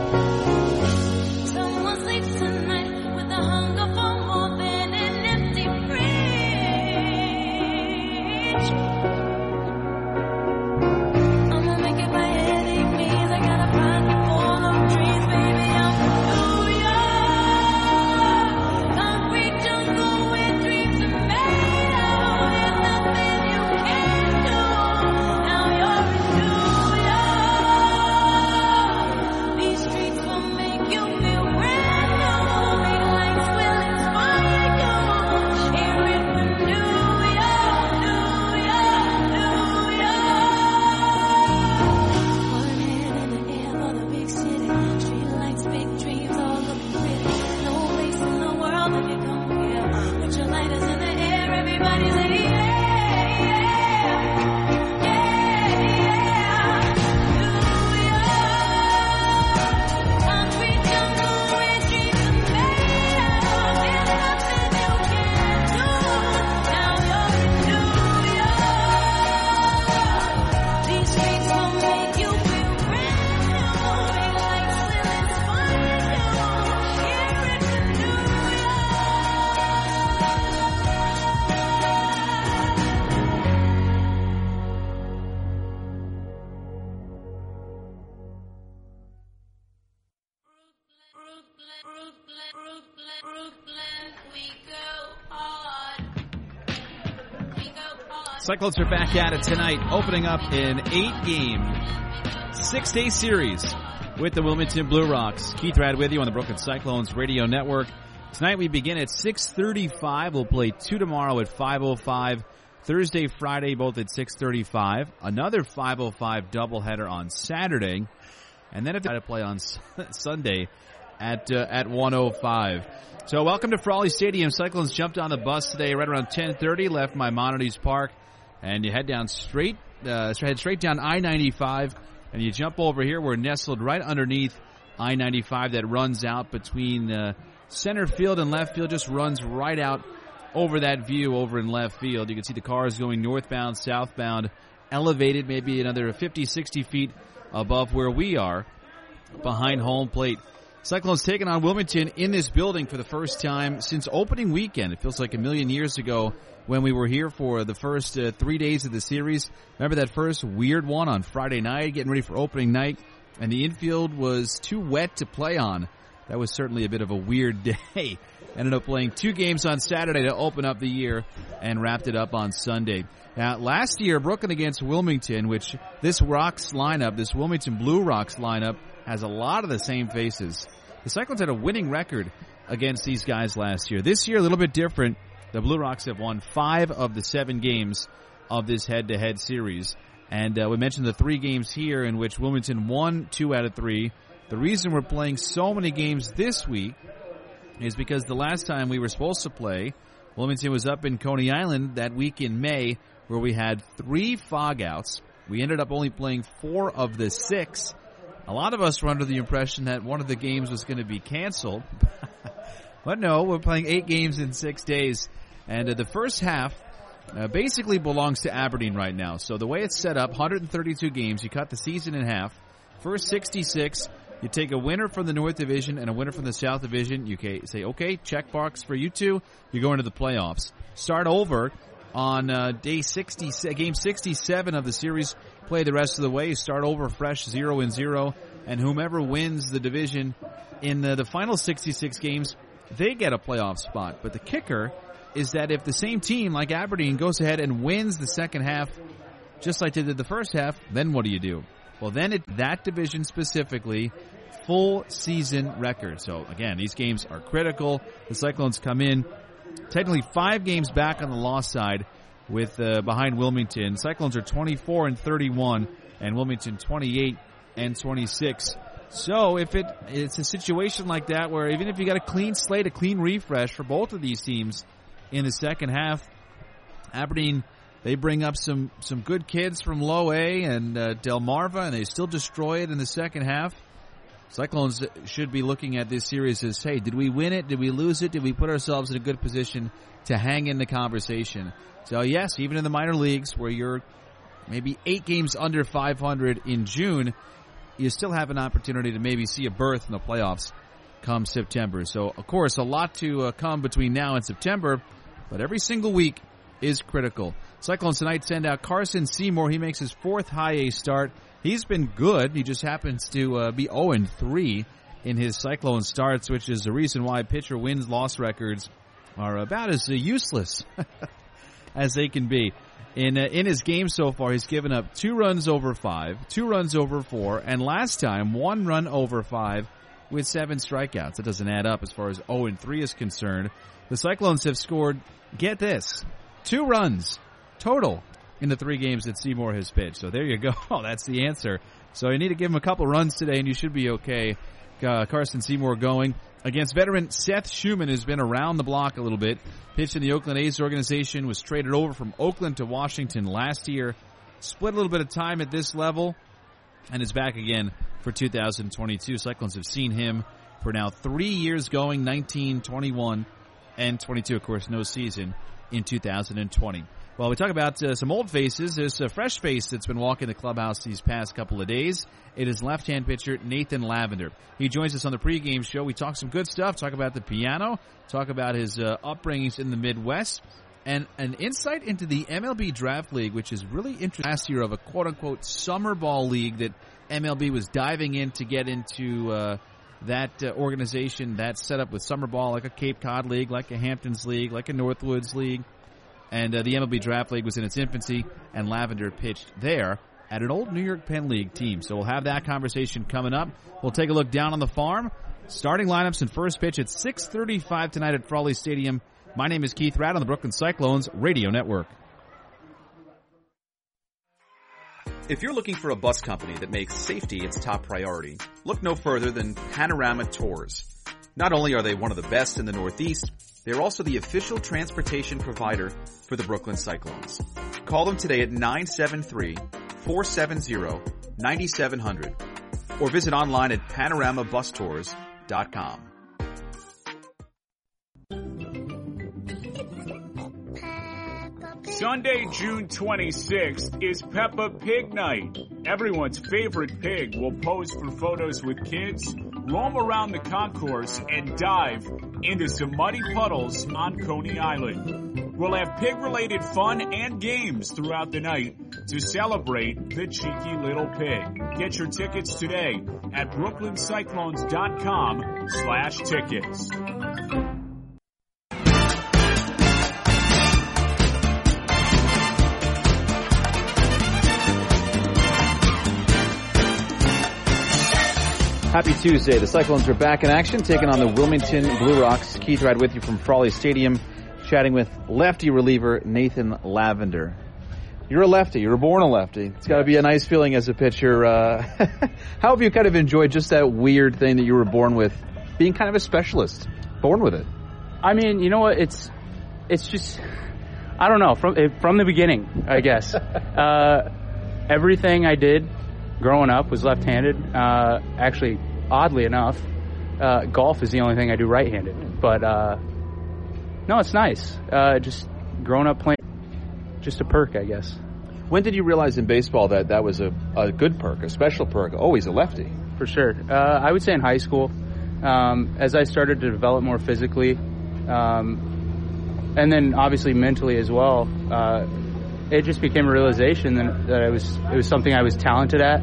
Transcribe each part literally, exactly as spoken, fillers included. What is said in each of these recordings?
Cyclones are back at it tonight, opening up an eight-game, six-day series with the Wilmington Blue Rocks. Keith Rad with you on the Brooklyn Cyclones Radio Network. Tonight we begin at six thirty-five. We'll play two tomorrow at five oh five. Thursday, Friday, both at six thirty-five. Another five oh five doubleheader on Saturday. And then if they play on Sunday at uh, at one oh five. So welcome to Frawley Stadium. Cyclones jumped on the bus today right around ten thirty, left Maimonides Park, and you head down straight, uh, head straight down I ninety-five, and you jump over here. We're nestled right underneath I ninety-five that runs out between uh, center field and left field, just runs right out over that view over in left field. You can see the cars going northbound, southbound, elevated maybe another fifty, sixty feet above where we are behind home plate. Cyclones taking on Wilmington in this building for the first time since opening weekend. It feels like a million years ago when we were here for the first uh, three days of the series. Remember that first weird one on Friday night, getting ready for opening night, and the infield was too wet to play on. That was certainly a bit of a weird day. Ended up playing two games on Saturday to open up the year and wrapped it up on Sunday. Now, last year, Brooklyn against Wilmington, which this Rocks lineup, this Wilmington Blue Rocks lineup, has a lot of the same faces. The Cyclones had a winning record against these guys last year. This year, a little bit different. The Blue Rocks have won five of the seven games of this head-to-head series. And uh, we mentioned the three games here in which Wilmington won two out of three. The reason we're playing so many games this week is because the last time we were supposed to play, Wilmington was up in Coney Island that week in May where we had three fog outs. We ended up only playing four of the six. A lot of us were under the impression that one of the games was going to be canceled. But no, we're playing eight games in six days. And uh, the first half uh, basically belongs to Aberdeen right now. So the way it's set up, one hundred thirty-two games, you cut the season in half. First sixty-six, you take a winner from the North Division and a winner from the South Division. You say, okay, check box for you two. You go into the playoffs. Start over on uh, day sixty, game sixty-seven of the series. Play the rest of the way. Start over fresh, zero and zero. And whomever wins the division in the, the final sixty-six games, they get a playoff spot. But the kicker is that if the same team, like Aberdeen, goes ahead and wins the second half, just like they did the first half, then what do you do? Well, then it, that division specifically, full season record. So, again, these games are critical. The Cyclones come in technically five games back on the loss side with uh, behind Wilmington. Cyclones are twenty-four and thirty-one, and Wilmington twenty-eight and twenty-six. So if it it's a situation like that where even if you got a clean slate, a clean refresh for both of these teams in the second half, Aberdeen, they bring up some, some good kids from Low A and uh, Delmarva, and they still destroy it in the second half. Cyclones should be looking at this series as, hey, did we win it? Did we lose it? Did we put ourselves in a good position to hang in the conversation? So, yes, even in the minor leagues where you're maybe eight games under five hundred in June, you still have an opportunity to maybe see a berth in the playoffs come September. So, of course, a lot to uh, come between now and September, but every single week is critical. Cyclones tonight send out Carson Seymour. He makes his fourth high A start. He's been good. He just happens to uh, be oh and three in his Cyclone starts, which is the reason why pitcher wins-loss records are about as uh, useless as they can be. In uh, in his game so far, he's given up two runs over five, two runs over four, and last time, one run over five with seven strikeouts. It doesn't add up as far as oh and three is concerned. The Cyclones have scored, get this, two runs total in the three games that Seymour has pitched. So there you go. That's the answer. So you need to give him a couple runs today, and you should be okay. Uh, Carson Seymour going against veteran Seth Schumann, who's been around the block a little bit. Pitched in the Oakland A's organization, was traded over from Oakland to Washington last year. Split a little bit of time at this level, and is back again for two thousand twenty-two. Cyclones have seen him for now three years going, nineteen, twenty-one, and twenty-two. Of course, no season in two thousand twenty. Well, we talk about uh, some old faces. There's a fresh face that's been walking the clubhouse these past couple of days. It is left-hand pitcher Nathan Lavender. He joins us on the pregame show. We talk some good stuff, talk about the piano, talk about his uh, upbringings in the Midwest, and an insight into the M L B Draft League, which is really interesting. Last year of a quote-unquote summer ball league that M L B was diving in to get into uh, that uh, organization that's set up with summer ball, like a Cape Cod League, like a Hamptons League, like a Northwoods League. And uh, the M L B Draft League was in its infancy, and Lavender pitched there at an old New York Penn League team. So we'll have that conversation coming up. We'll take a look down on the farm. Starting lineups and first pitch at six thirty-five tonight at Frawley Stadium. My name is Keith Ratt on the Brooklyn Cyclones Radio Network. If you're looking for a bus company that makes safety its top priority, look no further than Panorama Tours. Not only are they one of the best in the Northeast, they're also the official transportation provider for the Brooklyn Cyclones. Call them today at nine seven three, four seven zero, nine seven zero zero or visit online at panorama bus tours dot com. Sunday, June twenty-sixth is Peppa Pig Night. Everyone's favorite pig will pose for photos with kids, roam around the concourse, and dive into some muddy puddles on Coney Island. We'll have pig-related fun and games throughout the night to celebrate the cheeky little pig. Get your tickets today at brooklyn cyclones dot com slash tickets. Happy Tuesday. The Cyclones are back in action, taking on the Wilmington Blue Rocks. Keith Ratt with you from Frawley Stadium, chatting with lefty reliever Nathan Lavender. You're a lefty. You were born a lefty. It's got to be a nice feeling as a pitcher. Uh, how have you kind of enjoyed just that weird thing that you were born with, being kind of a specialist, born with it? I mean, you know what? It's it's just, I don't know, from from the beginning, I guess. uh, everything I did growing up was left-handed. Uh, actually, oddly enough, uh, golf is the only thing I do right-handed. But, uh, no, it's nice. Uh, just growing up playing, just a perk, I guess. When did you realize in baseball that that was a, a good perk, a special perk? Oh, he's a lefty. For sure. Uh, I would say in high school, um, as I started to develop more physically, um, and then obviously mentally as well, uh, it just became a realization that, that it was it was something I was talented at.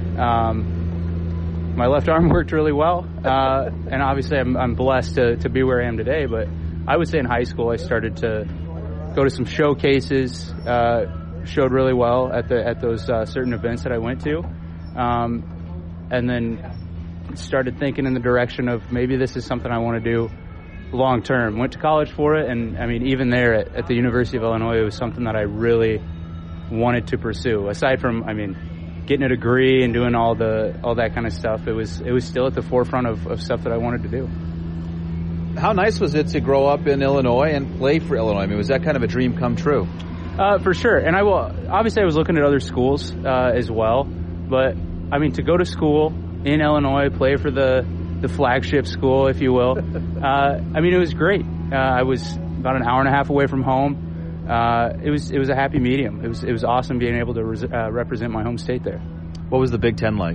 Um, my left arm worked really well, uh, and obviously I'm, I'm blessed to, to be where I am today. But I would say in high school I started to go to some showcases, uh, showed really well at the at those uh, certain events that I went to, um, and then started thinking in the direction of maybe this is something I want to do long term. Went to college for it, and I mean, even there at, at the University of Illinois, it was something that I really wanted to pursue. Aside from, I mean, getting a degree and doing all the all that kind of stuff, it was it was still at the forefront of, of stuff that I wanted to do. How nice was it to grow up in Illinois and play for Illinois? I mean, was that kind of a dream come true? Uh, for sure. And I will obviously I was looking at other schools uh, as well, but I mean, to go to school in Illinois, play for the the flagship school, if you will. Uh, I mean, it was great. Uh, I was about an hour and a half away from home. Uh, it was it was a happy medium. It was it was awesome being able to res- uh, represent my home state there. What was the Big Ten like?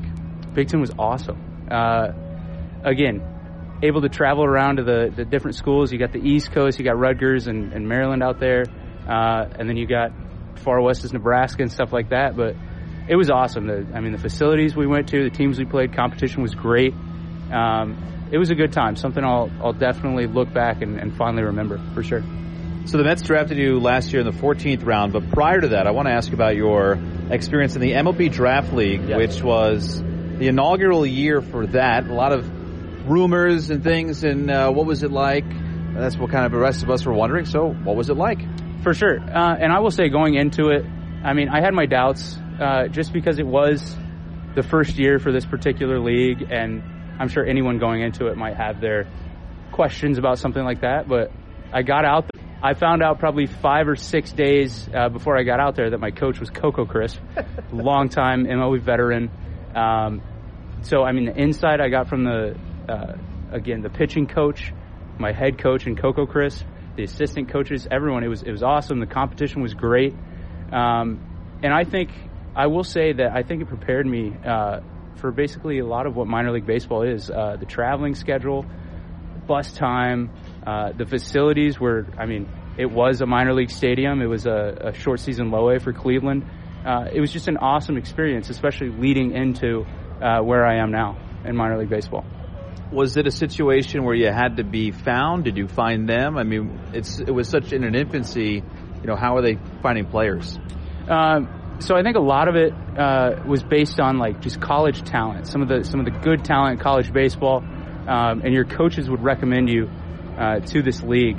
Big Ten was awesome. Uh, again, able to travel around to the, the different schools. You got the East Coast, you got Rutgers and, and Maryland out there, uh, and then you got far west is Nebraska and stuff like that. But it was awesome. The, I mean, the facilities we went to, the teams we played, competition was great. Um, it was a good time. Something I'll I'll definitely look back and, and fondly remember for sure. So the Mets drafted you last year in the fourteenth round, but prior to that, I want to ask about your experience in the M L B Draft League, yes. which was the inaugural year for that. A lot of rumors and things, and uh, what was it like? That's what kind of the rest of us were wondering. So what was it like? For sure. Uh, and I will say going into it, I mean, I had my doubts uh, just because it was the first year for this particular league, and I'm sure anyone going into it might have their questions about something like that. But I got out there. I found out probably five or six days uh, before I got out there that my coach was Coco Crisp, long-time M L B veteran. Um, so, I mean, the insight I got from the, uh, again, the pitching coach, my head coach and Coco Crisp, the assistant coaches, everyone, it was it was awesome. The competition was great. Um, and I think, I will say that I think it prepared me uh, for basically a lot of what minor league baseball is. Uh, the traveling schedule, bus time, uh, the facilities were, I mean, it was a minor league stadium. It was a, a short season low A for Cleveland. Uh, it was just an awesome experience, especially leading into uh, where I am now in minor league baseball. Was it a situation where you had to be found? Did you find them? I mean, it's it was such in an infancy. You know, how are they finding players? Um, so I think a lot of it uh, was based on like just college talent. Some of the some of the good talent in college baseball, um, and your coaches would recommend you uh, to this league.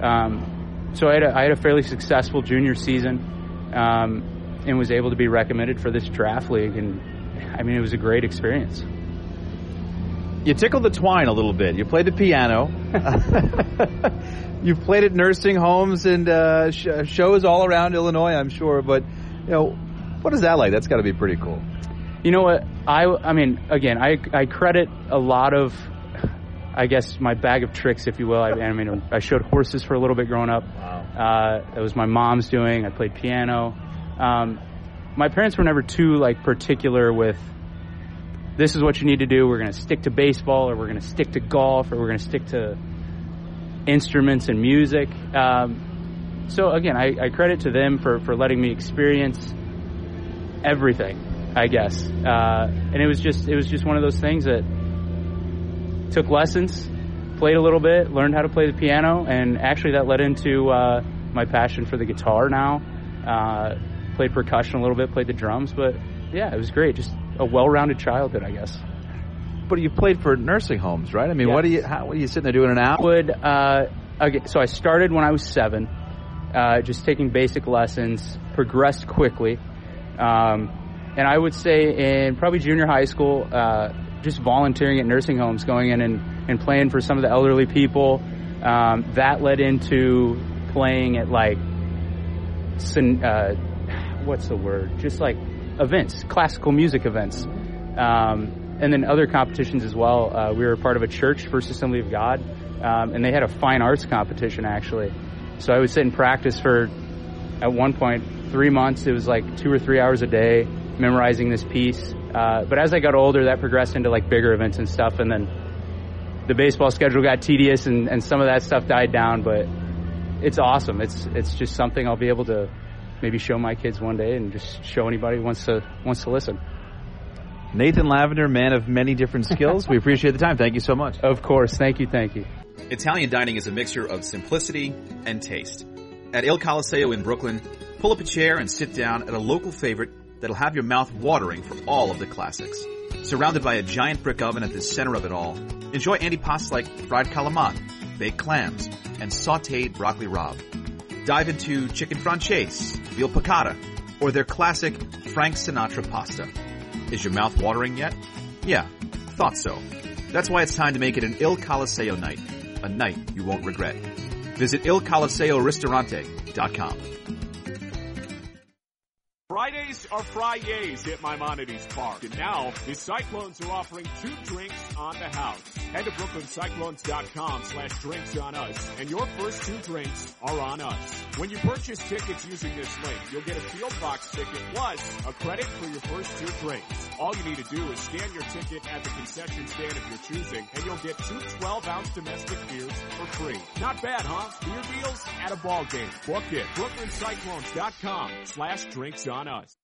Um, so I had a, I had a fairly successful junior season, um, and was able to be recommended for this draft league. And I mean, it was a great experience. You tickled the twine a little bit. You played the piano. You've played at nursing homes and uh, sh- shows all around Illinois, I'm sure. But, you know, what is that like? That's got to be pretty cool. You know what? I, I mean, again, I, I credit a lot of, I guess, my bag of tricks, if you will. I, I mean, I showed horses for a little bit growing up. Wow. Uh, that was my mom's doing. I played piano. Um, my parents were never too, like, particular with, this is what you need to do. We're going to stick to baseball, or we're going to stick to golf, or we're going to stick to instruments and music. Um, so, again, I, I credit to them for, for letting me experience everything, I guess. Uh, and it was just it was just one of those things that took lessons, played a little bit, learned how to play the piano, and actually that led into uh, my passion for the guitar now. Uh, played percussion a little bit, played the drums, but, yeah, it was great. Just a well-rounded childhood, I guess. But you played for nursing homes, right? I mean, yes. what are you? How, what are you sitting there doing an hour? Would uh, okay, so I started when I was seven, uh, just taking basic lessons. Progressed quickly, um, and I would say in probably junior high school, uh, just volunteering at nursing homes, going in and, and playing for some of the elderly people. Um, that led into playing at like, uh, what's the word? Just like. Events, classical music events, um, and then other competitions as well. Uh, we were a part of a church, First Assembly of God, um, and they had a fine arts competition actually. So I would sit in practice for, at one point, three months. It was like two or three hours a day memorizing this piece. Uh, but as I got older, that progressed into like bigger events and stuff, and then the baseball schedule got tedious, and, and some of that stuff died down. But it's awesome. It's it's just something I'll be able to maybe show my kids one day, and just show anybody who wants to wants to listen. Nathan Lavender, man of many different skills. We appreciate the time. Thank you so much. Of course. Thank you. Thank you. Italian dining is a mixture of simplicity and taste. At Il Colosseo in Brooklyn, pull up a chair and sit down at a local favorite that'll have your mouth watering for all of the classics. Surrounded by a giant brick oven at the center of it all, enjoy antipastas like fried calamari, baked clams, and sautéed broccoli rabe. Dive into chicken franchise, veal piccata, or their classic Frank Sinatra pasta. Is your mouth watering yet? Yeah, thought so. That's why it's time to make it an Il Colosseo night. A night you won't regret. Visit il colosseo ristorante dot com. Fridays are Fridays at Maimonides Park. And now, the Cyclones are offering two drinks on the house. Head to brooklyn cyclones dot com slash drinks on us, and your first two drinks are on us. When you purchase tickets using this link, you'll get a Field Box ticket plus a credit for your first two drinks. All you need to do is scan your ticket at the concession stand of your choosing, and you'll get two twelve-ounce domestic beers for free. Not bad, huh? Beer deals at a ball game. Book it. brooklyn cyclones dot com slash drinks on us.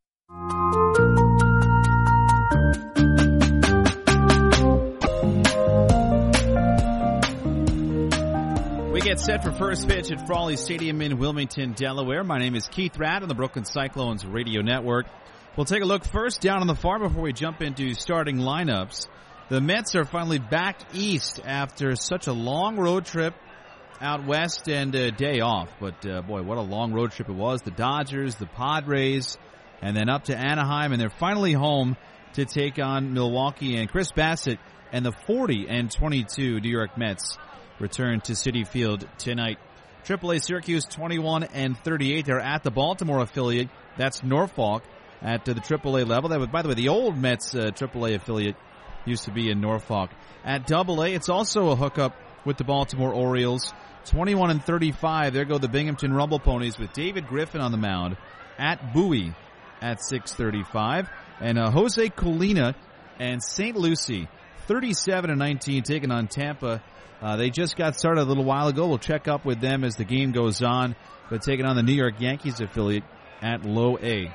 We get set for first pitch at Frawley Stadium in Wilmington, Delaware. My name is Keith Radd on the Brooklyn Cyclones Radio Network. We'll take a look first down on the farm before we jump into starting lineups. The Mets are finally back east after such a long road trip out west and a day off. But, uh, boy, what a long road trip it was. The Dodgers, the Padres, and then up to Anaheim, and they're finally home to take on Milwaukee. And Chris Bassett and the forty and twenty-two New York Mets return to Citi Field tonight. triple A Syracuse twenty-one and thirty-eight. They're at the Baltimore affiliate. That's Norfolk at uh, the triple A level. That was, by the way, the old Mets uh, triple A affiliate used to be in Norfolk. At double A, it's also a hookup with the Baltimore Orioles. twenty-one and thirty-five. There go the Binghamton Rumble Ponies with David Griffin on the mound at Bowie at six thirty-five. And uh, Jose Colina and Saint Lucie, thirty-seven and nineteen, taking on Tampa. Uh, they just got started a little while ago. We'll check up with them as the game goes on, but taking on the New York Yankees affiliate at low A.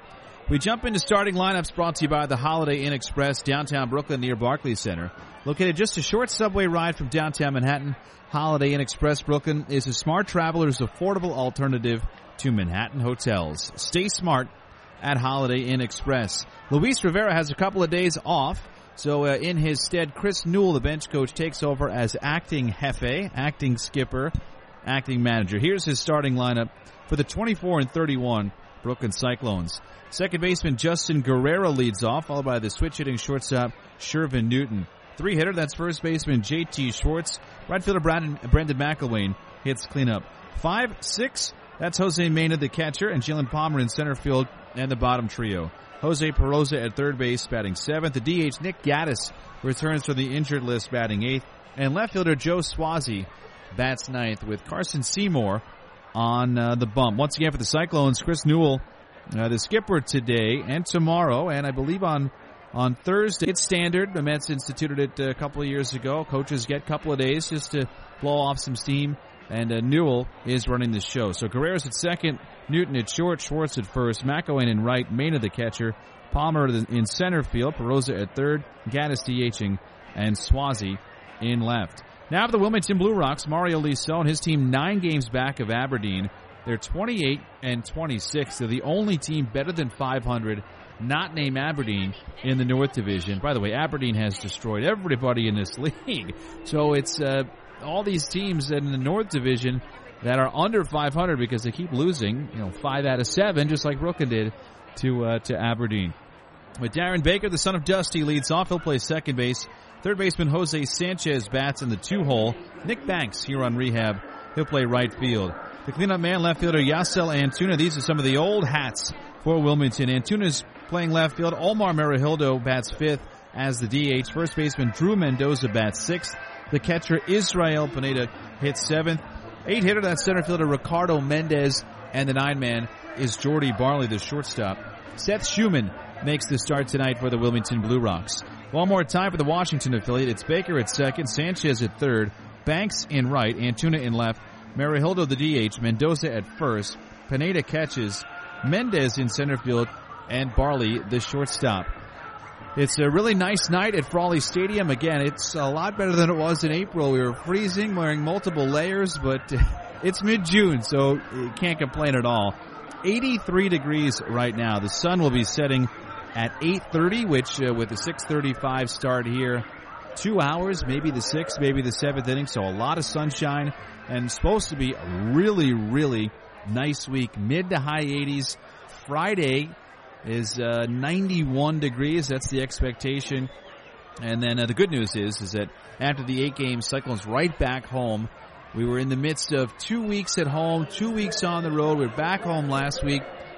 We jump into starting lineups brought to you by the Holiday Inn Express, downtown Brooklyn near Barclays Center. Located just a short subway ride from downtown Manhattan, Holiday Inn Express Brooklyn is a smart traveler's affordable alternative to Manhattan hotels. Stay smart at Holiday Inn Express. Luis Rivera has a couple of days off. So uh, in his stead, Chris Newell, the bench coach, takes over as acting jefe, acting skipper, acting manager. Here's his starting lineup for the twenty-four and thirty-one Brooklyn Cyclones. Second baseman Justin Guerrero leads off, followed by the switch-hitting shortstop Shervin Newton. Three-hitter, that's first baseman J T Schwartz. Right fielder Brandon, Brendan McElwain hits cleanup. Five, six, that's Jose Mena, the catcher, and Jalen Palmer in center field and the bottom trio. Jose Peroza at third base, batting seventh. The D H, Nick Gaddis, returns from the injured list, batting eighth. And left fielder Joe Swazi bats ninth with Carson Seymour on uh, the bump. Once again for the Cyclones, Chris Newell, uh, the skipper today and tomorrow, and I believe on on Thursday. It's standard. The Mets instituted it a couple of years ago. Coaches get a couple of days just to blow off some steam, and uh, Newell is running the show. So Guerrero's at second, Newton at short, Schwartz at first, McElwain in right, Mena the catcher, Palmer in center field, Peroza at third, Gaddis DHing, and Swazi in left. Now for the Wilmington Blue Rocks, Mario Lisson, his team nine games back of Aberdeen. They're twenty-eight and twenty-six. They're the only team better than five hundred, not named Aberdeen, in the North Division. By the way, Aberdeen has destroyed everybody in this league. So it's uh, all these teams in the North Division that are under five hundred because they keep losing, you know, five out of seven, just like Brooklyn did to uh, to Aberdeen. With Darren Baker, the son of Dusty, leads off. He'll play second base. Third baseman Jose Sanchez bats in the two-hole. Nick Banks here on rehab. He'll play right field. The cleanup man, left fielder Yasel Antuna. These are some of the old hats for Wilmington. Antuna's playing left field. Omar Marihildo bats fifth as the D H. First baseman Drew Mendoza bats sixth. The catcher Israel Pineda hits seventh. Eight hitter, that's center fielder Ricardo Mendez. And the nine man is Jordy Barley, the shortstop. Seth Schumann makes the start tonight for the Wilmington Blue Rocks. One more time for the Washington affiliate. It's Baker at second, Sanchez at third, Banks in right, Antuna in left, Marihildo the D H, Mendoza at first, Pineda catches, Mendez in center field, and Barley the shortstop. It's a really nice night at Frawley Stadium. Again, it's a lot better than it was in April. We were freezing, wearing multiple layers, but it's mid-June, so you can't complain at all. eighty-three degrees right now. The sun will be setting at eight thirty, which uh, with the six thirty-five start here, two hours, maybe the sixth, maybe the seventh inning, so a lot of sunshine, and supposed to be a really, really nice week. Mid to high eighties. Friday is uh, ninety-one degrees. That's the expectation. And then uh, the good news is, is that after the eight games, Cyclones right back home. We were in the midst of two weeks at home, two weeks on the road. We were back home last week.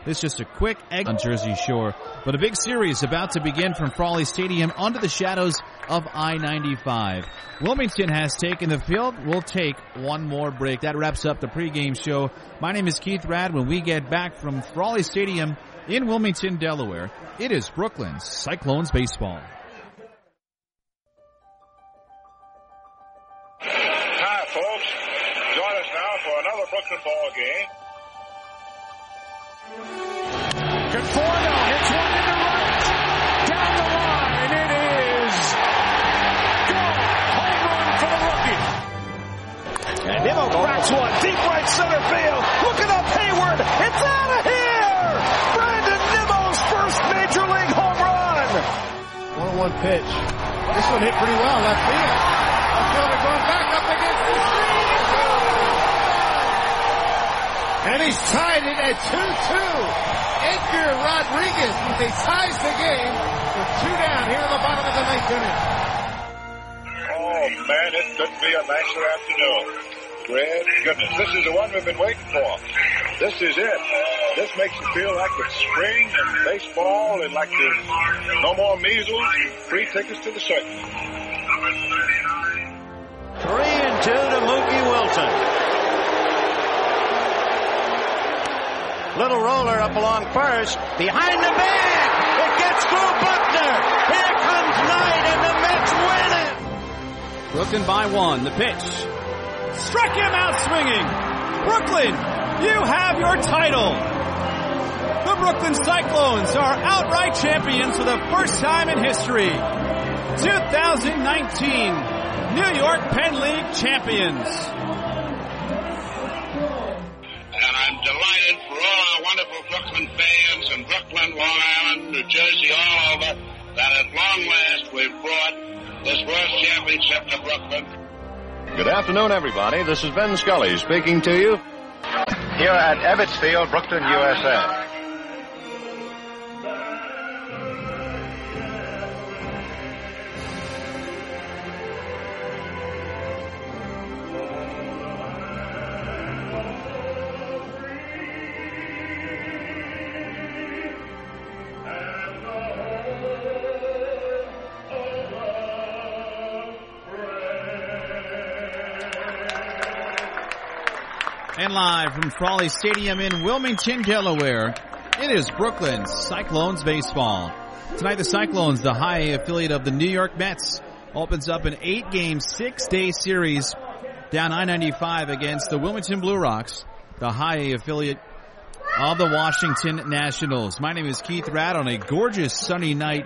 This is just a quick egg on Jersey Shore. But a big series about to begin from Frawley Stadium under the shadows of I ninety-five. Wilmington has taken the field. We'll take one more break. That wraps up the pregame show. My name is Keith Rad. When we get back from Frawley Stadium in Wilmington, Delaware, it is Brooklyn Cyclones baseball. Hi, folks. Join us now for another Brooklyn ball game. Conforto hits one into right. Down the line. It is gone. Home run for the rookie. And Nimmo cracks one. Deep right center field. Looking up Hayward. It's out of here. Brandon Nimmo's first major league home run. one oh one pitch. This one hit pretty well left field. Outfielder going back up against the screen. And he's tied it at two two. Edgar Rodriguez, he ties the game with two down here in the bottom of the ninth inning. Oh, man, it couldn't be a nicer afternoon. Great goodness, this is the one we've been waiting for. This is it. This makes you feel like it's spring and baseball and like there's no more measles and free tickets to the circus. Three and two to Mookie Wilton. Little roller up along first. Behind the bag. It gets through Buckner. Here comes Knight and the Mets win it. Brooklyn by one. The pitch. Struck him out swinging. Brooklyn, you have your title. The Brooklyn Cyclones are outright champions for the first time in history. twenty nineteen New York Penn League champions. And I'm delighted for all our wonderful Brooklyn fans in Brooklyn, Long Island, New Jersey, all over, that at long last we've brought this World Championship to Brooklyn. Good afternoon, everybody. This is Ben Scully speaking to you here at Ebbets Field, Brooklyn, U S A. And live from Frawley Stadium in Wilmington, Delaware, it is Brooklyn Cyclones baseball. Tonight the Cyclones, the high affiliate of the New York Mets, opens up an eight-game, six-day series down I ninety-five against the Wilmington Blue Rocks, the high affiliate of the Washington Nationals. My name is Keith Rad on a gorgeous sunny night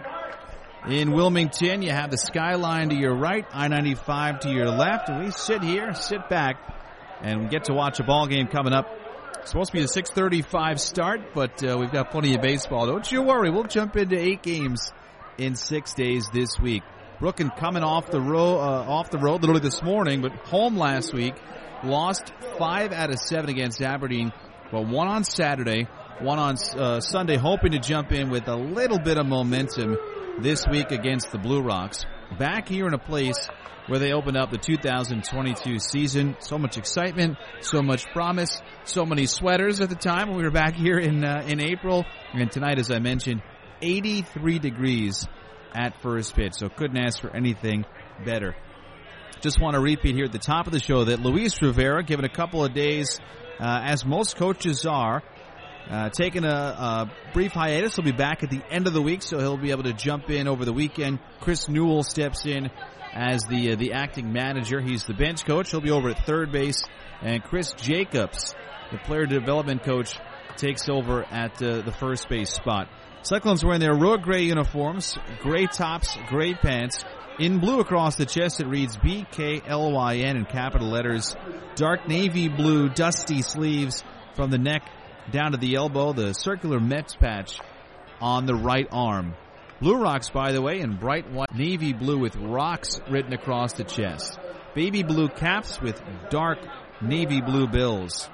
in Wilmington. You have the skyline to your right, I ninety-five to your left, and we sit here, sit back, and we get to watch a ball game coming up. It's supposed to be a six thirty-five start, but uh, we've got plenty of baseball. Don't you worry. We'll jump into eight games in six days this week. Brooklyn coming off the road, uh, off the road literally this morning, but home last week. Lost five out of seven against Aberdeen. Well, one on Saturday, one on uh, Sunday, hoping to jump in with a little bit of momentum this week against the Blue Rocks. Back here in a place where they opened up the two thousand twenty-two season. So much excitement, so much promise, so many sweaters at the time when we were back here in uh, in April. And tonight, as I mentioned, eighty-three degrees at first pitch, so couldn't ask for anything better. Just want to repeat here at the top of the show that Luis Rivera, given a couple of days, uh, as most coaches are, uh, taking a, a brief hiatus. He'll be back at the end of the week, so he'll be able to jump in over the weekend. Chris Newell steps in as the uh, the acting manager. He's the bench coach. He'll be over at third base. And Chris Jacobs, the player development coach, takes over at uh, the first base spot. Cyclones wearing their road gray uniforms, gray tops, gray pants. In blue across the chest, it reads B K L Y N in capital letters. Dark navy blue, dusty sleeves from the neck down to the elbow. The circular Mets patch on the right arm. Blue Rocks, by the way, in bright white navy blue with rocks written across the chest. Baby blue caps with dark navy blue bills.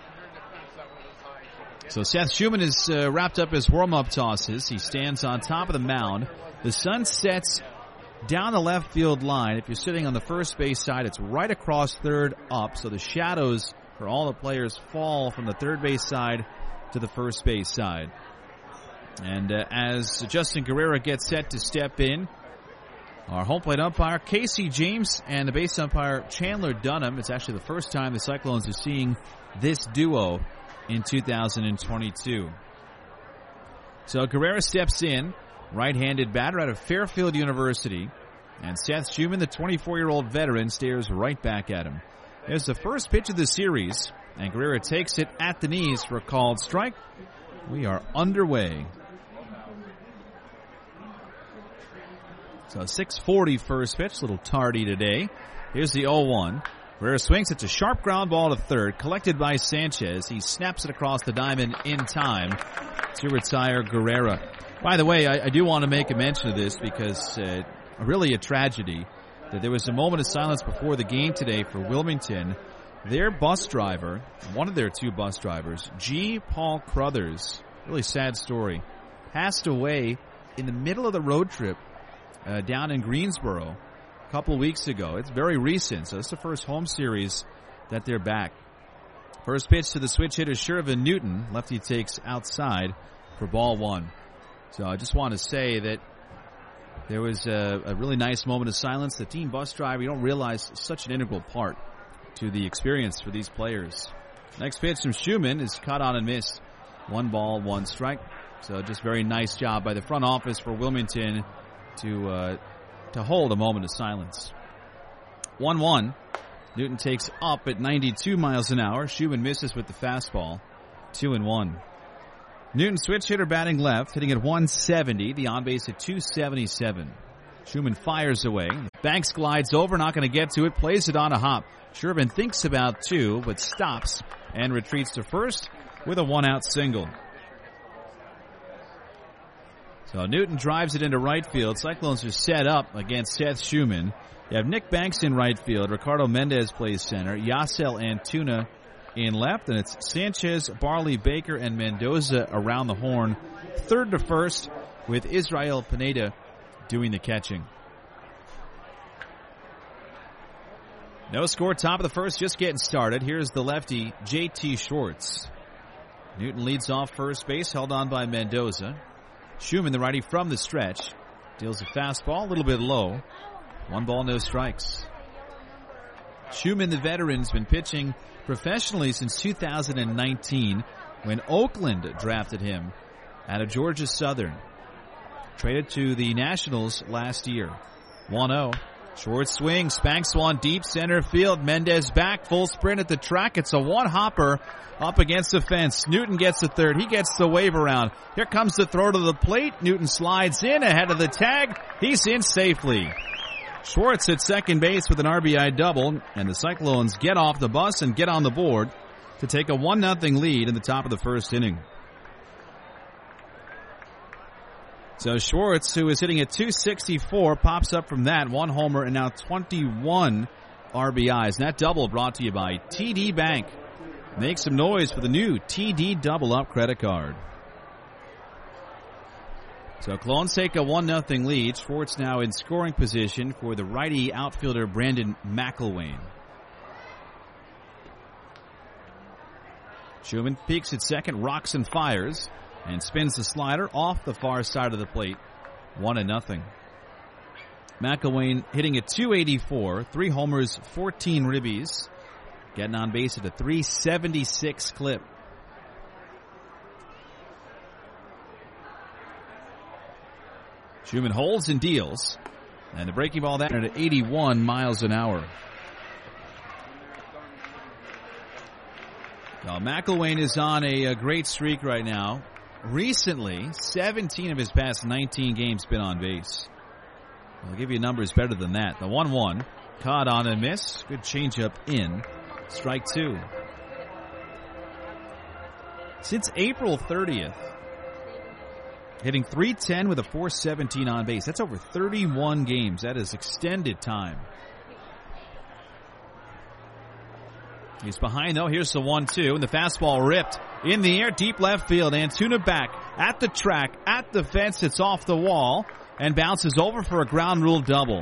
So Seth Schumann has uh, wrapped up his warm-up tosses. He stands on top of the mound. The sun sets down the left field line. If you're sitting on the first base side, it's right across third up. So the shadows for all the players fall from the third base side to the first base side. And uh, as Justin Guerrera gets set to step in, our home plate umpire, Casey James, and the base umpire, Chandler Dunham. It's actually the first time the Cyclones are seeing this duo in two thousand twenty-two. So Guerrera steps in, right-handed batter out of Fairfield University. And Seth Schumann, the twenty-four-year-old veteran, stares right back at him. There's the first pitch of the series, and Guerrera takes it at the knees for a called strike. We are underway. So six forty first pitch, a little tardy today. Here's the oh one. Guerrera swings. It's a sharp ground ball to third, collected by Sanchez. He snaps it across the diamond in time to retire Guerrera. By the way, I, I do want to make a mention of this because uh, really a tragedy that there was a moment of silence before the game today for Wilmington. Their bus driver, one of their two bus drivers, G. Paul Crothers, really sad story, passed away in the middle of the road trip Uh, down in Greensboro a couple weeks ago. It's very recent, so it's the first home series that they're back. First pitch to the switch hitter, Shervin Newton. Lefty takes outside for ball one. So I just want to say that there was a, a really nice moment of silence. The team bus driver, you don't realize, such an integral part to the experience for these players. Next pitch from Schumann is caught on and missed. One ball, one strike. So just very nice job by the front office for Wilmington to uh, to hold a moment of silence. one one. Newton takes up at ninety-two miles an hour. Schumann misses with the fastball. two and one. Newton switch hitter batting left, hitting at one seventy. The on base at two seventy-seven. Schumann fires away. Banks glides over, not going to get to it. Plays it on a hop. Shervin thinks about two, but stops and retreats to first with a one-out single. So Newton drives it into right field. Cyclones are set up against Seth Schumann. You have Nick Banks in right field. Ricardo Mendez plays center. Yasel Antuna in left. And it's Sanchez, Barley, Baker, and Mendoza around the horn. Third to first with Israel Pineda doing the catching. No score, top of the first, just getting started. Here's the lefty, J T Schwartz. Newton leads off first base, held on by Mendoza. Schumann, the righty from the stretch, deals a fastball, a little bit low. One ball, no strikes. Schumann, the veteran, has been pitching professionally since two thousand nineteen when Oakland drafted him out of Georgia Southern. Traded to the Nationals last year. one oh. Short swing, spanks one deep center field. Mendez back, full sprint at the track. It's a one-hopper up against the fence. Newton gets the third. He gets the wave around. Here comes the throw to the plate. Newton slides in ahead of the tag. He's in safely. Schwartz at second base with an R B I double, and the Cyclones get off the bus and get on the board to take a one nothing lead in the top of the first inning. So Schwartz, who is hitting at two sixty-four, pops up from that. One homer and now twenty-one R B Is. And that double brought to you by T D Bank. Make some noise for the new T D Double Up credit card. So Clones take a one nothing lead. Schwartz now in scoring position for the righty outfielder Brandon McElwain. Schumann peeks at second, rocks and fires, and spins the slider off the far side of the plate. One and nothing. McElwain hitting at two eighty-four, three homers, fourteen ribbies, getting on base at a three seventy-six clip. Schumann holds and deals, and the breaking ball that at eighty-one miles an hour. Now McElwain is on a, a great streak right now. Recently, seventeen of his past nineteen games been on base. I'll give you numbers better than that. The one one, caught on a miss. Good changeup in. Strike two. Since April thirtieth, hitting three ten with a four seventeen on base. That's over thirty-one games. That is extended time. He's behind, though. Here's the one two, and the fastball ripped in the air, deep left field. Antuna back at the track, at the fence. It's off the wall and bounces over for a ground rule double.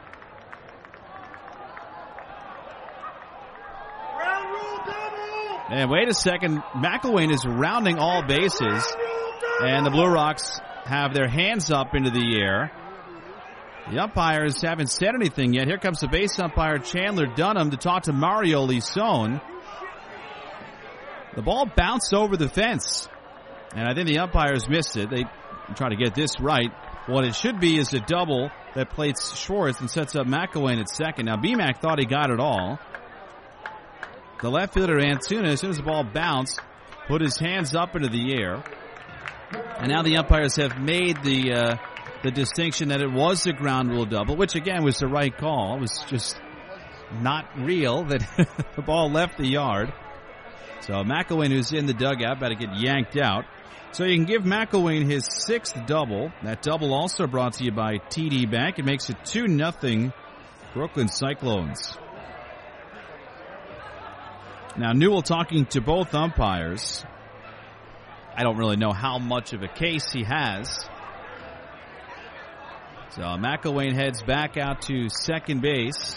Ground rule double! And wait a second, McElwain is rounding all bases, and the Blue Rocks have their hands up into the air. The umpires haven't said anything yet. Here comes the base umpire, Chandler Dunham, to talk to Mario Lison. The ball bounced over the fence, and I think the umpires missed it. They try to get this right. What it should be is a double that plates Schwartz and sets up McElwain at second. Now, B Mac thought he got it all. The left fielder, Antuna, as soon as the ball bounced, put his hands up into the air. And now the umpires have made the uh, the distinction that it was a ground rule double, which, again, was the right call. It was just not real that the ball left the yard. So McElwain, who's in the dugout, about to get yanked out. So you can give McElwain his sixth double. That double also brought to you by T D Bank. It makes it two nothing Brooklyn Cyclones. Now, Newell talking to both umpires. I don't really know how much of a case he has. So McElwain heads back out to second base.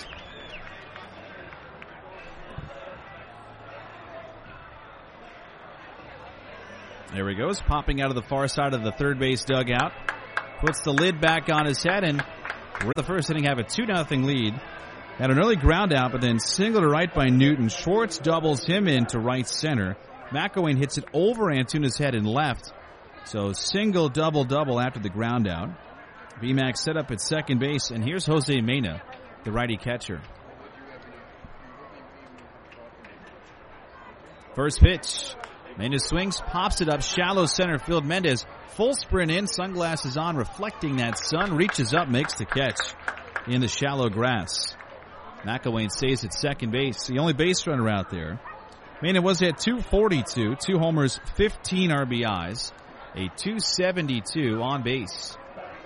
There he goes, popping out of the far side of the third base dugout. Puts the lid back on his head, and we're the first inning have a two nothing lead. Had an early ground out, but then single to right by Newton. Schwartz doubles him in to right center. McElwain hits it over Antuna's head and left. So single, double, double after the ground out. B Mac set up at second base, and here's Jose Mena, the righty catcher. First pitch. Mena swings, pops it up, shallow center field. Mendez full sprint in, sunglasses on, reflecting that sun, reaches up, makes the catch in the shallow grass. McElwain stays at second base, the only base runner out there. Mena was at two forty-two, two homers, fifteen R B Is, a two seventy-two on base.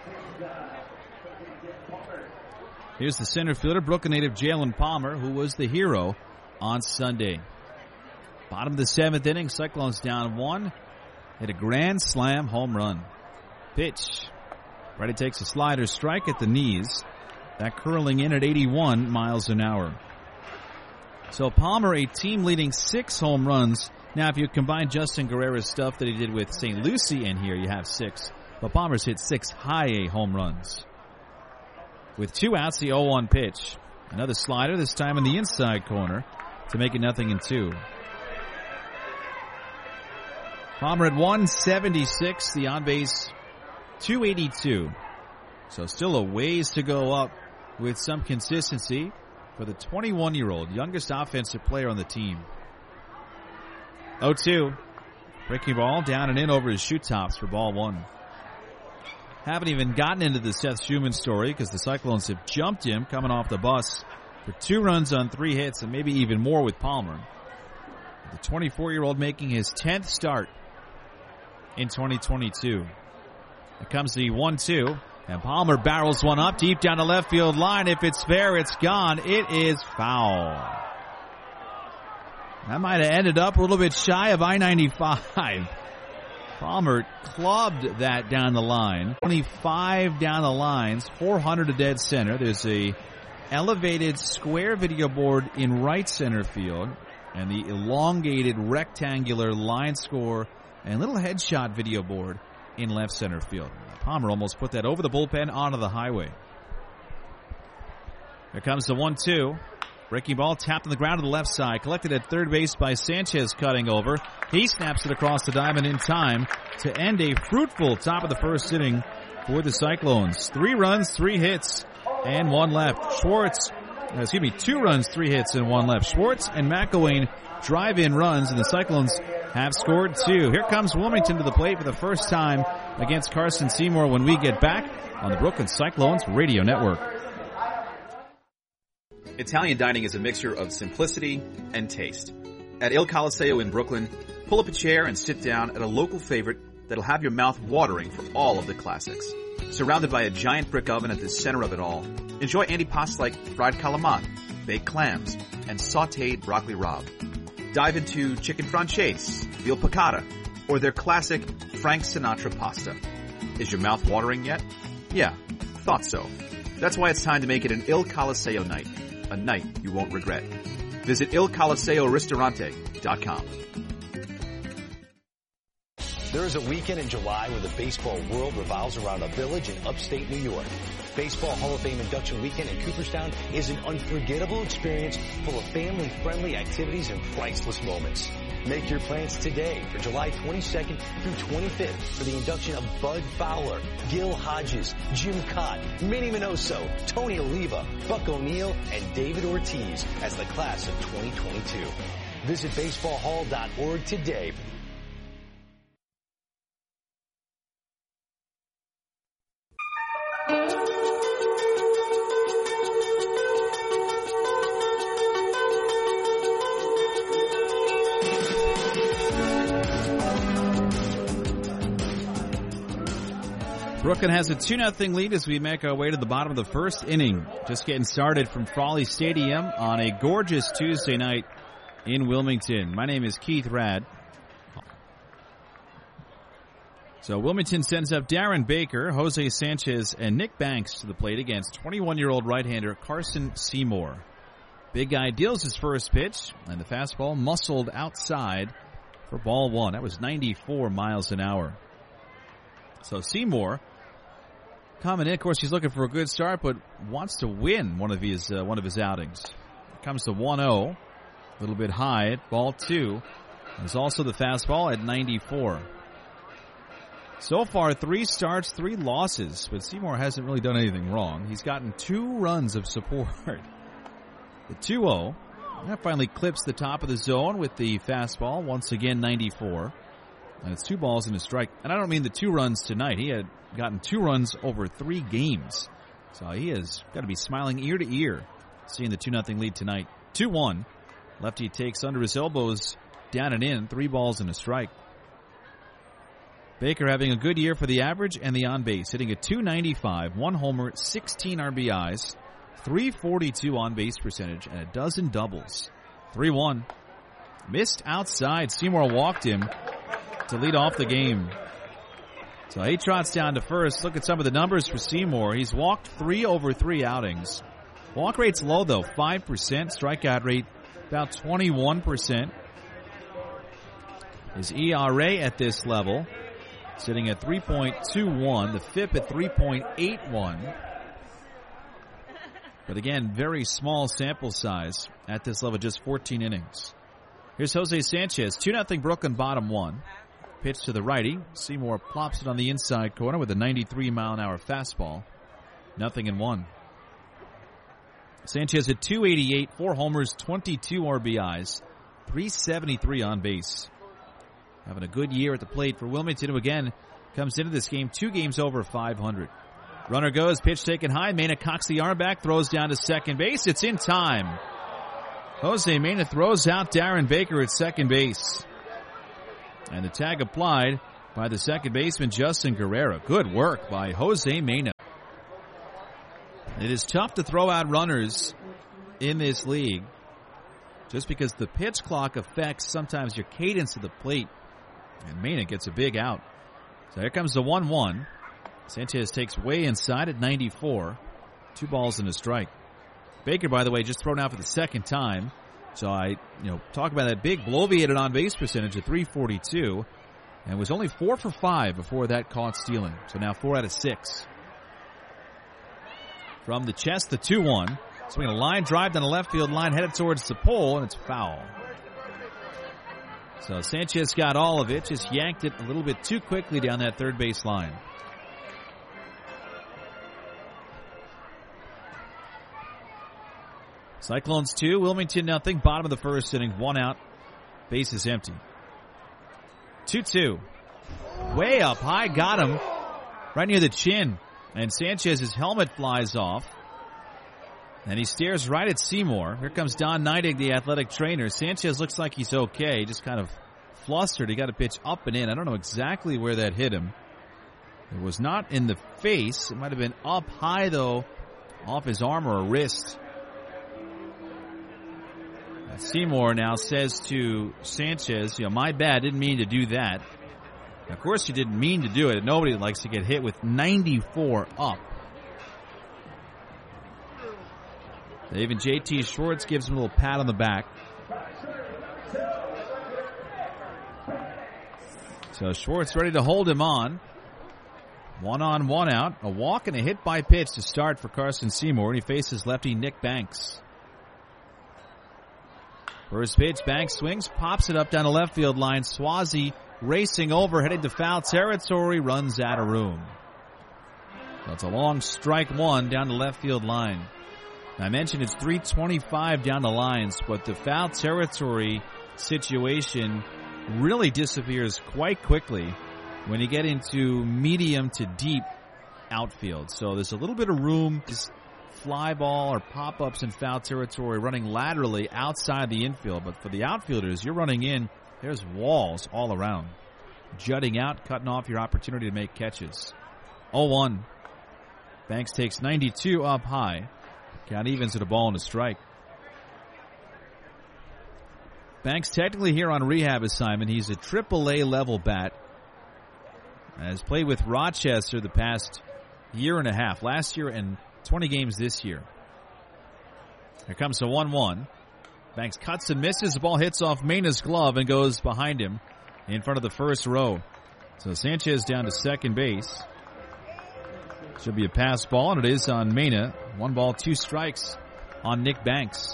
Here's the center fielder, Brooklyn native Jalen Palmer, who was the hero on Sunday. Bottom of the seventh inning, Cyclones down one. Hit a grand slam home run. Pitch. Ready takes a slider strike at the knees. That curling in at eighty-one miles an hour. So Palmer, a team-leading six home runs. Now, if you combine Justin Guerrera's stuff that he did with Saint Lucie in here, you have six. But Palmer's hit six high A home runs. With two outs, the oh one pitch. Another slider, this time in the inside corner, to make it nothing in two. Palmer at one seventy-six, the on-base two eighty-two. So still a ways to go up with some consistency for the twenty-one-year-old, youngest offensive player on the team. oh two. Breaking ball down and in over his shoe tops for ball one. Haven't even gotten into the Seth Schumann story because the Cyclones have jumped him coming off the bus for two runs on three hits and maybe even more with Palmer. The twenty-four-year-old making his tenth start in twenty twenty-two. Here comes the one two, and Palmer barrels one up deep down the left field line. If it's fair, it's gone. It is foul. That might have ended up a little bit shy of I ninety-five. Palmer clubbed that down the line. twenty-five down the lines, four hundred to dead center. There's a elevated square video board in right center field, and the elongated rectangular line score and little headshot video board in left center field. Palmer almost put that over the bullpen onto the highway. Here comes the one two. Breaking ball tapped on the ground to the left side. Collected at third base by Sanchez cutting over. He snaps it across the diamond in time to end a fruitful top of the first inning for the Cyclones. Three runs, three hits, and one left. Schwartz, excuse me, two runs, three hits, and one left. Schwartz and McElwain drive-in runs, and the Cyclones have scored two. Here comes Wilmington to the plate for the first time against Carson Seymour when we get back on the Brooklyn Cyclones Radio Network. Italian dining is a mixture of simplicity and taste. At Il Coliseo in Brooklyn, pull up a chair and sit down at a local favorite that'll have your mouth watering for all of the classics. Surrounded by a giant brick oven at the center of it all, enjoy antipasti like fried calamari, baked clams, and sautéed broccoli rabe. Dive into chicken franchise, veal piccata, or their classic Frank Sinatra pasta. Is your mouth watering yet? Yeah, thought so. That's why it's time to make it an Il Coliseo night. A night you won't regret. Visit il coliseo ristorante dot com. There is a weekend in July where the baseball world revolves around a village in upstate New York. Baseball Hall of Fame induction weekend in Cooperstown is an unforgettable experience full of family-friendly activities and priceless moments. Make your plans today for July twenty-second through twenty-fifth for the induction of Bud Fowler, Gil Hodges, Jim Cott, Minnie Minoso, Tony Oliva, Buck O'Neill, and David Ortiz as the class of twenty twenty-two. Visit baseball hall dot org today. Brooklyn has a two nothing lead as we make our way to the bottom of the first inning. Just getting started from Frawley Stadium on a gorgeous Tuesday night in Wilmington. My name is Keith Rad. So Wilmington sends up Darren Baker, Jose Sanchez, and Nick Banks to the plate against twenty-one-year-old right-hander Carson Seymour. Big guy deals his first pitch, and the fastball muscled outside for ball one. That was ninety-four miles an hour. So Seymour coming in, of course, he's looking for a good start, but wants to win one of his uh, one of his outings. Comes to one oh, a little bit high at ball two. There's also the fastball at ninety-four. So far, three starts, three losses, but Seymour hasn't really done anything wrong. He's gotten two runs of support. The two oh, that finally clips the top of the zone with the fastball, once again ninety-four. And it's two balls and a strike. And I don't mean the two runs tonight. He had gotten two runs over three games. So he has got to be smiling ear to ear seeing the two nothing lead tonight. two one. Lefty takes under his elbows, down and in, three balls and a strike. Baker having a good year for the average and the on base, hitting a two ninety-five, one homer, sixteen R B Is, three forty-two on base percentage, and a dozen doubles. three one. Missed outside. Seymour walked him to lead off the game. So he trots down to first. Look at some of the numbers for Seymour. He's walked three over three outings. Walk rate's low, though, five percent. Strikeout rate about twenty-one percent. His E R A at this level sitting at three point two one. The F I P at three point eight one. But again, very small sample size at this level, just fourteen innings. Here's Jose Sanchez, two nothing Brooklyn, bottom one. Pitch to the righty. Seymour plops it on the inside corner with a ninety-three mile an hour fastball. Nothing in one. Sanchez at two eighty-eight, four homers, twenty-two R B Is, three seventy-three on base. Having a good year at the plate for Wilmington, who again comes into this game two games over five hundred. Runner goes, pitch taken high. Mena cocks the arm back, throws down to second base. It's in time. Jose Mena throws out Darren Baker at second base. And the tag applied by the second baseman, Justin Guerrero. Good work by Jose Mena. It is tough to throw out runners in this league just because the pitch clock affects sometimes your cadence of the plate. And Mena gets a big out. So here comes the one one. Sanchez takes way inside at ninety-four. Two balls and a strike. Baker, by the way, just thrown out for the second time. So I, you know, talk about that big bloviated on-base percentage at three forty-two. And was only four for five before that caught stealing. So now four out of six. From the chest, the two one. Swinging a line drive down the left field line, headed towards the pole, and it's foul. So Sanchez got all of it, just yanked it a little bit too quickly down that third base line. Cyclones two, Wilmington nothing. Bottom of the first inning, one out. Base is empty. two two. Way up high, got him right near the chin. And Sanchez's helmet flies off. And he stares right at Seymour. Here comes Don Neidig, the athletic trainer. Sanchez looks like he's okay, just kind of flustered. He got a pitch up and in. I don't know exactly where that hit him. It was not in the face. It might have been up high, though, off his arm or a wrist. Seymour now says to Sanchez, you know, my bad, didn't mean to do that. And of course you didn't mean to do it. Nobody likes to get hit with ninety-four up. Even J T Schwartz gives him a little pat on the back. So Schwartz ready to hold him on. One on, one out. A walk and a hit by pitch to start for Carson Seymour, and he faces lefty Nick Banks. First pitch, Banks swings, pops it up down the left field line. Swazi racing over, headed to foul territory, runs out of room. That's a long strike one down the left field line. I mentioned it's three twenty-five down the lines, but the foul territory situation really disappears quite quickly when you get into medium to deep outfield. So there's a little bit of room, just fly ball or pop-ups in foul territory running laterally outside the infield. But for the outfielders, you're running in, there's walls all around. Jutting out, cutting off your opportunity to make catches. oh one. Banks takes ninety-two up high. Count evens at a ball and a strike. Banks technically here on rehab assignment. He's a triple A level bat. Has played with Rochester the past year and a half. Last year and twenty games this year. Here comes a one one. Banks cuts and misses. The ball hits off Mena's glove and goes behind him in front of the first row. So Sanchez down to second base. Should be a pass ball, and it is on Mena. One ball, two strikes on Nick Banks.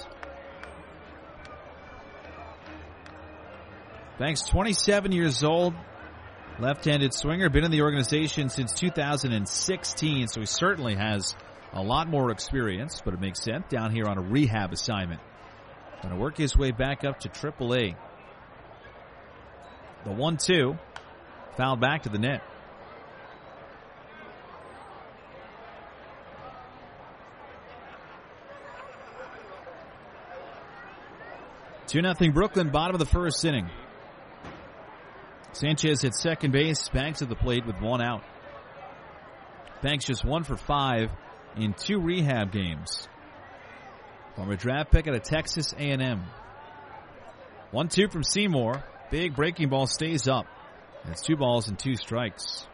Banks, twenty-seven years old, left-handed swinger, been in the organization since two thousand sixteen, so he certainly has a lot more experience, but it makes sense down here on a rehab assignment. Going to work his way back up to triple A. The one two, fouled back to the net. two nothing Brooklyn, bottom of the first inning. Sanchez hit second base. Banks at the plate with one out. Banks just one for five in two rehab games. Former draft pick out of Texas A and M. one two from Seymour. Big breaking ball stays up. That's two balls and two strikes.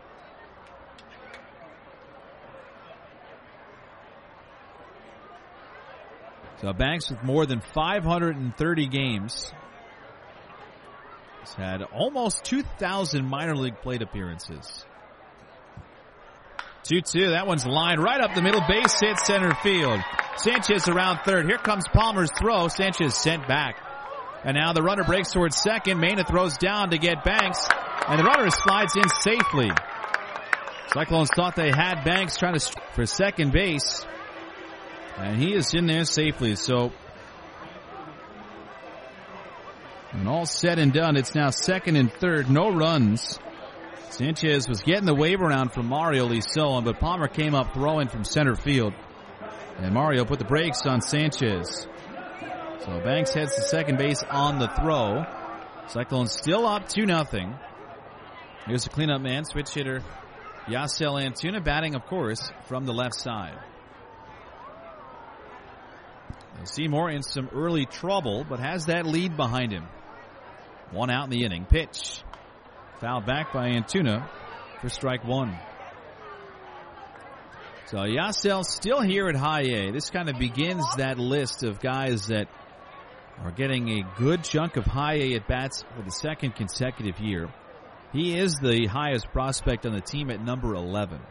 So Banks with more than five hundred thirty games. He's had almost two thousand minor league plate appearances. two two. That one's lined right up the middle. Base hit center field. Sanchez around third. Here comes Palmer's throw. Sanchez sent back. And now the runner breaks towards second. Mena throws down to get Banks. And the runner slides in safely. Cyclones thought they had Banks trying to for second base. And he is in there safely. So, when all said and done, it's now second and third. No runs. Sanchez was getting the wave around from Mario Lisoen, but Palmer came up throwing from center field. And Mario put the brakes on Sanchez. So Banks heads to second base on the throw. Cyclones still up two nothing. Here's the cleanup man, switch hitter Yasel Antuna, batting, of course, from the left side. Seymour in some early trouble, but has that lead behind him. One out in the inning. Pitch. Fouled back by Antuna for strike one. So Yasel still here at high A. This kind of begins that list of guys that are getting a good chunk of high A at bats for the second consecutive year. He is the highest prospect on the team at number eleven.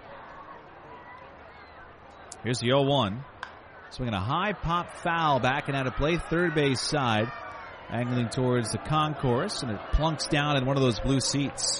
Here's the oh one. Swinging a high pop foul back and out of play, third base side, angling towards the concourse, and it plunks down in one of those blue seats.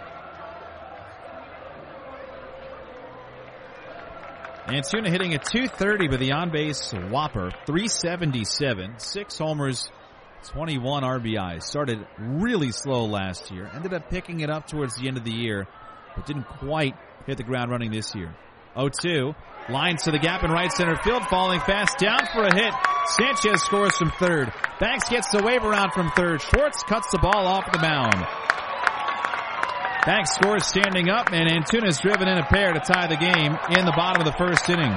Antuna hitting at two thirty with the on-base whopper, three seventy-seven, six homers, twenty-one R B Is. Started really slow last year, ended up picking it up towards the end of the year, but didn't quite hit the ground running this year. oh two. Lines to the gap in right center field, falling fast down for a hit. Sanchez scores from third. Banks gets the wave around from third. Schwartz cuts the ball off the mound. Banks scores standing up, and Antuna's driven in a pair to tie the game in the bottom of the first inning.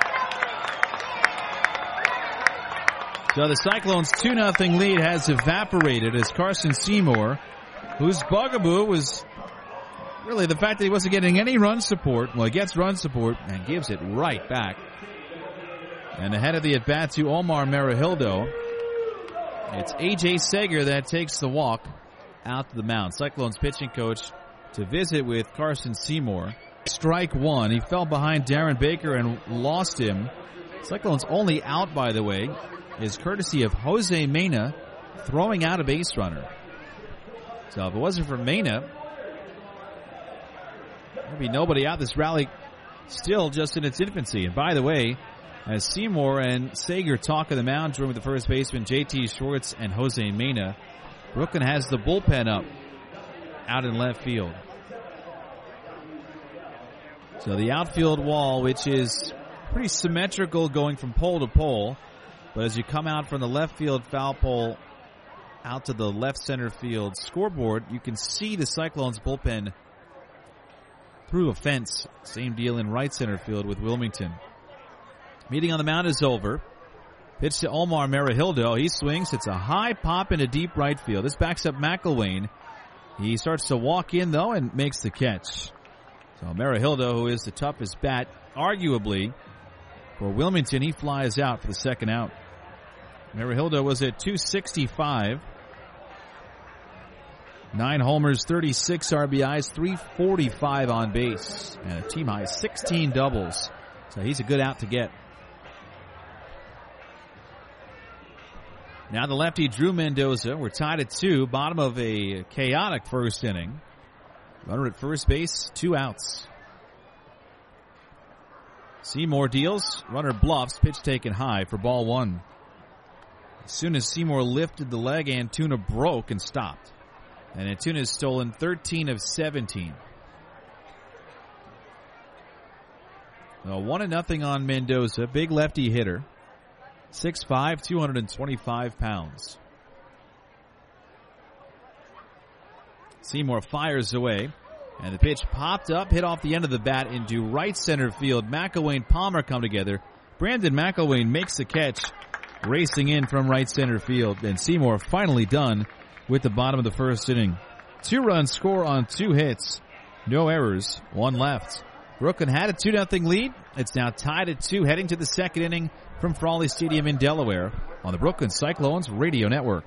So the Cyclones' two nothing lead has evaporated as Carson Seymour, whose bugaboo was really the fact that he wasn't getting any run support. Well, he gets run support and gives it right back. And ahead of the at-bat to Omar Merihildo, it's A J Sager that takes the walk out to the mound. Cyclones pitching coach to visit with Carson Seymour. Strike one. He fell behind Darren Baker and lost him. Cyclones' only out, by the way, is courtesy of Jose Mena throwing out a base runner. So if it wasn't for Mena, there'd be nobody out. This rally still just in its infancy. And by the way, as Seymour and Sager talk of the mound, joined with the first baseman J T Schwartz and Jose Mena, Brooklyn has the bullpen up out in left field. So the outfield wall, which is pretty symmetrical going from pole to pole, but as you come out from the left field foul pole out to the left center field scoreboard, you can see the Cyclones bullpen through a fence. Same deal in right center field with Wilmington. Meeting on the mound is over. Pitch to Omar Merihildo. He swings. It's a high pop into deep right field. This backs up McElwain. He starts to walk in, though, and makes the catch. So Merihildo, who is the toughest bat, arguably, for Wilmington, he flies out for the second out. Merihildo was at two sixty-five. Nine homers, thirty-six R B Is, three forty-five on base, and a team high sixteen doubles. So he's a good out to get. Now the lefty Drew Mendoza. We're tied at two, bottom of a chaotic first inning. Runner at first base, two outs. Seymour deals, runner bluffs, pitch taken high for ball one. As soon as Seymour lifted the leg, Antuna broke and stopped. And Antuna has stolen thirteen of seventeen. So one and nothing on Mendoza, big lefty hitter. six five, two hundred twenty-five pounds. Seymour fires away, and the pitch popped up, hit off the end of the bat into right center field. McElwain and Palmer come together. Brandon McElwain makes the catch, racing in from right center field, and Seymour finally done with the bottom of the first inning. Two-run score on two hits, no errors, one left. Brooklyn had a two nothing lead. It's now tied at two, heading to the second inning from Frawley Stadium in Delaware on the Brooklyn Cyclones Radio Network.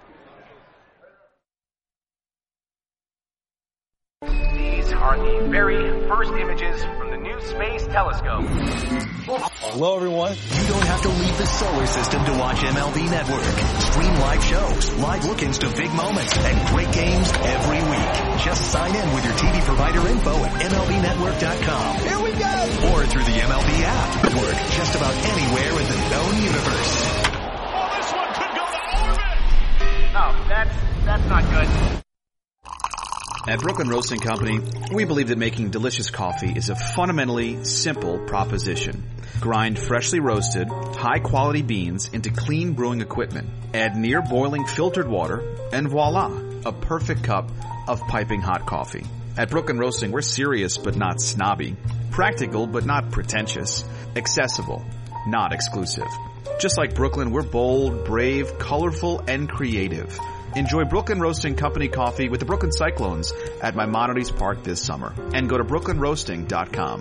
These are the very first images from the new Space Telescope. Hello, everyone. You don't have to leave the solar system to watch M L B Network. Stream live shows, live look-ins to big moments, and great games every week. Just sign in with your T V provider info at M L B network dot com. Here we go! Or through the M L B app. Network just about anywhere in the known universe. Oh, this one could go to orbit! Oh, that's, that's not good. At Brooklyn Roasting Company, we believe that making delicious coffee is a fundamentally simple proposition. Grind freshly roasted, high-quality beans into clean brewing equipment. Add near-boiling filtered water, and voila, a perfect cup of piping hot coffee. At Brooklyn Roasting, we're serious but not snobby. Practical but not pretentious. Accessible, not exclusive. Just like Brooklyn, we're bold, brave, colorful, and creative. Enjoy Brooklyn Roasting Company coffee with the Brooklyn Cyclones at Maimonides Park this summer. And go to brooklyn roasting dot com.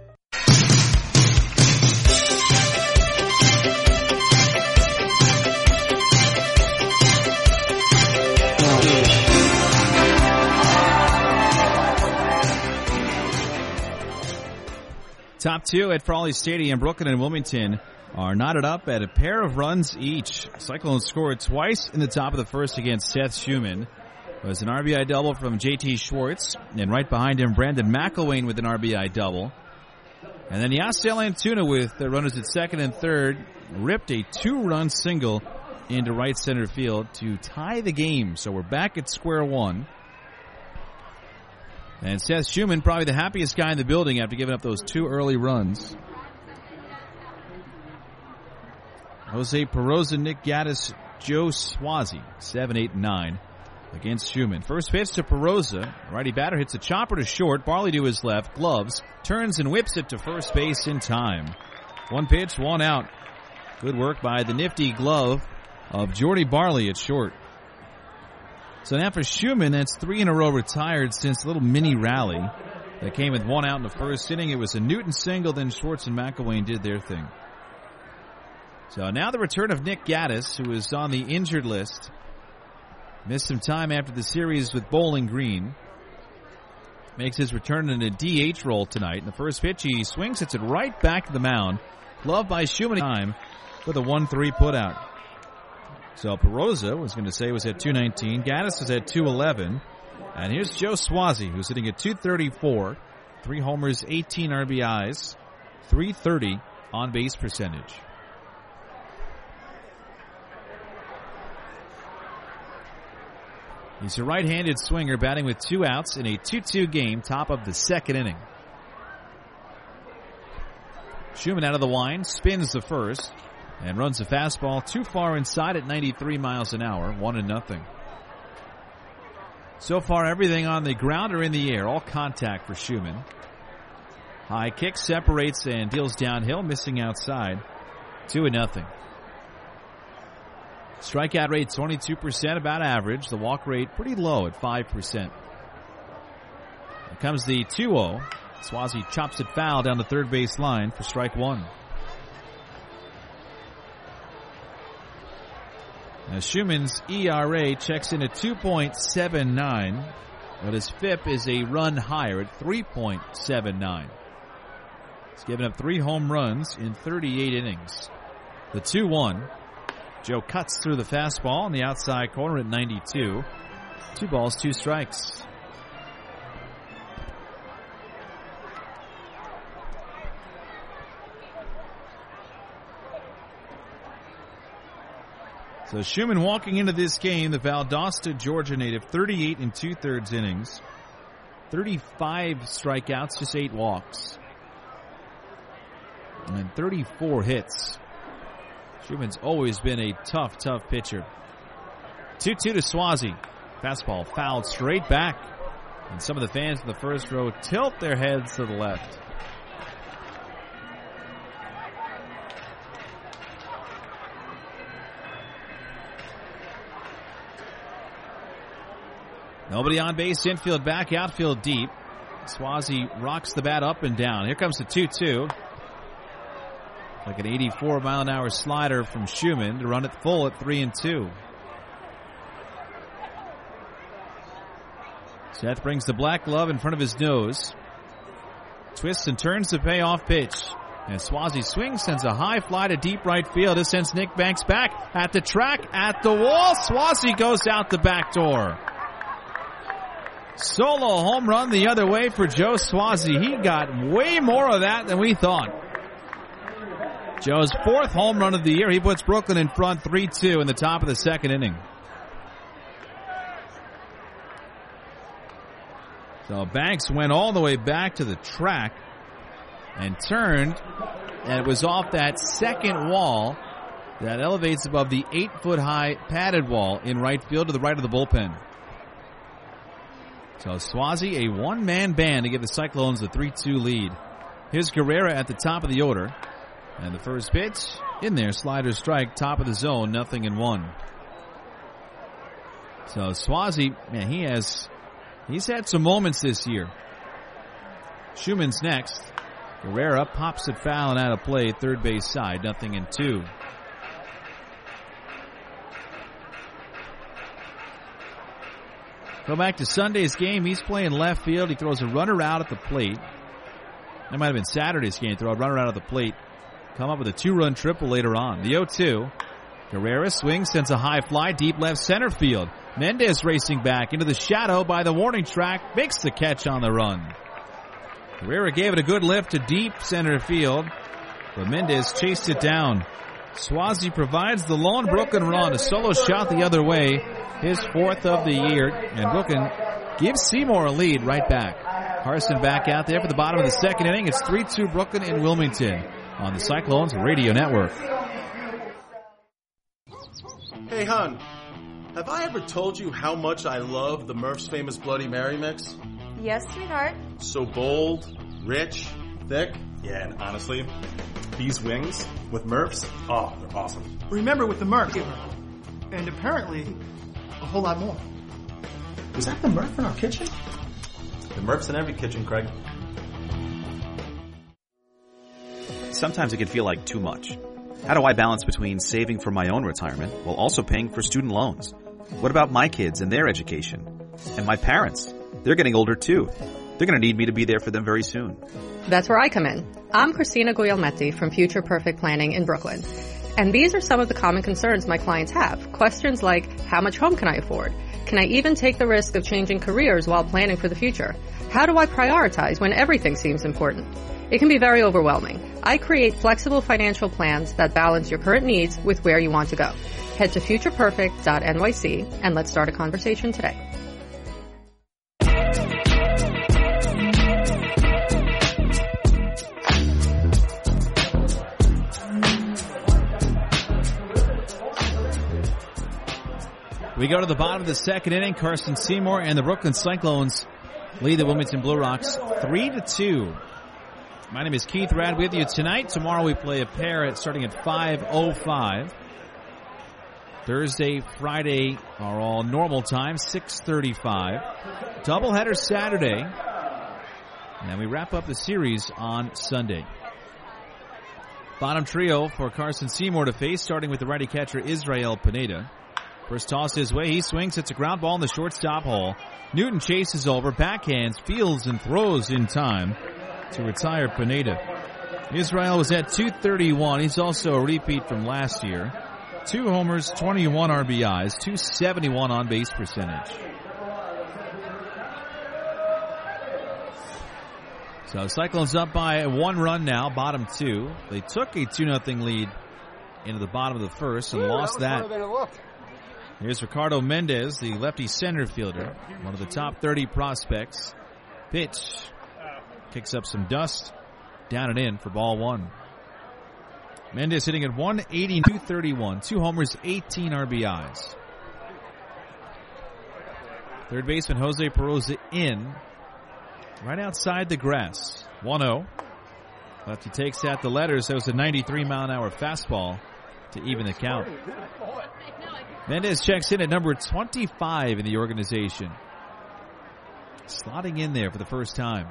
Top two at Frawley Stadium. Brooklyn and Wilmington are knotted up at a pair of runs each. Cyclones scored twice in the top of the first against Seth Schumann. It was an R B I double from J T Schwartz, and right behind him, Brandon McElwain with an R B I double. And then Yasiel Antuna with the runners at second and third ripped a two-run single into right center field to tie the game. So we're back at square one. And Seth Schumann, probably the happiest guy in the building after giving up those two early runs. Jose Peroza, Nick Gaddis, Joe Swazi, seven, eight, and nine against Schumann. First pitch to Peroza. Righty batter hits a chopper to short. Barley to his left. Gloves. Turns and whips it to first base in time. One pitch, one out. Good work by the nifty glove of Jordy Barley at short. So now for Schumann, that's three in a row retired since a little mini rally that came with one out in the first inning. It was a Newton single, then Schwartz and McElwain did their thing. So now the return of Nick Gaddis, who is on the injured list. Missed some time after the series with Bowling Green. Makes his return in a D H role tonight. In the first pitch, he swings, hits it right back to the mound. Gloved by Schumann time with a one three putout. So Perosa was going to say was at two nineteen. Gaddis was at two eleven. And here's Joe Swazi, who's sitting at two thirty-four. Three homers, eighteen R B Is, three thirty on base percentage. He's a right-handed swinger batting with two outs in a two two game, top of the second inning. Schumann out of the wind, spins the first, and runs a fastball too far inside at ninety-three miles an hour, one and nothing. So far, everything on the ground or in the air, all contact for Schumann. High kick separates and deals downhill, missing outside, two and nothing. Strikeout rate twenty-two percent, about average. The walk rate pretty low at five percent. Here comes the two oh. Swazi chops it foul down the third base line for strike one. Now Schumann's E R A checks in at two point seven nine, but his F I P is a run higher at three point seven nine. He's given up three home runs in thirty-eight innings. The two one. Joe cuts through the fastball on the outside corner at ninety-two. Two balls, two strikes. So Schumann walking into this game, the Valdosta, Georgia native, thirty-eight and two-thirds innings. thirty-five strikeouts, just eight walks. And thirty-four hits. Schumann's always been a tough, tough pitcher. two two to Swazi. Fastball fouled straight back. And some of the fans in the first row tilt their heads to the left. Nobody on base, infield back, outfield deep. Swazi rocks the bat up and down. Here comes the two two. Like an eighty-four mile an hour slider from Schumann to run it full at three and two. Seth brings the black glove in front of his nose. Twists and turns the payoff pitch. And Swazi swings, sends a high fly to deep right field. This sends Nick Banks back at the track, at the wall. Swazi goes out the back door. Solo home run the other way for Joe Swazi. He got way more of that than we thought. Joe's fourth home run of the year. He puts Brooklyn in front three two in the top of the second inning. So Banks went all the way back to the track and turned, and it was off that second wall that elevates above the eight-foot-high padded wall in right field to the right of the bullpen. So Swazi, a one-man band to give the Cyclones a three two lead. Here's Guerrera at the top of the order. And the first pitch, in there, slider strike, top of the zone, nothing in one. So Swazi, man, he has, he's had some moments this year. Schumann's next. Guerrera pops it foul and out of play, third base side, nothing in two. Go back to Sunday's game. He's playing left field. He throws a runner out at the plate. That might have been Saturday's game. Throw a runner out at the plate. Come up with a two-run triple later on. The oh two. Guerrera swings, sends a high fly deep left center field. Mendez racing back into the shadow by the warning track. Makes the catch on the run. Guerrera gave it a good lift to deep center field, but Mendez chased it down. Swazi provides the lone Brooklyn run. A solo shot the other way. His fourth of the year. And Brooklyn gives Seymour a lead right back. Carson back out there for the bottom of the second inning. It's three two Brooklyn in Wilmington on the Cyclones Radio Network. Hey, hon. Have I ever told you how much I love the Murph's Famous Bloody Mary mix? Yes, sweetheart. So bold, rich, thick. Yeah, and honestly, these wings with Murph's, oh, they're awesome. Remember with the Murph's, and apparently a whole lot more. Was that the Murph in our kitchen? The Murph's in every kitchen, Craig. Sometimes it can feel like too much. How do I balance between saving for my own retirement while also paying for student loans? What about my kids and their education? And my parents? They're getting older too. They're going to need me to be there for them very soon. That's where I come in. I'm Christina Guglielmetti from Future Perfect Planning in Brooklyn. And these are some of the common concerns my clients have. Questions like, how much home can I afford? Can I even take the risk of changing careers while planning for the future? How do I prioritize when everything seems important? It can be very overwhelming. I create flexible financial plans that balance your current needs with where you want to go. Head to future perfect dot N Y C and let's start a conversation today. We go to the bottom of the second inning. Carson Seymour and the Brooklyn Cyclones lead the Wilmington Blue Rocks three to two. My name is Keith Rad with you tonight. Tomorrow we play a pair at starting at five oh five. Thursday, Friday are all normal time, six thirty-five. Doubleheader Saturday. And then we wrap up the series on Sunday. Bottom trio for Carson Seymour to face, starting with the righty catcher Israel Pineda. First toss his way, he swings, hits a ground ball in the shortstop hole. Newton chases over, backhands, fields, and throws in time to retire Pineda. Israel was at two thirty-one. He's also a repeat from last year. Two homers, twenty-one R B Is, two seventy-one on base percentage. So Cyclones up by one run now, bottom two. They took a two nothing lead into the bottom of the first and Ooh, lost that. that. Here's Ricardo Mendez, the lefty center fielder, one of the top thirty prospects. Pitch. Kicks up some dust. Down and in for ball one. Mendez hitting at one eighty, two thirty-one. Two homers, eighteen R B Is. Third baseman Jose Peroza in. Right outside the grass. one oh. Lefty takes out the letters. That was a ninety-three mile an hour fastball to even the count. Mendez checks in at number twenty-five in the organization. Slotting in there for the first time.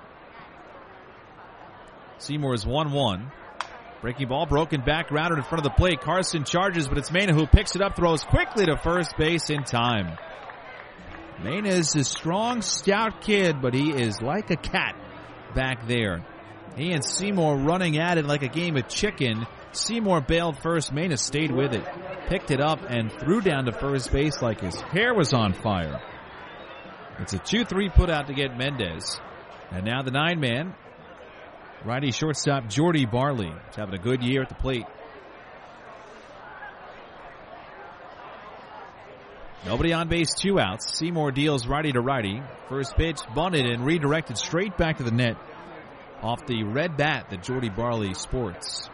Seymour is one one. Breaking ball, broken back, grounded in front of the plate. Carson charges, but it's Mena who picks it up, throws quickly to first base in time. Mena is a strong, stout kid, but he is like a cat back there. He and Seymour running at it like a game of chicken. Seymour bailed first. Mena stayed with it. Picked it up and threw down to first base like his hair was on fire. It's a two three put out to get Mendez. And now the nine man. Righty shortstop Jordy Barley. He's having a good year at the plate. Nobody on base, two outs. Seymour deals righty to righty. First pitch bunted and redirected straight back to the net off the red bat that Jordy Barley sports.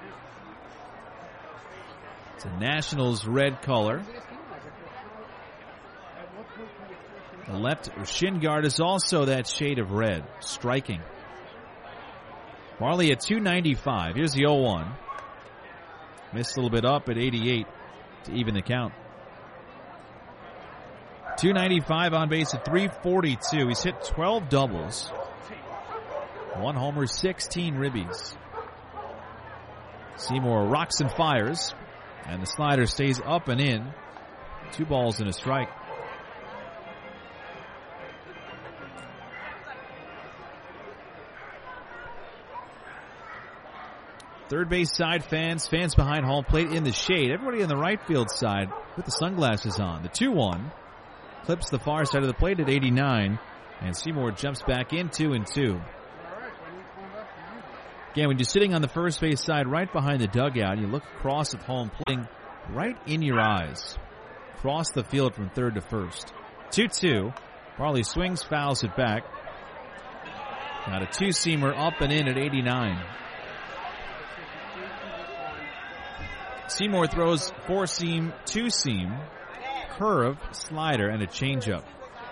It's a Nationals red color. The left shin guard is also that shade of red, striking. Barley at two ninety-five. Here's the oh one. Missed a little bit up at eighty-eight to even the count. two ninety-five on base at three forty-two. He's hit twelve doubles. One homer, sixteen ribbies. Seymour rocks and fires. And the slider stays up and in. Two balls and a strike. Third base side fans, fans behind home plate in the shade. Everybody on the right field side with the sunglasses on. The two one clips the far side of the plate at eighty-nine. And Seymour jumps back in two and two. Again, when you're sitting on the first base side right behind the dugout, you look across at home plate right in your eyes. Across the field from third to first. two two. Barley swings, fouls it back. Got a two-seamer up and in at eighty-nine. Seymour throws four-seam, two-seam, curve, slider, and a changeup.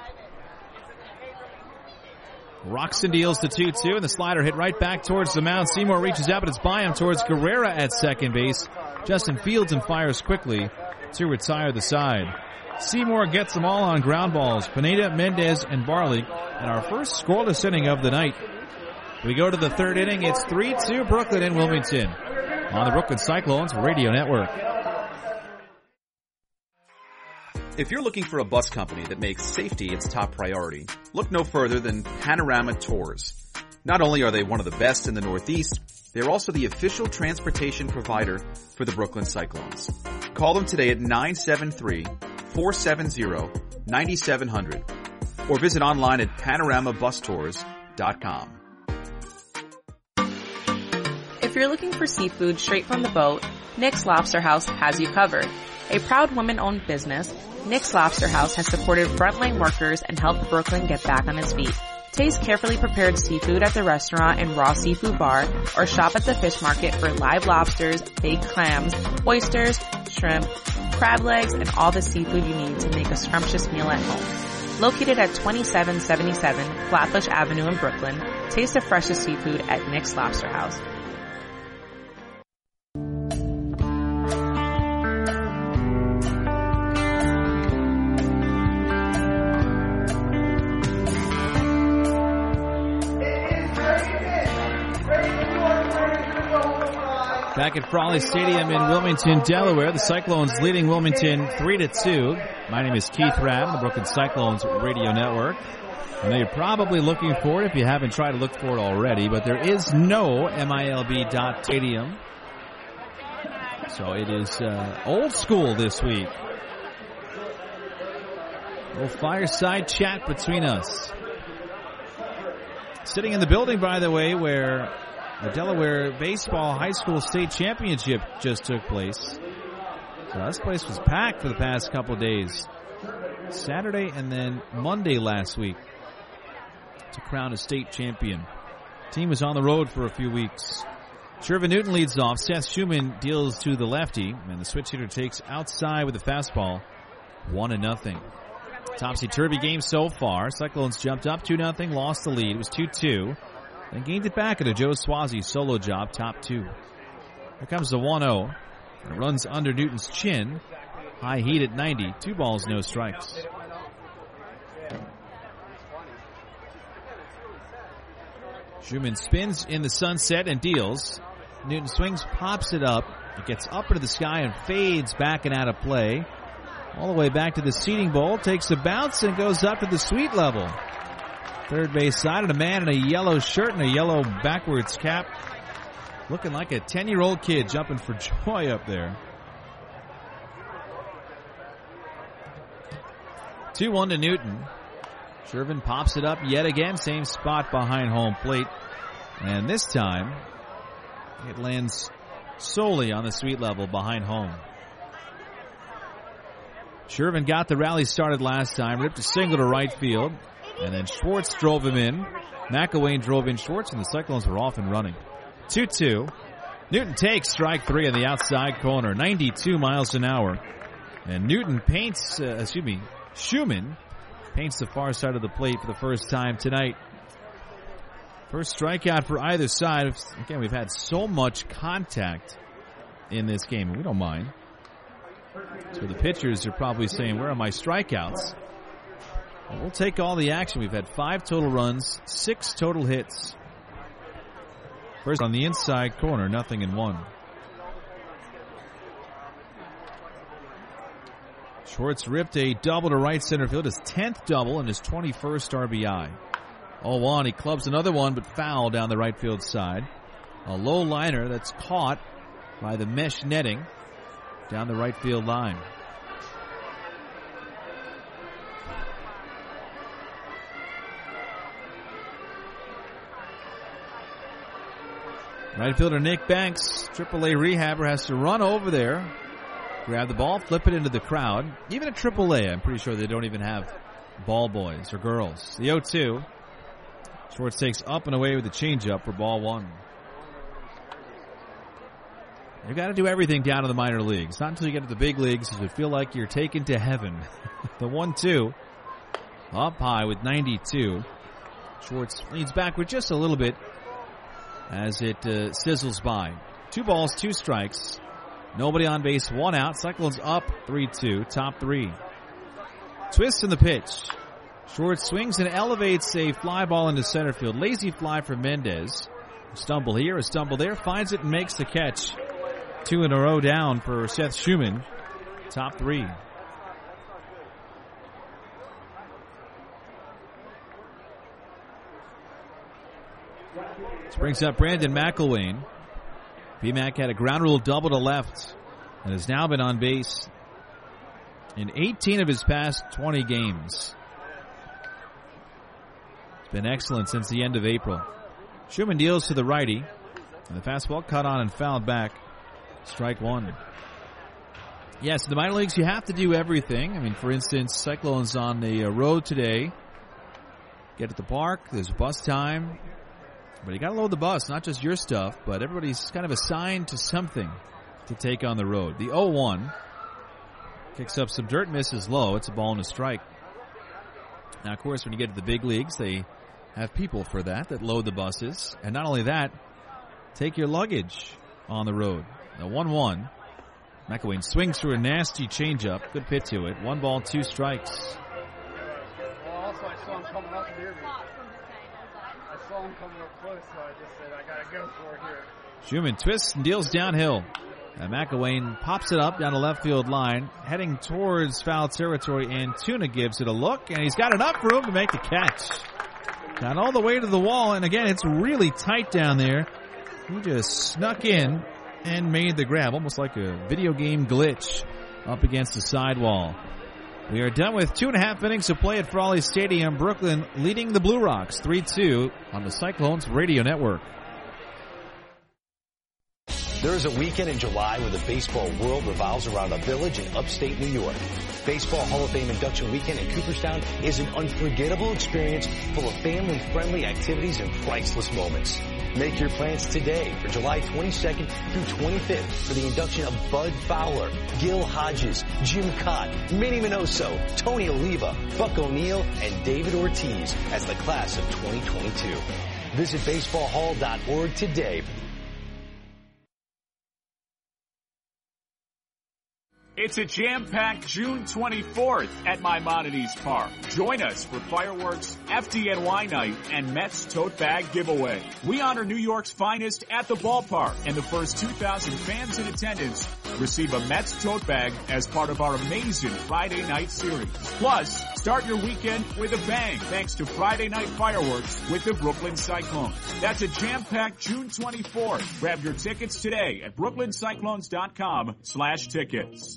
Rocks and deals to two two, and the slider hit right back towards the mound. Seymour reaches out, but it's by him towards Guerrera at second base. Justin fields and fires quickly to retire the side. Seymour gets them all on ground balls. Pineda, Mendez, and Barley. And our first scoreless inning of the night. We go to the third inning. It's three two Brooklyn in Wilmington. on the Brooklyn Cyclones Radio Network. If you're looking for a bus company that makes safety its top priority, look no further than Panorama Tours. Not only are they one of the best in the Northeast, they're also the official transportation provider for the Brooklyn Cyclones. Call them today at nine seven three, four seven zero, nine seven zero zero or visit online at panorama bus tours dot com. If you're looking for seafood straight from the boat, Nick's Lobster House has you covered. A proud woman-owned business, Nick's Lobster House has supported frontline workers and helped Brooklyn get back on its feet. Taste carefully prepared seafood at the restaurant and raw seafood bar, or shop at the fish market for live lobsters, baked clams, oysters, shrimp, crab legs, and all the seafood you need to make a scrumptious meal at home. Located at twenty-seven seventy-seven Flatbush Avenue in Brooklyn, taste the freshest seafood at Nick's Lobster House. Back at Frawley Stadium in Wilmington, Delaware, the Cyclones leading Wilmington three to two. My name is Keith Rabb on the Brooklyn Cyclones Radio Network. I know you're probably looking for it if you haven't tried to look for it already, but there is no M I L B dot stadium. So it is uh, old school this week. A little fireside chat between us. Sitting in the building, by the way, where the Delaware Baseball High School State Championship just took place. So this place was packed for the past couple days. Saturday and then Monday last week to crown a state champion. Team was on the road for a few weeks. Shervin Newton leads off. Seth Schumann deals to the lefty, and the switch hitter takes outside with a fastball. One and nothing. Topsy-turvy game so far. Cyclones jumped up two nothing, lost the lead. It was two two. Then gained it back at a Joe Swazi solo job, top two. Here comes the one oh. It runs under Newton's chin. High heat at ninety. Two balls, no strikes. Schumann spins in the sunset and deals. Newton swings, pops it up. It gets up into the sky and fades back and out of play. All the way back to the seating bowl. Takes a bounce and goes up to the suite level. Third base side, and a man in a yellow shirt and a yellow backwards cap. Looking like a ten-year-old kid jumping for joy up there. two one to Newton. Shervin pops it up yet again. Same spot behind home plate. And this time, it lands solely on the suite level behind home. Shervin got the rally started last time. Ripped a single to right field. And then Schwartz drove him in. McElwain drove in Schwartz, and the Cyclones were off and running. two two. Newton takes strike three on the outside corner. ninety-two miles an hour. And Newton paints, uh, excuse me, Schumann paints the far side of the plate for the first time tonight. First strikeout for either side. Again, we've had so much contact in this game, and we don't mind. So the pitchers are probably saying, where are my strikeouts? We'll take all the action. We've had five total runs, six total hits. First on the inside corner, nothing in one. Schwartz ripped a double to right center field, his tenth double and his twenty-first R B I. oh one, he clubs another one, but foul down the right field side. A low liner that's caught by the mesh netting down the right field line. Right fielder Nick Banks, triple A rehabber, has to run over there, grab the ball, flip it into the crowd. Even at triple A, I'm pretty sure they don't even have ball boys or girls. The oh two. Schwartz takes up and away with the changeup for ball one. You've got to do everything down to the minor leagues. Not until you get to the big leagues does it feel like you're taken to heaven. The one two. Up high with ninety-two. Schwartz leans backward just a little bit as it uh, sizzles by. Two balls, two strikes. Nobody on base, one out. Cyclones up three two, top three. Twist in the pitch. Schwartz swings and elevates a fly ball into center field. Lazy fly for Mendez. A stumble here, a stumble there. Finds it and makes the catch Two in a row down for Seth Schumann. Top three. This brings up Brandon McIlwain. B-Mac had a ground rule double to left and has now been on base in eighteen of his past twenty games. It's been excellent since the end of April. Schumann deals to the righty, and the fastball cut on and fouled back. Strike one. Yes, in the minor leagues, you have to do everything. I mean, for instance, Cyclones on the road today. Get to the park. There's bus time. But you got to load the bus, not just your stuff, but everybody's kind of assigned to something to take on the road. The oh one kicks up some dirt, misses low. It's a ball and a strike. Now, of course, when you get to the big leagues, they have people for that, that load the buses. And not only that, take your luggage on the road. The one one. McIlwain swings through a nasty changeup. Good pitch to it. One ball, two strikes. Well, also I saw him coming up near me. I saw him coming up close, so I just said, I got to go for it here. Schumann twists and deals downhill. And McIlwain pops it up down the left field line, heading towards foul territory, and Tuna gives it a look, and he's got enough room to make the catch. Got all the way to the wall, and again, it's really tight down there. He just snuck in and made the grab, almost like a video game glitch up against the sidewall. We are done with two and a half innings of play at Frawley Stadium. Brooklyn leading the Blue Rocks three two on the Cyclones Radio Network. There is a weekend in July where the baseball world revolves around a village in upstate New York. Baseball Hall of Fame induction weekend in Cooperstown is an unforgettable experience full of family-friendly activities and priceless moments. Make your plans today for July twenty-second through twenty-fifth for the induction of Bud Fowler, Gil Hodges, Jim Cott, Minnie Minoso, Tony Oliva, Buck O'Neill, and David Ortiz as the class of twenty twenty-two. Visit baseball hall dot org today. It's a jam-packed June twenty-fourth at Maimonides Park. Join us for fireworks, F D N Y night, and Mets tote bag giveaway. We honor New York's finest at the ballpark, and the first two thousand fans in attendance receive a Mets tote bag as part of our amazing Friday night series. Plus, start your weekend with a bang thanks to Friday night fireworks with the Brooklyn Cyclones. That's a jam-packed June twenty-fourth. Grab your tickets today at brooklyn cyclones dot com slash tickets.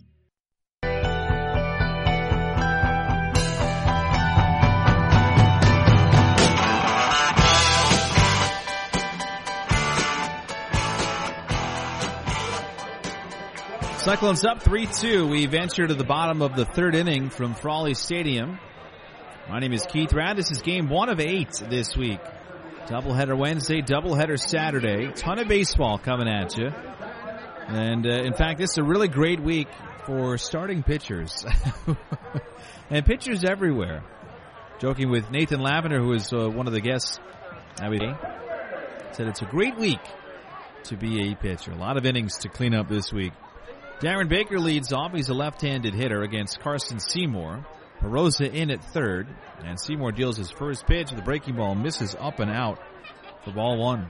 Cyclones up three two. We venture to the bottom of the third inning from Frawley Stadium. My name is Keith Rad. This is game one of eight this week. Doubleheader Wednesday, doubleheader Saturday. Ton of baseball coming at you. And, uh, in fact, this is a really great week for starting pitchers. And pitchers everywhere. Joking with Nathan Lavender, who is uh, one of the guests. Said it's a great week to be a pitcher. A lot of innings to clean up this week. Darren Baker leads off. He's a left-handed hitter against Carson Seymour. Perosa in at third, and Seymour deals his first pitch. The breaking ball misses up and out for ball one.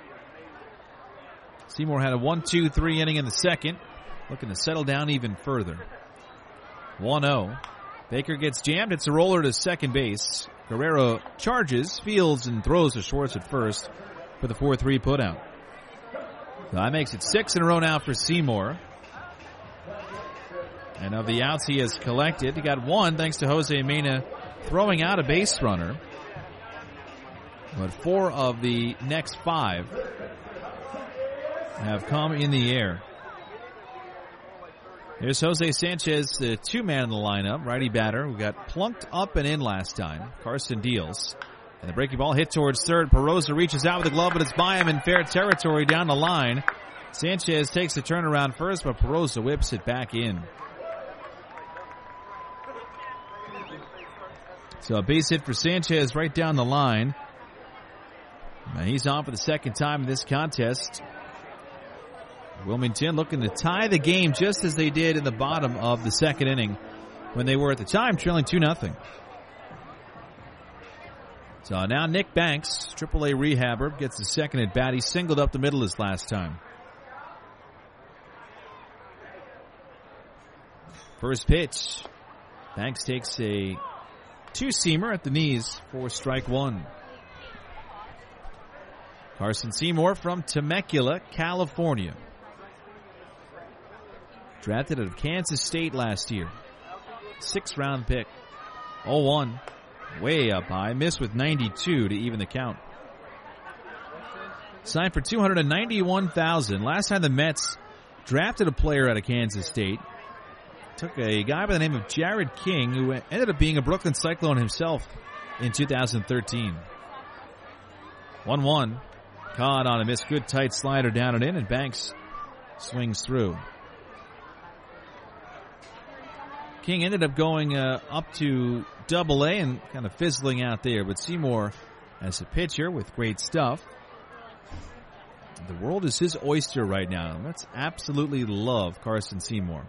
Seymour had a one two three inning in the second, looking to settle down even further. one oh. Baker gets jammed. It's a roller to second base. Guerrero charges, fields, and throws to Schwartz at first for the four three putout. So that makes it six in a row now for Seymour. And of the outs he has collected, he got one thanks to Jose Mena throwing out a base runner. But four of the next five have come in the air. Here's Jose Sanchez, the two-man in the lineup, righty batter, who got plunked up and in last time. Carson deals. And the breaking ball hit towards third. Perosa reaches out with the glove, but it's by him in fair territory down the line. Sanchez takes the turnaround first, but Perosa whips it back in. So a base hit for Sanchez right down the line. And he's on for the second time in this contest. Wilmington looking to tie the game just as they did in the bottom of the second inning when they were at the time trailing two nothing. So now Nick Banks, triple A rehabber, gets the second at bat. He singled up the middle his last time. First pitch. Banks takes a two-seamer at the knees for strike one. Carson Seymour from Temecula, California. Drafted out of Kansas State last year. Sixth round pick. oh one. Way up high. Missed with ninety-two to even the count. Signed for two hundred ninety-one thousand dollars. Last time the Mets drafted a player out of Kansas State, took a guy by the name of Jared King, who ended up being a Brooklyn Cyclone himself in two thousand thirteen. one one. Caught on a miss. Good tight slider down and in, and Banks swings through. King ended up going uh, up to double A and kind of fizzling out there, but Seymour as a pitcher with great stuff. The world is his oyster right now. Let's absolutely love Carson Seymour.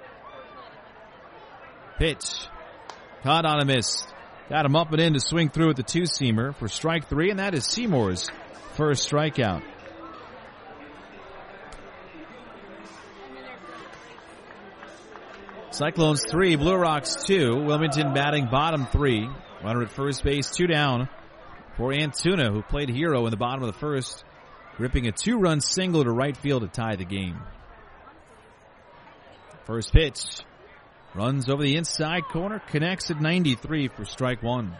Pitch. Caught on a miss. Got him up and in to swing through with the two-seamer for strike three, and that is Seymour's first strikeout. Cyclones three, Blue Rocks two. Wilmington batting bottom three. Runner at first base, two down for Antuna, who played hero in the bottom of the first, ripping a two-run single to right field to tie the game. First pitch. Runs over the inside corner, connects at ninety-three for strike one.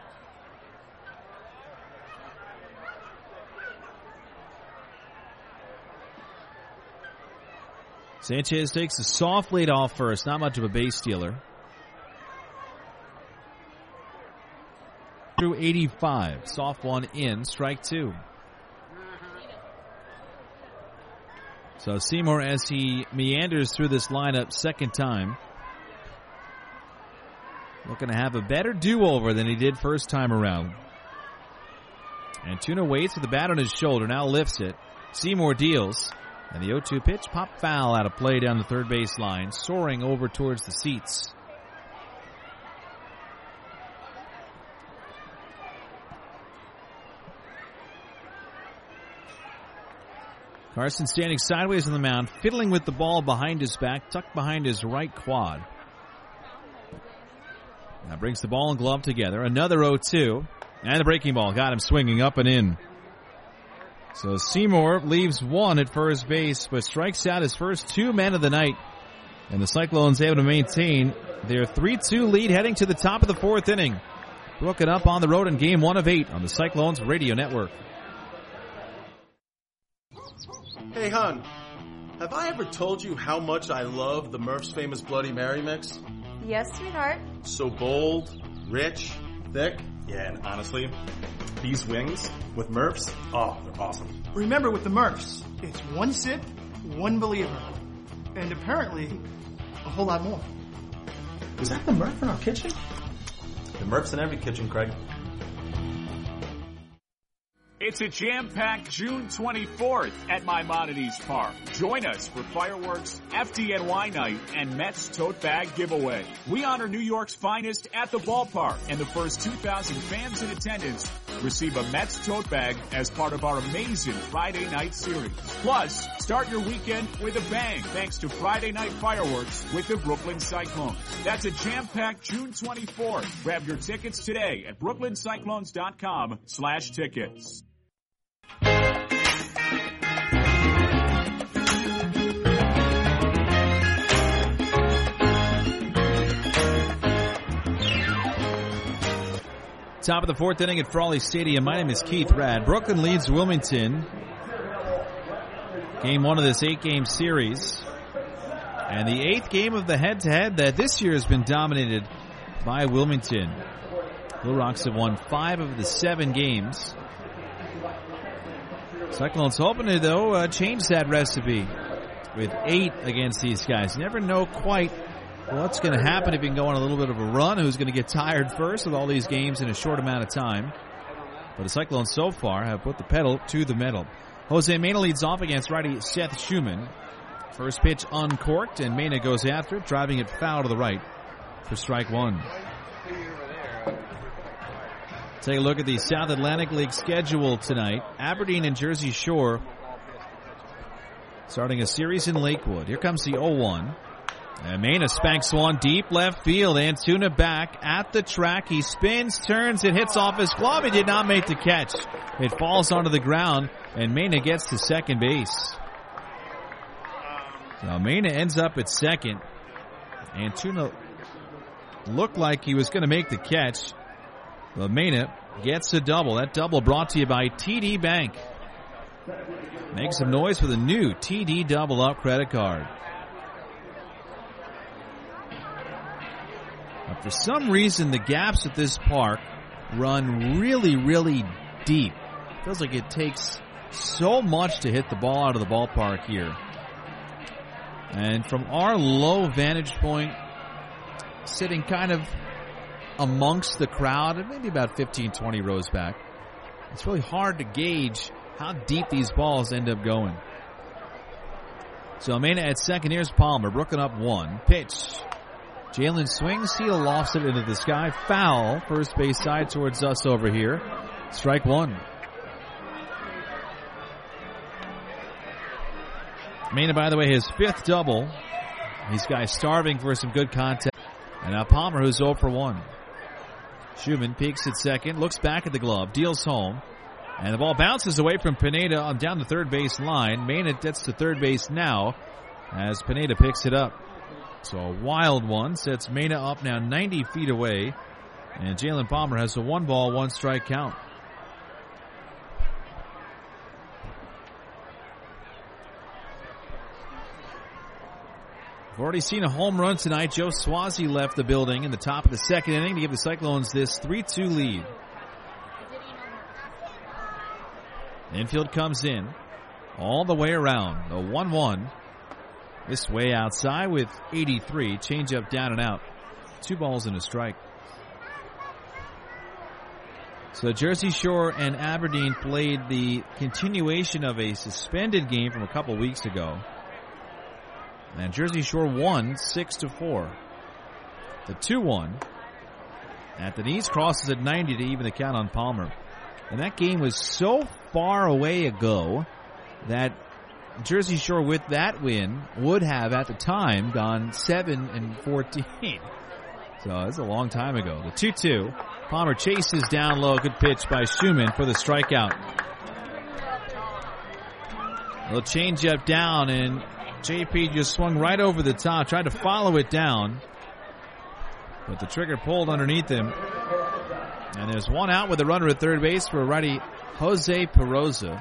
Sanchez takes a soft lead off first, not much of a base stealer. Through eighty-five, soft one in, strike two. So Seymour, as he meanders through this lineup second time, looking to have a better do-over than he did first time around. Antuna waits with the bat on his shoulder, now lifts it. Seymour deals. And the oh two pitch, pop foul out of play down the third base line, soaring over towards the seats. Carson standing sideways on the mound, fiddling with the ball behind his back, tucked behind his right quad. Now brings the ball and glove together. Another oh two. And the breaking ball got him swinging up and in. So Seymour leaves one at first base, but strikes out his first two men of the night. And the Cyclones able to maintain their three two lead heading to the top of the fourth inning. Broken up on the road in game one of eight on the Cyclones Radio Network. Hey, hon, have I ever told you how much I love the Murph's Famous Bloody Mary mix? Yes, sweetheart. So bold, rich, thick. Yeah, and honestly, these wings with Murph's, oh, they're awesome. Remember, with the Murphs, it's one sip, one believer. And apparently, a whole lot more. Was that the Murph in our kitchen? The Murph's in every kitchen, Craig. It's a jam-packed June twenty-fourth at Maimonides Park. Join us for fireworks, F D N Y night, and Mets tote bag giveaway. We honor New York's finest at the ballpark, and the first two thousand fans in attendance receive a Mets tote bag as part of our amazing Friday night series. Plus, start your weekend with a bang thanks to Friday night fireworks with the Brooklyn Cyclones. That's a jam-packed June twenty-fourth. Grab your tickets today at brooklyn cyclones dot com slash tickets. Top of the fourth inning at Frawley Stadium. My name is Keith Rad. Brooklyn leads Wilmington. Game one of this eight-game series. And the eighth game of the head-to-head that this year has been dominated by Wilmington. Blue Rocks have won five of the seven games. Cyclones hoping to, though, uh, change that recipe with eight against these guys. You never know quite what's going to happen if you can go on a little bit of a run, who's going to get tired first with all these games in a short amount of time. But the Cyclones so far have put the pedal to the metal. Jose Mena leads off against righty Seth Schumann. First pitch uncorked, and Mena goes after it, driving it foul to the right for strike one. Take a look at the South Atlantic League schedule tonight. Aberdeen and Jersey Shore starting a series in Lakewood. Here comes the oh one. And Mena spanks one deep left field. Antuna back at the track. He spins, turns, it hits off his glove. He did not make the catch. It falls onto the ground, and Mena gets to second base. So Mena ends up at second. Antuna looked like he was going to make the catch, but Mena gets a double. That double brought to you by T D Bank. Make some noise for the new T D Double Up credit card. But for some reason, the gaps at this park run really, really deep. Feels like it takes so much to hit the ball out of the ballpark here. And from our low vantage point, sitting kind of amongst the crowd, maybe about fifteen, twenty rows back, it's really hard to gauge how deep these balls end up going. So Mena at second. Here's Palmer. Brooklyn up one. Pitch. Jalen swings. He lofts it into the sky. Foul. First base side towards us over here. Strike one. Mena, by the way, his fifth double. These guys starving for some good contact. And now Palmer, who's oh for one. Schumann peeks at second, looks back at the glove, deals home. And the ball bounces away from Pineda on down the third base line. Mena gets to third base now as Pineda picks it up. So a wild one sets Mena up now ninety feet away. And Jalen Palmer has a one ball, one strike count. We've already seen a home run tonight. Joe Swazi left the building in the top of the second inning to give the Cyclones this three two lead. Infield comes in all the way around. The one one. This way outside with eighty-three. Change up down and out. Two balls and a strike. So Jersey Shore and Aberdeen played the continuation of a suspended game from a couple weeks ago. And Jersey Shore won six to four. The two one. At the knees crosses at ninety to even the count on Palmer. And that game was so far away ago that Jersey Shore with that win would have at the time gone seven and fourteen. So that's a long time ago. The two two. Palmer chases down low. Good pitch by Schumann for the strikeout. A little change up down, and J P just swung right over the top, tried to follow it down, but the trigger pulled underneath him. And there's one out with a runner at third base for righty Jose Peroza.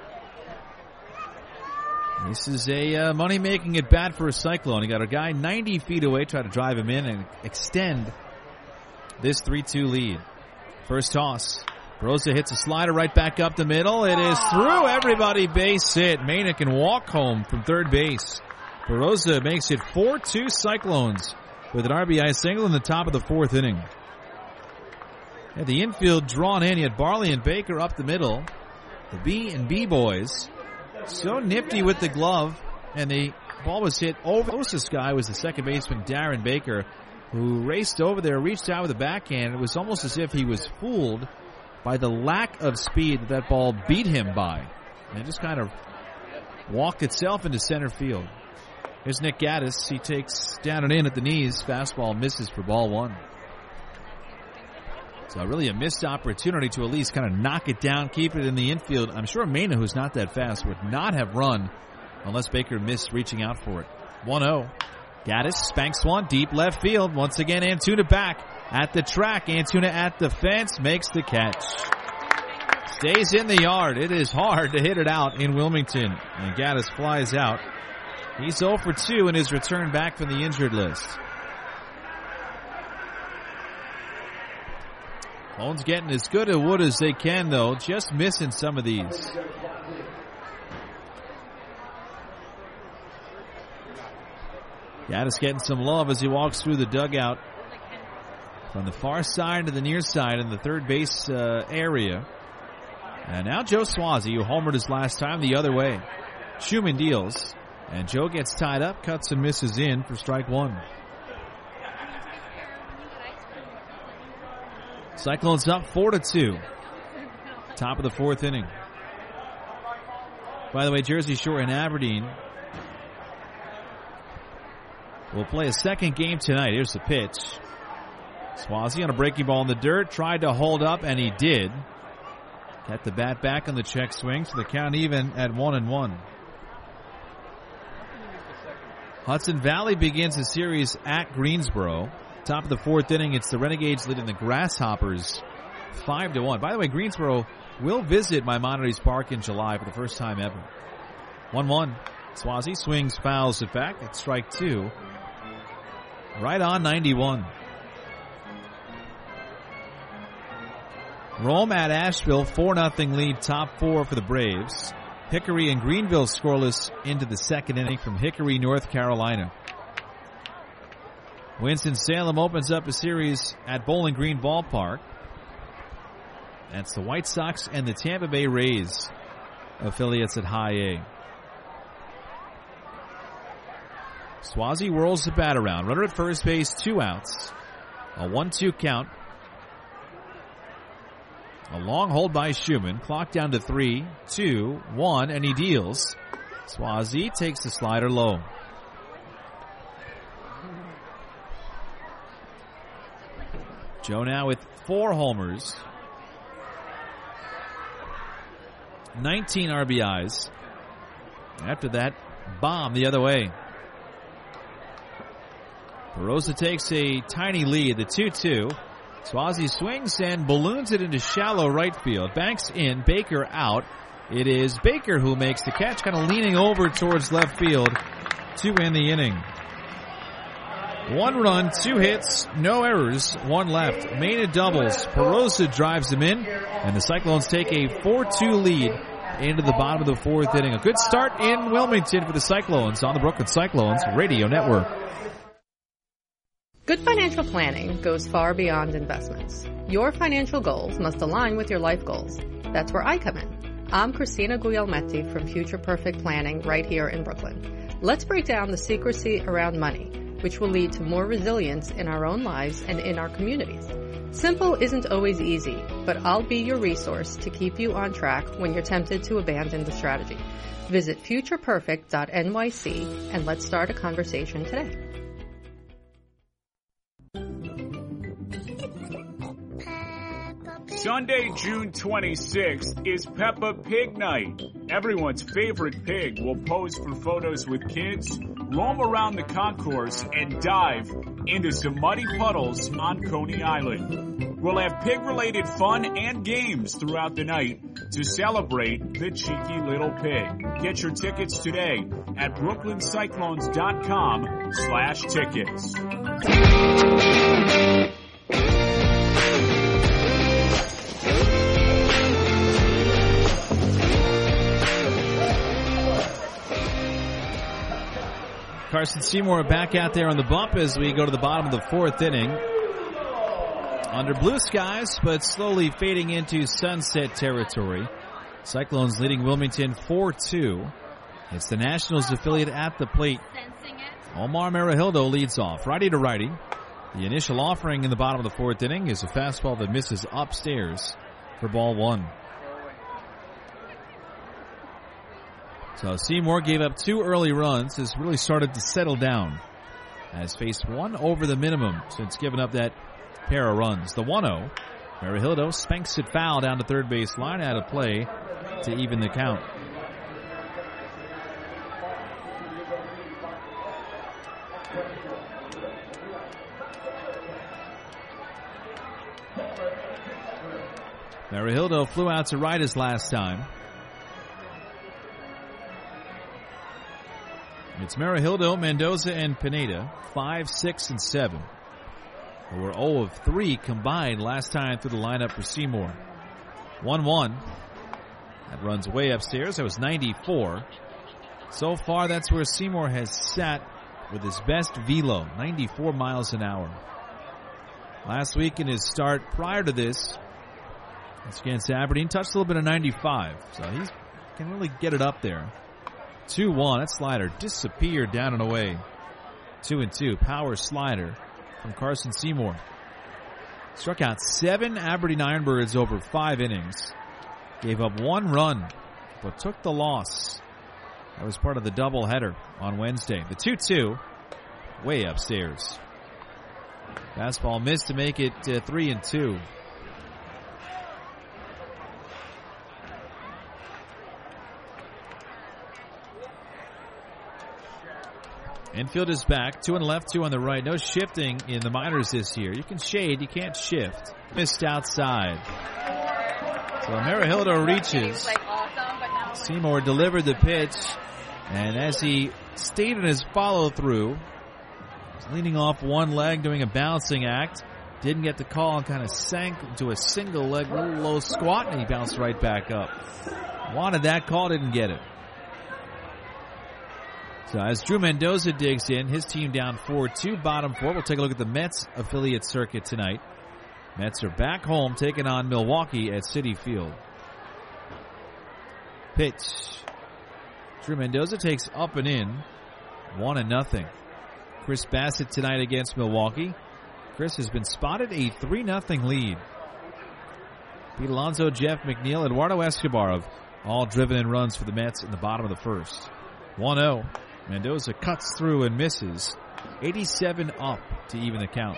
This is a uh, money-making at bat for a Cyclone. He got a guy ninety feet away, try to drive him in and extend this three two lead. First toss. Peroza hits a slider right back up the middle. It is through. Everybody base hit. Mena can walk home from third base. Peroza makes it four two Cyclones with an R B I single in the top of the fourth inning. Yeah, the infield drawn in. You had Barley and Baker up the middle. The B and B boys so nifty with the glove, and the ball was hit over. Closest guy was the second baseman Darren Baker, who raced over there, reached out with a backhand. It was almost as if he was fooled by the lack of speed that that ball beat him by. And it just kind of walked itself into center field. Here's Nick Gaddis. He takes down and in at the knees. Fastball misses for ball one. So really a missed opportunity to at least kind of knock it down, keep it in the infield. I'm sure Mena, who's not that fast, would not have run unless Baker missed reaching out for it. one oh. Gaddis spanks one deep left field. Once again, Antuna back at the track. Antuna at the fence, makes the catch. Stays in the yard. It is hard to hit it out in Wilmington. And Gaddis flies out. He's oh for two in his return back from the injured list. Clones getting as good a wood as they can, though. Just missing some of these. Gaddis getting some love as he walks through the dugout from the far side to the near side in the third base uh, area. And now Joe Swazi, who homered his last time, the other way. Schumann deals, and Joe gets tied up, cuts and misses in for strike one. Cyclones up four to two. Top of the fourth inning. By the way, Jersey Shore and Aberdeen will play a second game tonight. Here's the pitch. Swazi on a breaking ball in the dirt. Tried to hold up, and he did. Got the bat back on the check swing, so the count even at one and one. Hudson Valley begins the series at Greensboro. Top of the fourth inning, it's the Renegades leading the Grasshoppers five to one. By the way, Greensboro will visit Maimonides Park in July for the first time ever. one one. Swazi swings, fouls it back. It's strike two. Right on ninety-one. Rome at Asheville, four nothing lead, top four for the Braves. Hickory and Greenville scoreless into the second inning from Hickory, North Carolina. Winston-Salem opens up a series at Bowling Green Ballpark. That's the White Sox and the Tampa Bay Rays, affiliates at High A. Swazi whirls the bat around. Runner at first base, two outs. A one two count. A long hold by Schumann. Clock down to three, two, one, and he deals. Swazi takes the slider low. Joe now with four homers, nineteen R B Is. After that, bomb the other way. Perosa takes a tiny lead, the two two. Swazi swings and balloons it into shallow right field. Banks in, Baker out. It is Baker who makes the catch, kind of leaning over towards left field to end the inning. One run, two hits, no errors, one left. Maina doubles. Perosa drives them in, and the Cyclones take a four two lead into the bottom of the fourth inning. A good start in Wilmington for the Cyclones on the Brooklyn Cyclones Radio Network. Good financial planning goes far beyond investments. Your financial goals must align with your life goals. That's where I come in. I'm Christina Guglielmetti from Future Perfect Planning right here in Brooklyn. Let's break down the secrecy around money, which will lead to more resilience in our own lives and in our communities. Simple isn't always easy, but I'll be your resource to keep you on track when you're tempted to abandon the strategy. Visit future perfect dot N Y C and let's start a conversation today. Sunday, June twenty-sixth is Peppa Pig Night. Everyone's favorite pig will pose for photos with kids, roam around the concourse, and dive into some muddy puddles on Coney Island. We'll have pig-related fun and games throughout the night to celebrate the cheeky little pig. Get your tickets today at brooklyn cyclones dot com slash tickets. Carson Seymour back out there on the bump as we go to the bottom of the fourth inning. Under blue skies, but slowly fading into sunset territory. Cyclones leading Wilmington four two. It's the Nationals affiliate at the plate. Omar Marahildo leads off, righty to righty. The initial offering in the bottom of the fourth inning is a fastball that misses upstairs for ball one. So Seymour gave up two early runs, has really started to settle down. Has faced one over the minimum since giving up that pair of runs. The one oh. Marahildo spanks it foul down to third base line, out of play to even the count. Marahildo flew out to right his last time. It's Marahildo, Mendoza, and Pineda, five, six, and seven. Who were oh of three combined last time through the lineup for Seymour. one one. That runs way upstairs. That was ninety-four. So far, that's where Seymour has sat with his best velo, ninety-four miles an hour. Last week in his start prior to this, it's against Aberdeen, touched a little bit of ninety-five. So he can really get it up there. two one. That slider disappeared down and away. two and two. Power slider from Carson Seymour. Struck out seven Aberdeen Ironbirds over five innings. Gave up one run, but took the loss. That was part of the doubleheader on Wednesday. The two two. way upstairs. Fastball missed to make it uh, three and two. Infield is back. Two on the left, two on the right. No shifting in the minors this year. You can shade, you can't shift. Missed outside. So Marihildo reaches. Seymour delivered the pitch. And as he stayed in his follow-through, he's leaning off one leg, doing a bouncing act. Didn't get the call and kind of sank into a single leg, little low squat, and he bounced right back up. Wanted that call, didn't get it. So as Drew Mendoza digs in, his team down four two, bottom four. We'll take a look at the Mets affiliate circuit tonight. Mets are back home, taking on Milwaukee at Citi Field. Pitch. Drew Mendoza takes up and in, one and nothing. Chris Bassett tonight against Milwaukee. Chris has been spotted a three nothing lead. Pete Alonso, Jeff McNeil, Eduardo Escobar have all driven in runs for the Mets in the bottom of the first. one oh. Mendoza cuts through and misses. eighty-seven up to even the count.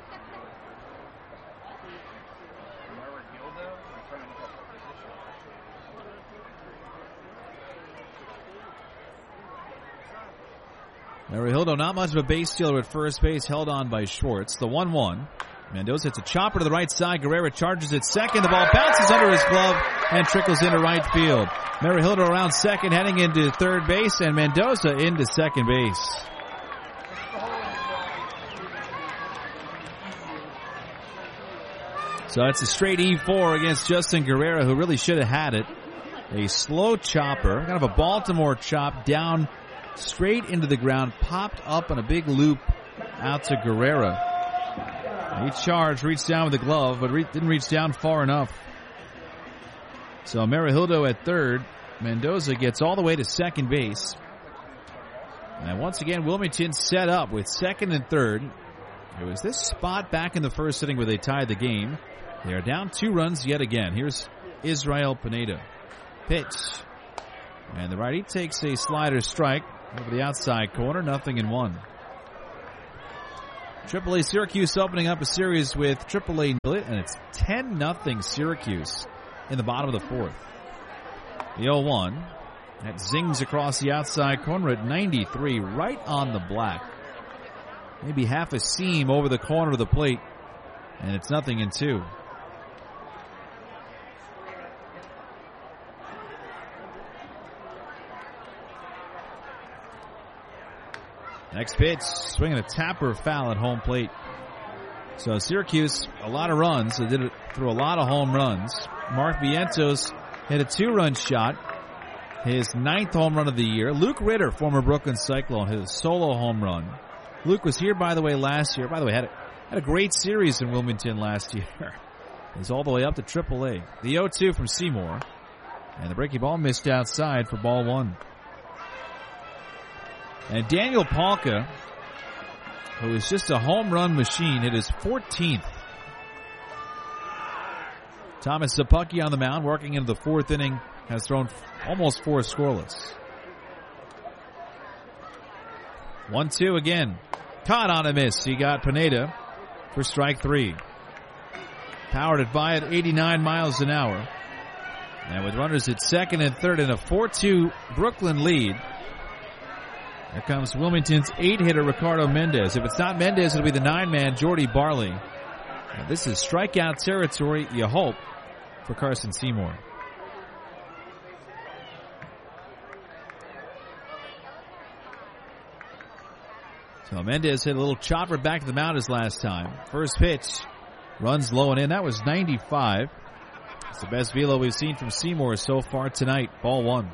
Marihildo, not much of a base stealer at first base, held on by Schwartz. The one one. Mendoza hits a chopper to the right side. Guerrera charges at second. The ball bounces under his glove and trickles into right field. Marihildo around second, heading into third base, and Mendoza into second base. So it's a straight E four against Justin Guerrera, who really should have had it. A slow chopper, kind of a Baltimore chop, down straight into the ground, popped up on a big loop out to Guerrera. He charged, reached down with the glove, but re- didn't reach down far enough. So Marihildo at third. Mendoza gets all the way to second base. And once again, Wilmington set up with second and third. It was this spot back in the first inning where they tied the game. They are down two runs yet again. Here's Israel Pineda. Pitch. And the righty takes a slider strike over the outside corner. Nothing in one. Triple A Syracuse opening up a series with Triple A, and it's ten nothing Syracuse in the bottom of the fourth. The oh one. That zings across the outside corner at ninety-three, right on the black. Maybe half a seam over the corner of the plate, and it's nothing in two. Next pitch, swinging a tapper foul at home plate. So Syracuse, a lot of runs. They did it through a lot of home runs. Mark Vientos hit a two-run shot, his ninth home run of the year. Luke Ritter, former Brooklyn Cyclone, hit a solo home run. Luke was here, by the way, last year. By the way, had a, had a great series in Wilmington last year. He's all the way up to Triple A. The oh two from Seymour. And the breaking ball missed outside for ball one. And Daniel Palka, who is just a home run machine, hit his fourteenth. Thomas Szapucki on the mound, working into the fourth inning, has thrown almost four scoreless. one two again. Caught on a miss. He got Pineda for strike three. Powered it by at eighty-nine miles an hour. And with runners at second and third in a four two Brooklyn lead, here comes Wilmington's eight-hitter Ricardo Mendez. If it's not Mendez, it'll be the nine-man Jordy Barley. Now, this is strikeout territory, you hope, for Carson Seymour. So Mendez hit a little chopper back to the mound his last time. First pitch, runs low and in. That was ninety-five. It's the best velo we've seen from Seymour so far tonight. Ball one.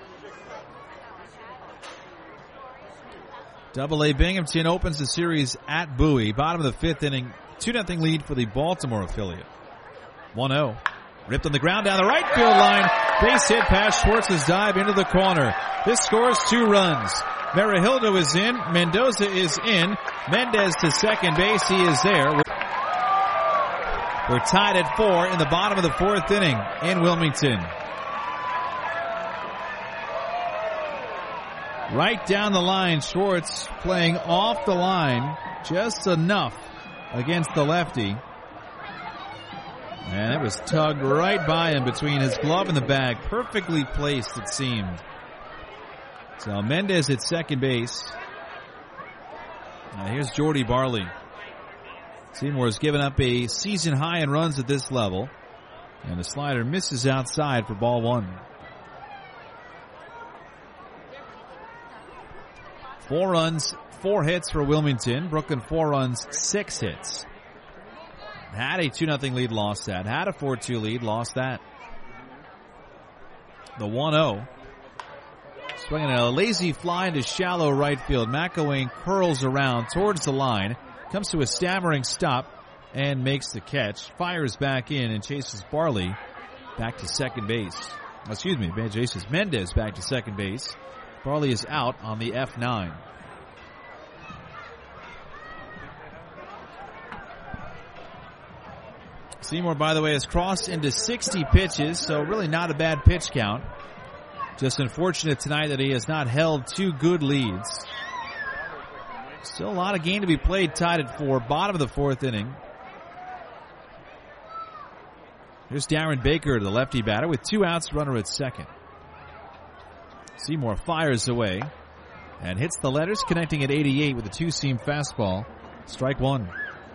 Double A Binghamton opens the series at Bowie. Bottom of the fifth inning. two nothing lead for the Baltimore affiliate. one oh. Ripped on the ground down the right field line. Base hit past Schwartz's dive into the corner. This scores two runs. Marihildo is in. Mendoza is in. Mendez to second base. He is there. We're tied at four in the bottom of the fourth inning in Wilmington. Right down the line, Schwartz playing off the line just enough against the lefty. And it was tugged right by him between his glove and the bag. Perfectly placed, it seemed. So Mendez at second base. Now here's Jordy Barley. Seymour has given up a season high in runs at this level. And the slider misses outside for ball one. Four runs, four hits for Wilmington. Brooklyn, four runs, six hits. Had a two nothing lead, lost that. Had a four two lead, lost that. The one oh. Swinging a lazy fly into shallow right field. McElwain curls around towards the line. Comes to a stammering stop and makes the catch. Fires back in and chases Barley back to second base. Excuse me, chases Mendez back to second base. Barley is out on the F nine. Seymour, by the way, has crossed into sixty pitches, so really not a bad pitch count. Just unfortunate tonight that he has not held two good leads. Still a lot of game to be played, tied at four, bottom of the fourth inning. Here's Darren Baker, the lefty batter, with two outs, runner at second. Seymour fires away and hits the letters, connecting at eighty-eight with a two-seam fastball. Strike one.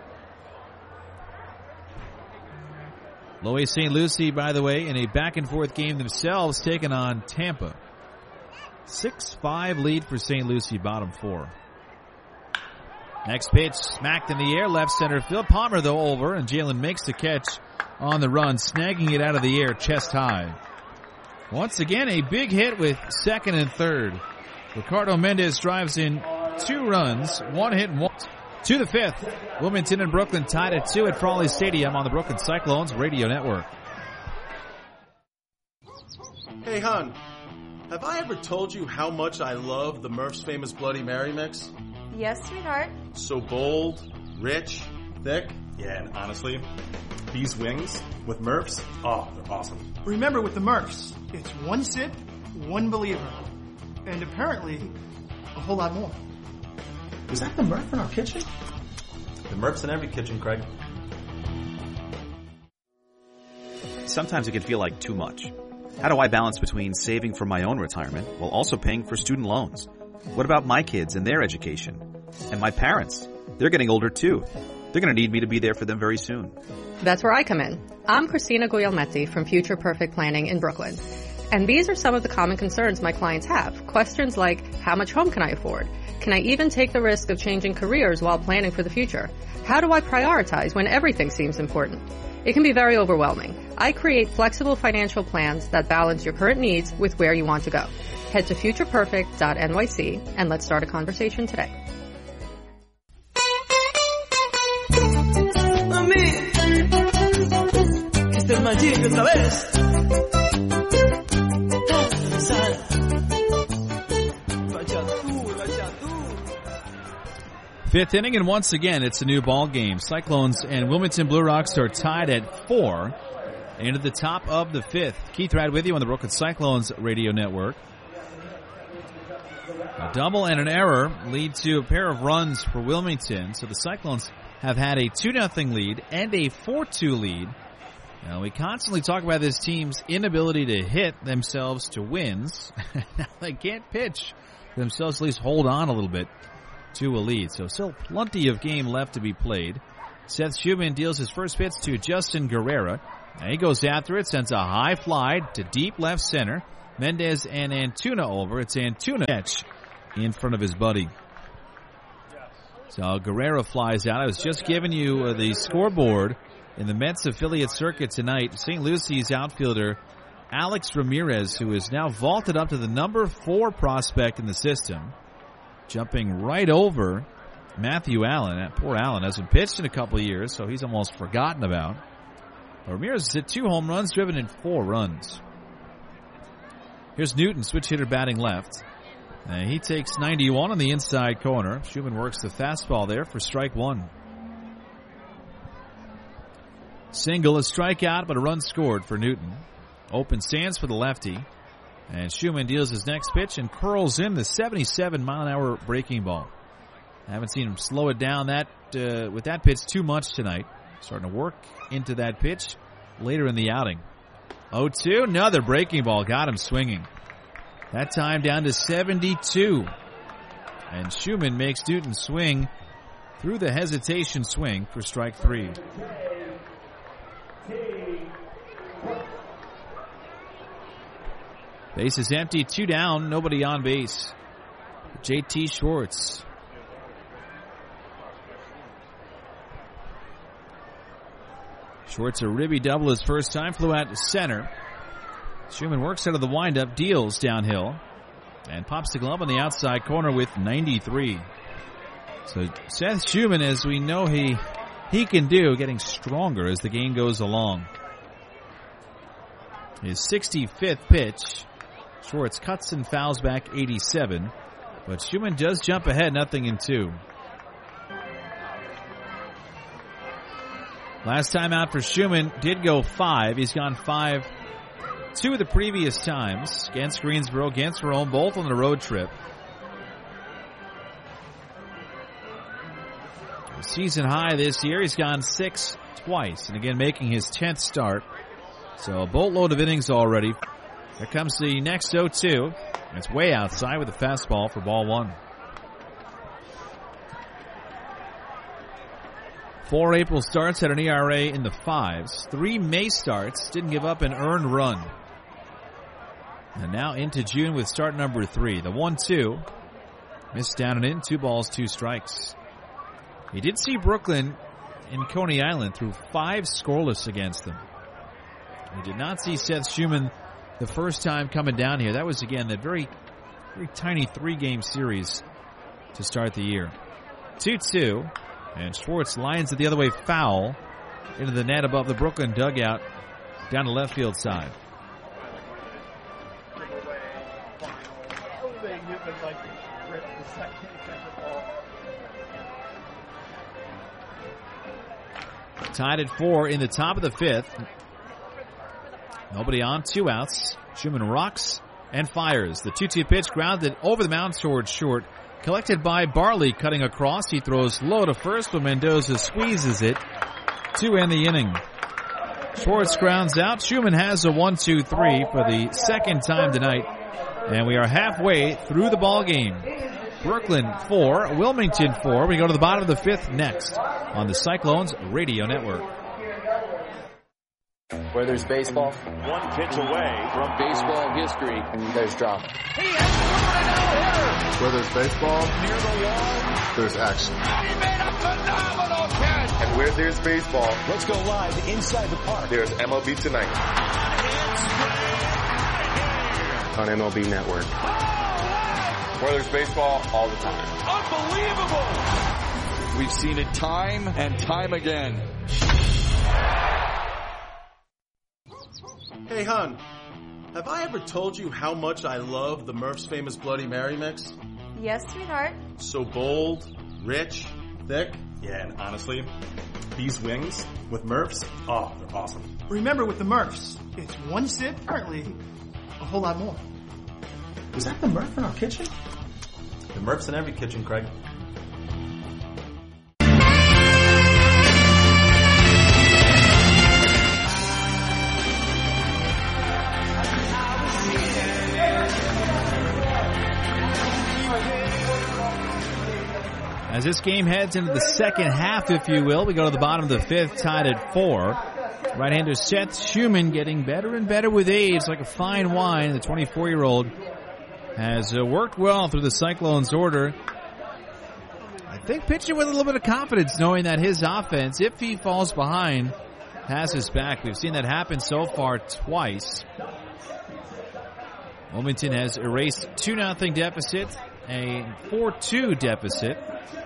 Loe Saint Lucie, by the way, in a back-and-forth game themselves, taking on Tampa. six five lead for Saint Lucie, bottom four. Next pitch, smacked in the air, left center field. Palmer, though, over, and Jalen makes the catch on the run, snagging it out of the air chest high. Once again, a big hit with second and third. Ricardo Mendez drives in two runs, one hit and one. To the fifth, Wilmington and Brooklyn tied at two at Frawley Stadium on the Brooklyn Cyclones Radio Network. Hey, hon, have I ever told you how much I love the Murph's Famous Bloody Mary mix? Yes, sweetheart. So bold, rich, thick. Yeah, and honestly, these wings with Murph's, oh, they're awesome. Remember, with the Murphs, it's one sip, one believer. And apparently, a whole lot more. Is that the Murph in our kitchen? The Murph's in every kitchen, Craig. Sometimes it can feel like too much. How do I balance between saving for my own retirement while also paying for student loans? What about my kids and their education? And my parents? They're getting older too. They're going to need me to be there for them very soon. That's where I come in. I'm Christina Guglielmetti from Future Perfect Planning in Brooklyn. And these are some of the common concerns my clients have. Questions like, how much home can I afford? Can I even take the risk of changing careers while planning for the future? How do I prioritize when everything seems important? It can be very overwhelming. I create flexible financial plans that balance your current needs with where you want to go. Head to future perfect dot N Y C and let's start a conversation today. Fifth inning, and once again, it's a new ball game. Cyclones and Wilmington Blue Rocks are tied at four into the top of the fifth. Keith Rad with you on the Brooklyn Cyclones Radio Network. A double and an error lead to a pair of runs for Wilmington. So the Cyclones have had a two nothing lead and a four two lead. Now, we constantly talk about this team's inability to hit themselves to wins. Now they can't pitch themselves, at least hold on a little bit to a lead. So still plenty of game left to be played. Seth Schumann deals his first pitch to Justin Guerrera. Now he goes after it, sends a high fly to deep left center. Mendez and Antuna over. It's Antuna catch in front of his buddy. So Guerrera flies out. I was just giving you uh, the scoreboard in the Mets affiliate circuit tonight. Saint Lucie's outfielder Alex Ramirez, who is now vaulted up to the number four prospect in the system, jumping right over Matthew Allen. That poor Allen hasn't pitched in a couple of years, so he's almost forgotten about. Ramirez has hit two home runs, driven in four runs. Here's Newton, switch hitter batting left. And he takes ninety-one on the inside corner. Schumann works the fastball there for strike one. Single, a strikeout, but a run scored for Newton. Open stands for the lefty. And Schumann deals his next pitch and curls in the seventy-seven mile an hour breaking ball. I haven't seen him slow it down that uh, with that pitch too much tonight. Starting to work into that pitch later in the outing. oh two, another breaking ball. Got him swinging. That time down to seventy-two. And Schumann makes Newton swing through the hesitation swing for strike three. Base is empty, two down, nobody on base. J T Schwartz. Schwartz a ribby double his first time, flew out to center. Schumann works out of the windup, deals downhill, and pops the glove on the outside corner with ninety-three. So Seth Schumann, as we know he he can do, getting stronger as the game goes along. His sixty-fifth pitch. Schwartz cuts and fouls back eighty-seven, but Schumann does jump ahead, nothing in two. Last time out for Schumann did go five. He's gone five two of the previous times against Greensboro, against Rome, both on the road trip. Season high this year, he's gone six twice, and again making his tenth start. So a boatload of innings already. Here comes the next oh two. It's way outside with a fastball for ball one. Four April starts at an E R A in the fives. Three May starts, didn't give up an earned run. And now into June with start number three. The one two. Missed down and in, two balls, two strikes. He did see Brooklyn in Coney Island through five scoreless against them. We did not see Seth Schumann the first time coming down here. That was, again, that very, very tiny three-game series to start the year. two two, and Schwartz lines it the other way foul into the net above the Brooklyn dugout down the left field side. Tied at four in the top of the fifth. Nobody on, two outs. Schumann rocks and fires. The two two pitch grounded over the mound towards short. Collected by Barley, cutting across. He throws low to first, but Mendoza squeezes it to end the inning. Schwartz grounds out. Schumann has a one two three for the second time tonight. And we are halfway through the ball game. Brooklyn four, Wilmington four. We go to the bottom of the fifth next on the Cyclones Radio Network. Where there's baseball, one pitch away from baseball history, there's drama. He has Where there's baseball, near the wall, there's action. He made a phenomenal catch. And where there's baseball, let's go live inside the park. There's M L B Tonight on M L B Network. Where there's baseball, all the time. Unbelievable! We've seen it time and time again. Hey, hon, have I ever told you how much I love the Murph's Famous Bloody Mary mix? Yes, sweetheart. So bold, rich, thick. Yeah, and honestly, these wings with Murph's, oh, they're awesome. Remember, with the Murphs, it's one sip, apparently a whole lot more. Was that the Murph in our kitchen? The Murph's in every kitchen, Craig. As this game heads into the second half, if you will, we go to the bottom of the fifth, tied at four. Right-hander Seth Schumann getting better and better with age, like a fine wine. The twenty-four-year-old has uh, worked well through the Cyclones' order. I think pitching with a little bit of confidence, knowing that his offense, if he falls behind, has his back. We've seen that happen so far twice. Wilmington has erased two nothing deficit, a four two deficit.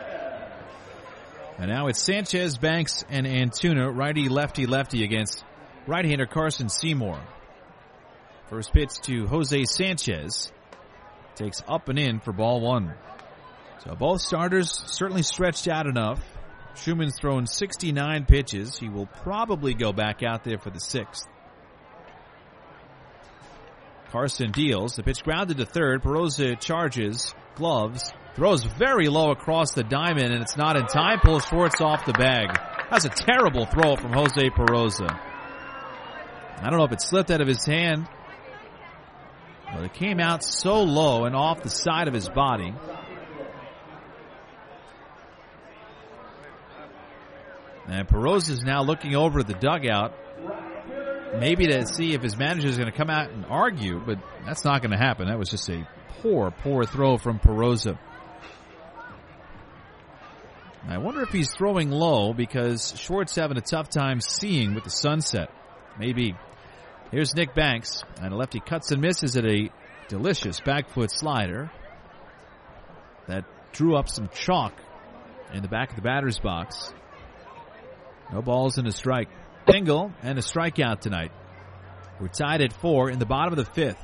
And now it's Sanchez, Banks, and Antuna, righty, lefty, lefty against right-hander Carson Seymour. First pitch to Jose Sanchez. Takes up and in for ball one. So both starters certainly stretched out enough. Schumann's thrown sixty-nine pitches. He will probably go back out there for the sixth. Carson deals. The pitch grounded to third. Perosa charges, gloves, throws very low across the diamond, and it's not in time. Pulls Schwartz off the bag. That's a terrible throw from Jose Perosa. I don't know if it slipped out of his hand, but it came out so low and off the side of his body. And Perosa is now looking over at the dugout, maybe to see if his manager is going to come out and argue, but that's not going to happen. That was just a poor, poor throw from Perosa. I wonder if he's throwing low because Schwartz having a tough time seeing with the sunset. Maybe. Here's Nick Banks, and a lefty cuts and misses at a delicious back foot slider that drew up some chalk in the back of the batter's box. No balls and a strike. Single and a strikeout tonight. We're tied at four in the bottom of the fifth.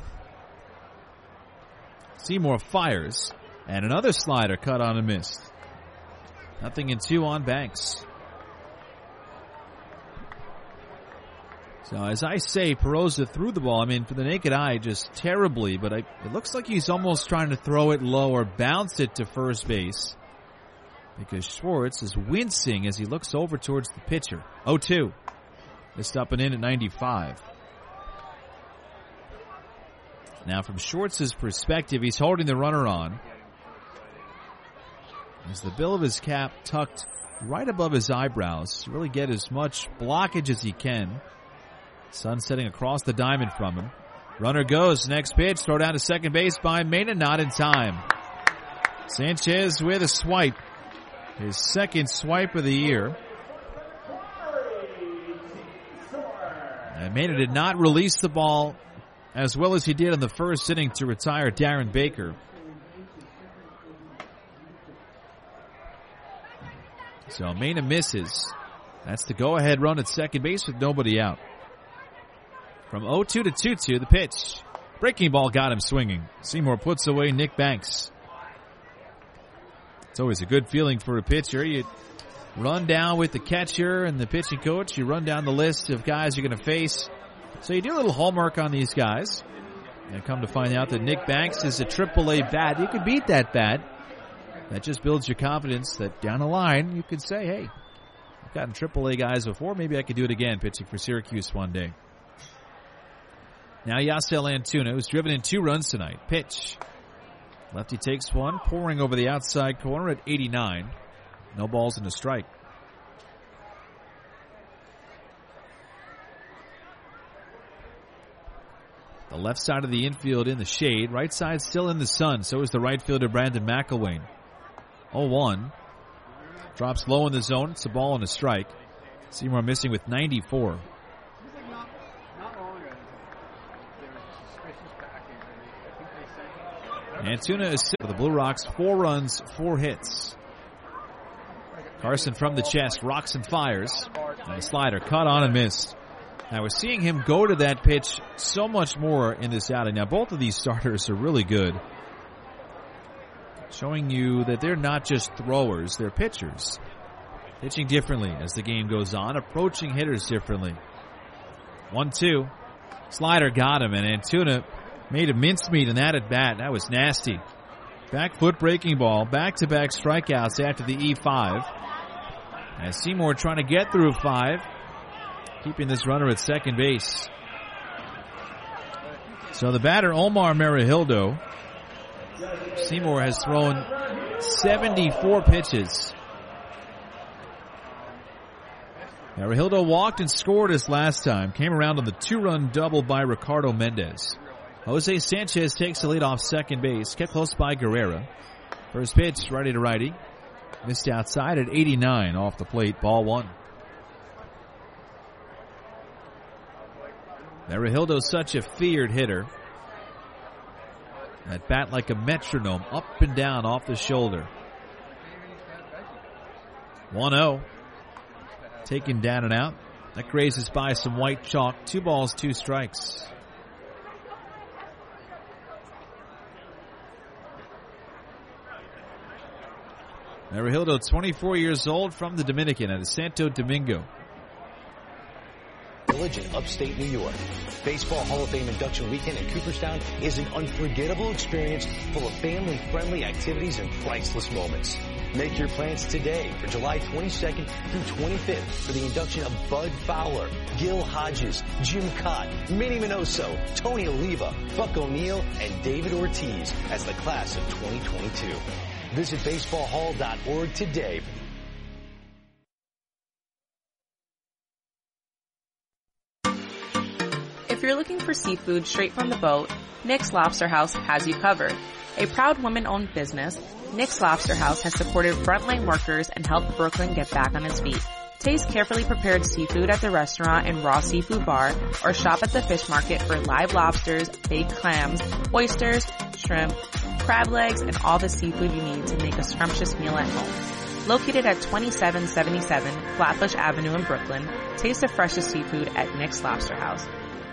Seymour fires, and another slider cut on and missed. Nothing in two on Banks. So as I say, Perosa threw the ball. I mean, for the naked eye, just terribly, but I, it looks like he's almost trying to throw it low or bounce it to first base, because Schwartz is wincing as he looks over towards the pitcher. oh two. Missed up and in at ninety-five. Now from Schwartz's perspective, he's holding the runner on. As the bill of his cap tucked right above his eyebrows to really get as much blockage as he can. Sun setting across the diamond from him. Runner goes. Next pitch. Throw down to second base by Mena. Not in time. Sanchez with a swipe. His second swipe of the year. And Mena did not release the ball as well as he did in the first inning to retire Darren Baker. So Mena misses. That's the go-ahead run at second base with nobody out. From oh two to two two, the pitch. Breaking ball got him swinging. Seymour puts away Nick Banks. It's always a good feeling for a pitcher. You run down with the catcher and the pitching coach. You run down the list of guys you're going to face. So you do a little homework on these guys. And come to find out that Nick Banks is a triple A bat. You could beat that bat. That just builds your confidence that down the line you could say, hey, I've gotten triple A guys before. Maybe I could do it again pitching for Syracuse one day. Now Yasel Antuna, who's driven in two runs tonight. Pitch. Lefty takes one, pouring over the outside corner at eighty-nine. No balls and a strike. The left side of the infield in the shade. Right side still in the sun. So is the right fielder Brandon McElwain. oh one. Drops low in the zone. It's a ball and a strike. Seymour missing with ninety-four. Antuna is for the Blue Rocks. Four runs, four hits. Carson from the chest, rocks and fires. And a slider cut on and missed. Now we're seeing him go to that pitch so much more in this outing. Now both of these starters are really good. Showing you that they're not just throwers, they're pitchers. Pitching differently as the game goes on, approaching hitters differently. one two. Slider got him, and Antuna made a mincemeat in that at bat. That was nasty. Back foot breaking ball. Back-to-back strikeouts after the E five. As Seymour trying to get through five. Keeping this runner at second base. So the batter, Omar Merihildo. Seymour has thrown seventy-four pitches. Merihildo walked and scored his last time. Came around on the two-run double by Ricardo Mendez. Jose Sanchez takes the lead off second base. Kept close by Guerrera. First pitch, righty to righty. Missed outside at eighty-nine off the plate. Ball one. Merihildo's such a feared hitter. That bat like a metronome, up and down off the shoulder. one oh. Taken down and out. That grazes by some white chalk. Two balls, two strikes. Merihildo, twenty-four years old, from the Dominican out of Santo Domingo. Village in upstate New York. Baseball Hall of Fame induction weekend in Cooperstown is an unforgettable experience full of family-friendly activities and priceless moments. Make your plans today for July twenty-second through twenty-fifth for the induction of Bud Fowler, Gil Hodges, Jim Cott, Minnie Minoso, Tony Oliva, Buck O'Neill, and David Ortiz as the class of twenty twenty-two. Visit baseball hall dot org today. If you're looking for seafood straight from the boat, Nick's Lobster House has you covered. A proud woman-owned business, Nick's Lobster House has supported frontline workers and helped Brooklyn get back on its feet. Taste carefully prepared seafood at the restaurant and raw seafood bar, or shop at the fish market for live lobsters, baked clams, oysters, shrimp, crab legs, and all the seafood you need to make a scrumptious meal at home. Located at twenty-seven seventy-seven Flatbush Avenue in Brooklyn, taste the freshest seafood at Nick's Lobster House.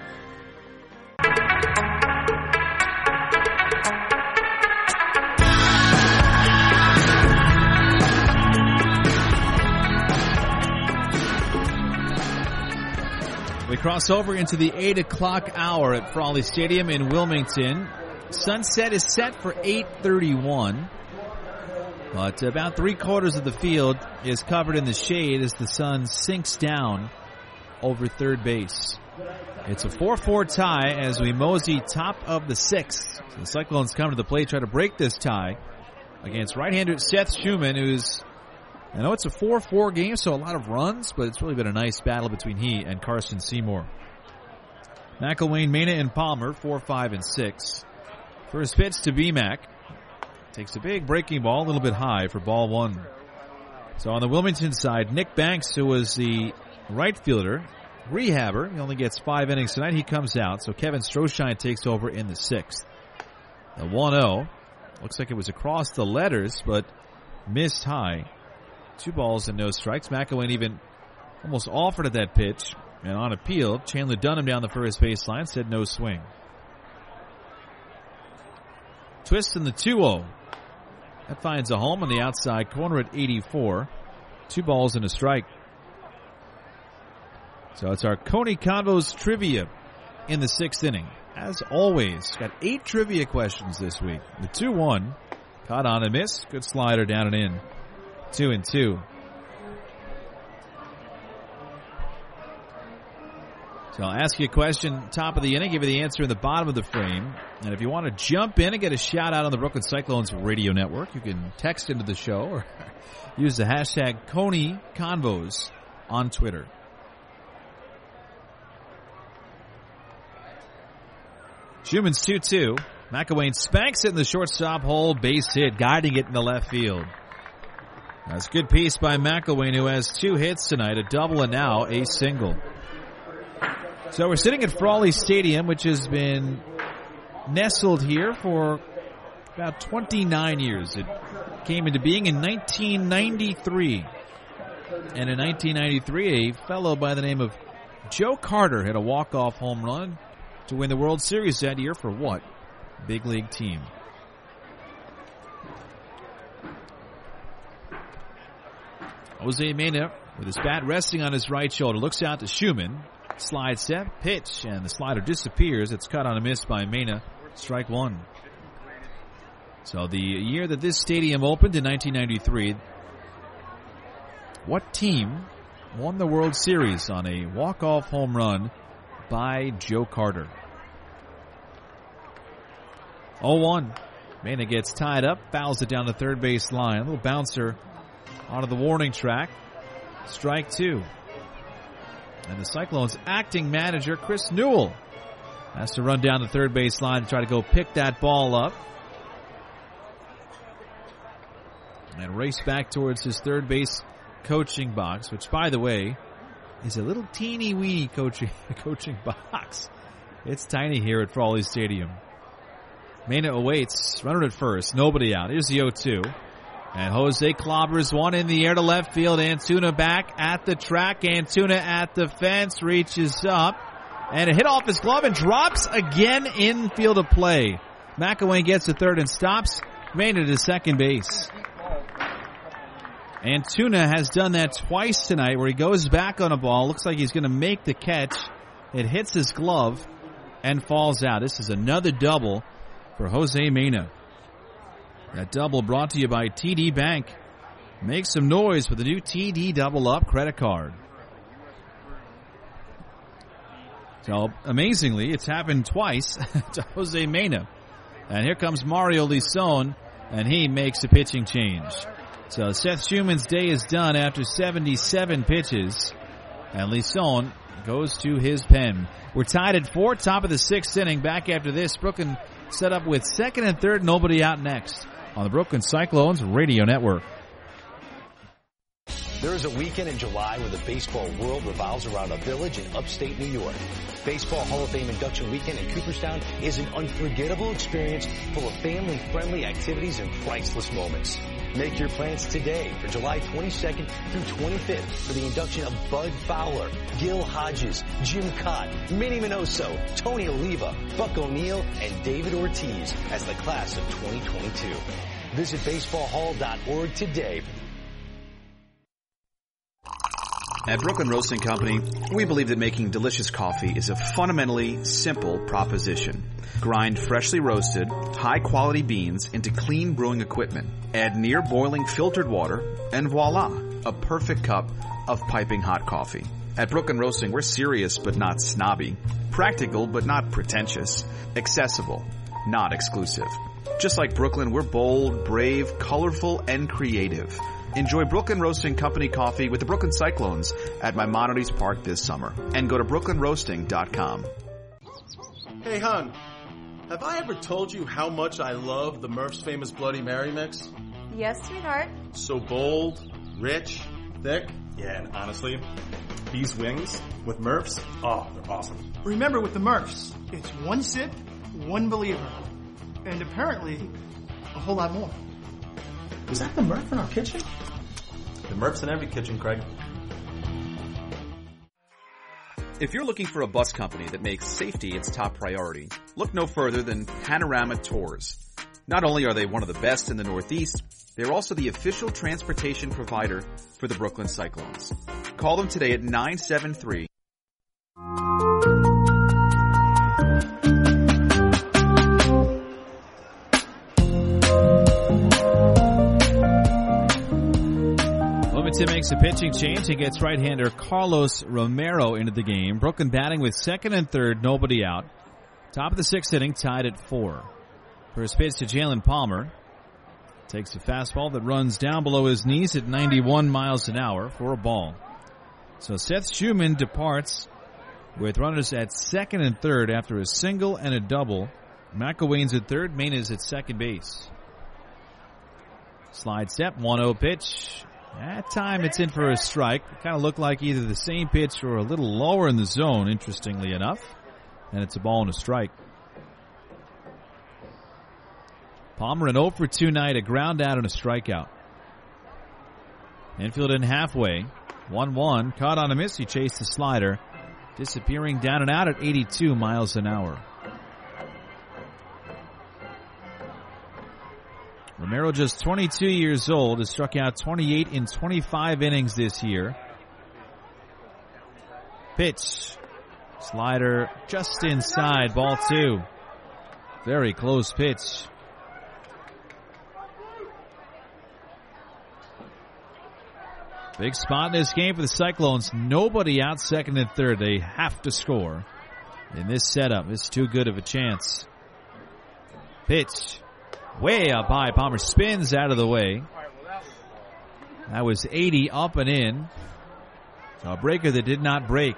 We cross over into the eight o'clock hour at Frawley Stadium in Wilmington. Sunset is set for eight thirty-one. But about three quarters of the field is covered in the shade as the sun sinks down over third base. It's a four four tie as we mosey top of the sixth. So the Cyclones come to the plate, try to break this tie against right-hander Seth Schumann, who's, I know it's a four four game, so a lot of runs, but it's really been a nice battle between he and Carson Seymour. McElwain, Mena, and Palmer, four, five, and six. First pitch to B-Mac. Takes a big breaking ball, a little bit high for ball one. So on the Wilmington side, Nick Banks, who was the right fielder, rehabber, he only gets five innings tonight. He comes out, so Kevin Stroshine takes over in the sixth. The one oh. Looks like it was across the letters, but missed high. Two balls and no strikes. McElwain even almost offered at that pitch. And on appeal, Chandler Dunham down the first baseline said no swing. Twist in the two oh. That finds a home on the outside corner at eighty-four. Two balls and a strike. So it's our Coney Convos trivia in the sixth inning. As always, got eight trivia questions this week. The two one. Caught on a miss. Good slider down and in. Two and two. So I'll ask you a question top of the inning, give you the answer in the bottom of the frame. And if you want to jump in and get a shout out on the Brooklyn Cyclones radio network, you can text into the show or use the hashtag Coney Convos on Twitter. Schumann's two two. McElwain spanks it in the shortstop hole, base hit, guiding it in the left field. That's a good piece by McElwain, who has two hits tonight, a double and now a single. So we're sitting at Frawley Stadium, which has been nestled here for about twenty-nine years. It came into being in nineteen ninety-three. And in nineteen ninety-three, a fellow by the name of Joe Carter hit a walk-off home run to win the World Series that year for what big league team? Jose Mena, with his bat resting on his right shoulder, looks out to Schumann. Slide set, pitch, and the slider disappears. It's cut on a miss by Mena. Strike one. So the year that this stadium opened in nineteen ninety-three, what team won the World Series on a walk-off home run by Joe Carter? oh one. Mena gets tied up, fouls it down the third base line. A little bouncer onto the warning track. Strike two. And the Cyclones' acting manager, Chris Newell, has to run down the third base line to try to go pick that ball up. And race back towards his third base coaching box, which, by the way, is a little teeny-weeny coaching, coaching box. It's tiny here at Frawley Stadium. Mena awaits, runner at first, nobody out. Here's the oh two. And Jose clobbers one in the air to left field. Antuna back at the track. Antuna at the fence, reaches up. And a hit off his glove and drops again in field of play. McElwain gets to third and stops. Mena to second base. Antuna has done that twice tonight where he goes back on a ball. Looks like he's going to make the catch. It hits his glove and falls out. This is another double for Jose Mena. That double brought to you by T D Bank. Make some noise with the new T D Double Up credit card. So, amazingly, it's happened twice to Jose Mena. And here comes Mario Lison, and he makes a pitching change. So Seth Schumann's day is done after seventy-seven pitches, and Lison goes to his pen. We're tied at four, top of the sixth inning. Back after this, Brooklyn set up with second and third, nobody out next on the Brooklyn Cyclones Radio Network. There is a weekend in July where the baseball world revolves around a village in upstate New York. Baseball Hall of Fame induction weekend in Cooperstown is an unforgettable experience full of family-friendly activities and priceless moments. Make your plans today for July twenty-second through twenty-fifth for the induction of Bud Fowler, Gil Hodges, Jim Cott, Minnie Minoso, Tony Oliva, Buck O'Neill, and David Ortiz as the class of twenty twenty-two. Visit baseball hall dot org today. At Brooklyn Roasting Company, we believe that making delicious coffee is a fundamentally simple proposition. Grind freshly roasted, high-quality beans into clean brewing equipment. Add near-boiling filtered water, and voila, a perfect cup of piping hot coffee. At Brooklyn Roasting, we're serious but not snobby. Practical but not pretentious. Accessible, not exclusive. Just like Brooklyn, we're bold, brave, colorful, and creative. Enjoy Brooklyn Roasting Company coffee with the Brooklyn Cyclones at Maimonides Park this summer. And go to brooklyn roasting dot com. Hey, hon, have I ever told you how much I love the Murph's Famous Bloody Mary mix? Yes, sweetheart. So bold, rich, thick. Yeah, and honestly, these wings with Murph's, oh, they're awesome. Remember, with the Murphs, it's one sip, one believer. And apparently, a whole lot more. Was that the Murph in our kitchen? The Murph's in every kitchen, Craig. If you're looking for a bus company that makes safety its top priority, look no further than Panorama Tours. Not only are they one of the best in the Northeast, they're also the official transportation provider for the Brooklyn Cyclones. Call them today at nine seven three Wilmington makes a pitching change and gets right-hander Carlos Romero into the game. Brooklyn batting with second and third, nobody out. Top of the sixth inning, tied at four. First pitch to Jalen Palmer. Takes a fastball that runs down below his knees at ninety-one miles an hour for a ball. So Seth Schumann departs with runners at second and third after a single and a double. McElwain's at third, Main is at second base. Slide step, one oh pitch. That time it's in for a strike. It kind of looked like either the same pitch or a little lower in the zone, interestingly enough. And it's a ball and a strike. Palmer an oh for two night, a ground out and a strikeout. Infield in halfway. one one, caught on a miss. He chased the slider, disappearing down and out at eighty-two miles an hour. Romero, just twenty-two years old, has struck out twenty-eight in twenty-five innings this year. Pitch. Slider just inside, ball two. Very close pitch. Big spot in this game for the Cyclones. Nobody out second and third. They have to score in this setup. It's too good of a chance. Pitch. Way up high. Palmer spins out of the way. That was eighty up and in. So a breaker that did not break.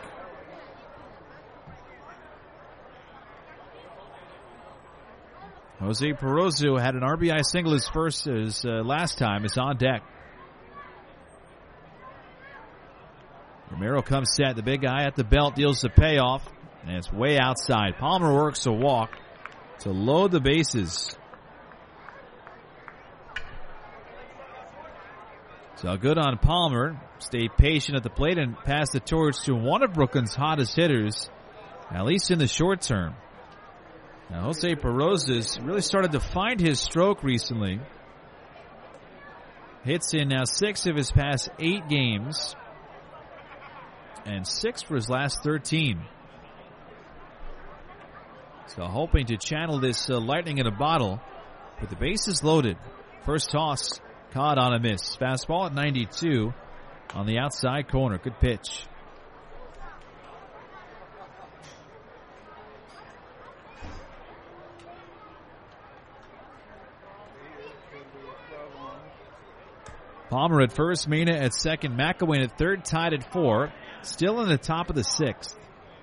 Jose Perozo had an R B I single his first his uh, last time. Is on deck. Romero comes set. The big guy at the belt deals the payoff. And it's way outside. Palmer works a walk to load the bases. So good on Palmer. Stayed patient at the plate and passed the torch to one of Brooklyn's hottest hitters, at least in the short term. Now, Jose Perozo's really started to find his stroke recently. Hits in now six of his past eight games. And six for his last thirteen. So hoping to channel this uh, lightning in a bottle. But the bases loaded. First toss caught on a miss. Fastball at ninety-two on the outside corner. Good pitch. Palmer at first, Mena at second, McElwain at third, tied at four. Still in the top of the sixth.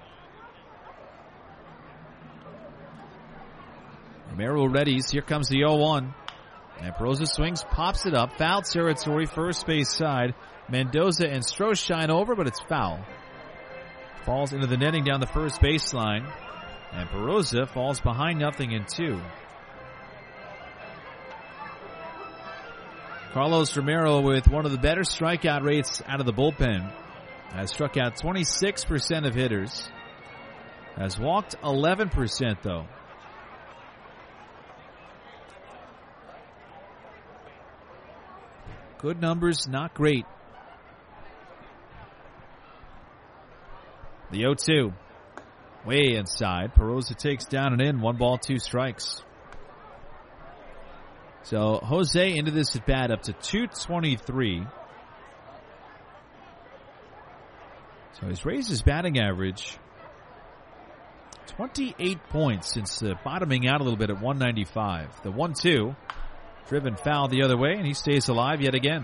Romero readies. Here comes the oh one. And Perosa swings, pops it up. Foul territory, first base side. Mendoza and Stroh over, but it's foul. Falls into the netting down the first baseline. And Perosa falls behind nothing in two. Carlos Romero with one of the better strikeout rates out of the bullpen. Has struck out twenty-six percent of hitters. Has walked eleven percent though. Good numbers, not great. The oh two. Way inside. Perosa takes down and in. One ball, two strikes. So Jose into this at bat up to two twenty-three. So he's raised his batting average twenty-eight points since uh, bottoming out a little bit at one ninety-five. The one two. Driven foul the other way, and he stays alive yet again.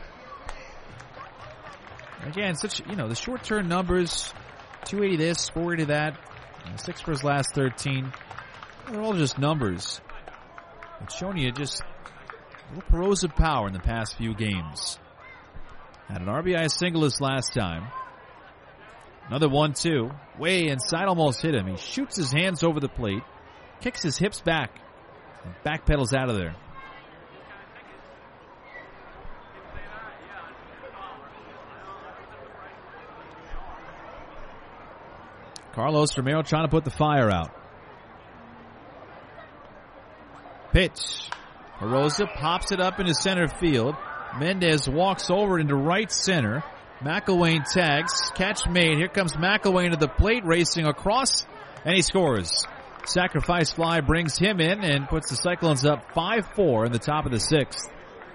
Again, such, you know, the short-term numbers, two eighty this, four eighty that, six for his last thirteen. They're all just numbers. It's showing you just a little Perosa power in the past few games. Had an R B I single this last time. Another one two. Way inside, almost hit him. He shoots his hands over the plate, kicks his hips back, and backpedals out of there. Carlos Romero trying to put the fire out. Pitch. Perosa pops it up into center field. Mendez walks over into right center. McElwain tags. Catch made. Here comes McElwain to the plate, racing across, and he scores. Sacrifice fly brings him in and puts the Cyclones up five four in the top of the sixth.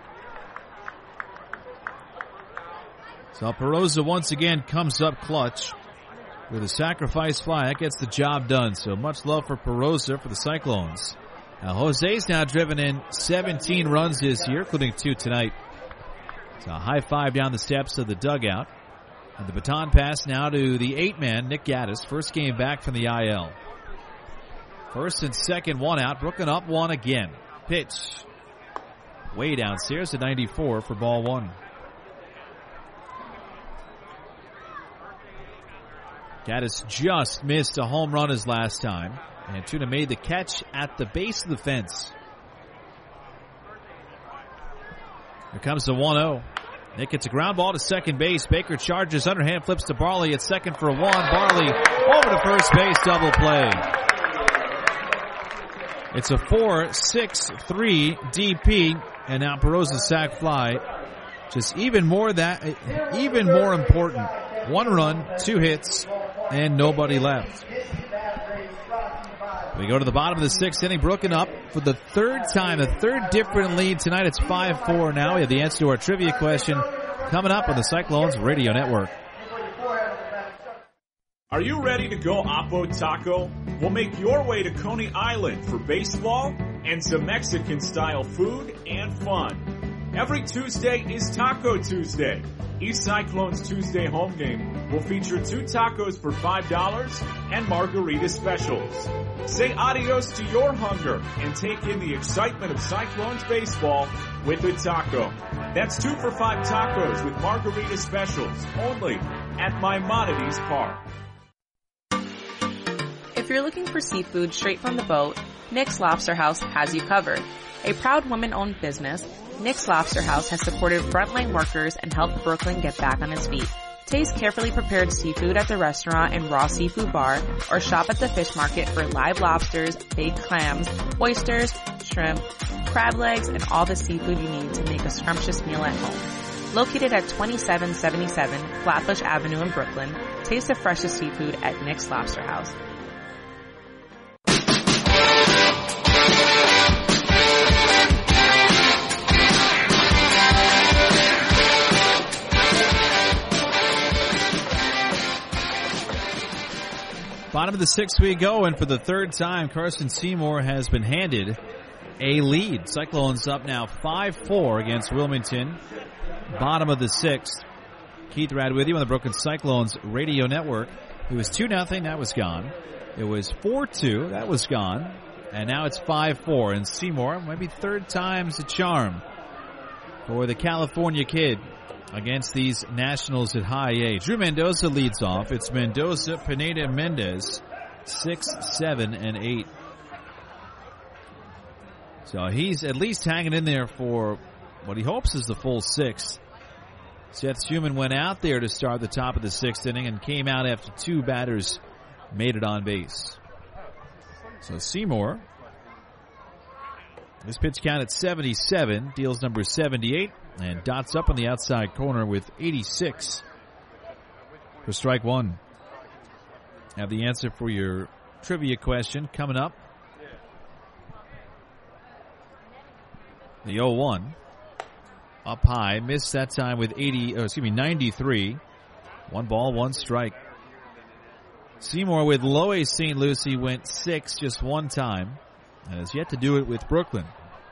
So Perosa once again comes up clutch with a sacrifice fly. That gets the job done. So much love for Perosa for the Cyclones. Now Jose's now driven in seventeen runs this year, including two tonight. So a high five down the steps of the dugout. And the baton pass now to the eight-man, Nick Gaddis. First game back from the I L. First and second, one out. Brooklyn up one again. Pitch. Way downstairs at ninety-four for ball one. Gaddis just missed a home run his last time. And Tuna made the catch at the base of the fence. Here comes the one oh. Nick gets a ground ball to second base. Baker charges underhand, flips to Barley at second for a one. Barley over to first base, double play. It's a four six three D P, and now Perosa's sac fly. Just even more that, even more important. One run, two hits, and nobody left. We go to the bottom of the sixth inning. Brooklyn up for the third time, the third different lead tonight. It's five four now. We have the answer to our trivia question coming up on the Cyclones Radio Network. Are you ready to go Oppo Taco? We'll make your way to Coney Island for baseball and some Mexican-style food and fun. Every Tuesday is Taco Tuesday. East Cyclones Tuesday home game will feature two tacos for five dollars and margarita specials. Say adios to your hunger and take in the excitement of Cyclones baseball with a taco. That's two for five tacos with margarita specials only at Maimonides Park. If you're looking for seafood straight from the boat, Nick's Lobster House has you covered. A proud woman-owned business, Nick's Lobster House has supported frontline workers and helped Brooklyn get back on its feet. Taste carefully prepared seafood at the restaurant and raw seafood bar, or shop at the fish market for live lobsters, baked clams, oysters, shrimp, crab legs, and all the seafood you need to make a scrumptious meal at home. Located at twenty-seven seventy-seven Flatbush Avenue in Brooklyn, taste the freshest seafood at Nick's Lobster House. Bottom of the sixth we go, and for the third time, Carson Seymour has been handed a lead. Cyclones up now five four against Wilmington. Bottom of the sixth. Keith Rad with you on the Brooklyn Cyclones radio network. It was two nothing, that was gone. It was four two, that was gone. And now it's five four, and Seymour, maybe third time's a charm for the California kid against these Nationals at high A. Drew Mendoza leads off. It's Mendoza, Pineda, Mendez, six, seven, and eight. So he's at least hanging in there for what he hopes is the full sixth. Seth Schumann went out there to start the top of the sixth inning and came out after two batters made it on base. So Seymour, this pitch count at seventy-seven, deals number seventy-eight. And dots up on the outside corner with eighty-six for strike one. Have the answer for your trivia question coming up. The oh one. Up high. Missed that time with eighty, or excuse me, ninety-three. One ball, one strike. Seymour with low A Saint Lucie went six just one time. And has yet to do it with Brooklyn.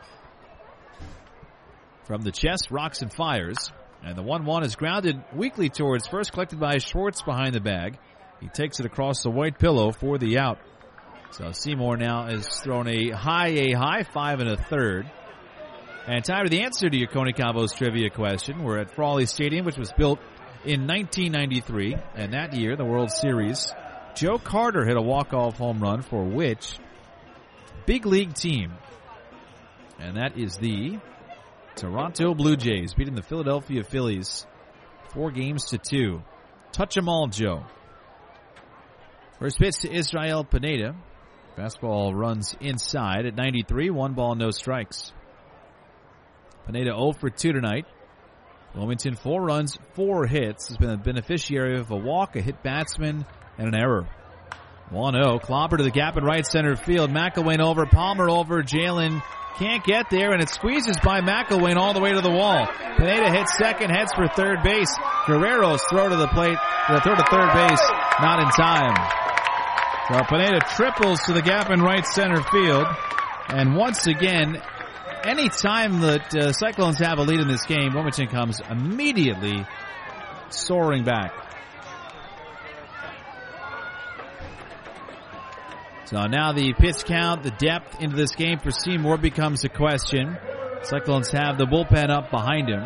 From the chest, rocks and fires. And the one one is grounded weakly towards first, collected by Schwartz behind the bag. He takes it across the white pillow for the out. So Seymour now has thrown a high A high, five and a third. And time to the answer to your Coney Combos trivia question. We're at Frawley Stadium, which was built in nineteen ninety-three. And that year, the World Series, Joe Carter hit a walk-off home run for which big league team? And that is the Toronto Blue Jays, beating the Philadelphia Phillies four games to two. Touch 'em all, Joe. First pitch to Israel Pineda. Fastball runs inside at ninety-three. One ball, no strikes. Pineda oh for two tonight. Wilmington, four runs, four hits. Has been a beneficiary of a walk, a hit batsman, and an error. one oh. Clobber to the gap in right center field. McElwain over, Palmer over, Jalen can't get there, and it squeezes by McElwain all the way to the wall. Pineda hits second, heads for third base. Guerrero's throw to the plate, the throw to third base, not in time. So Pineda triples to the gap in right center field. And once again, any time that uh, Cyclones have a lead in this game, Wilmington comes immediately soaring back. So now the pitch count, the depth into this game for Seymour becomes a question. Cyclones have the bullpen up behind him.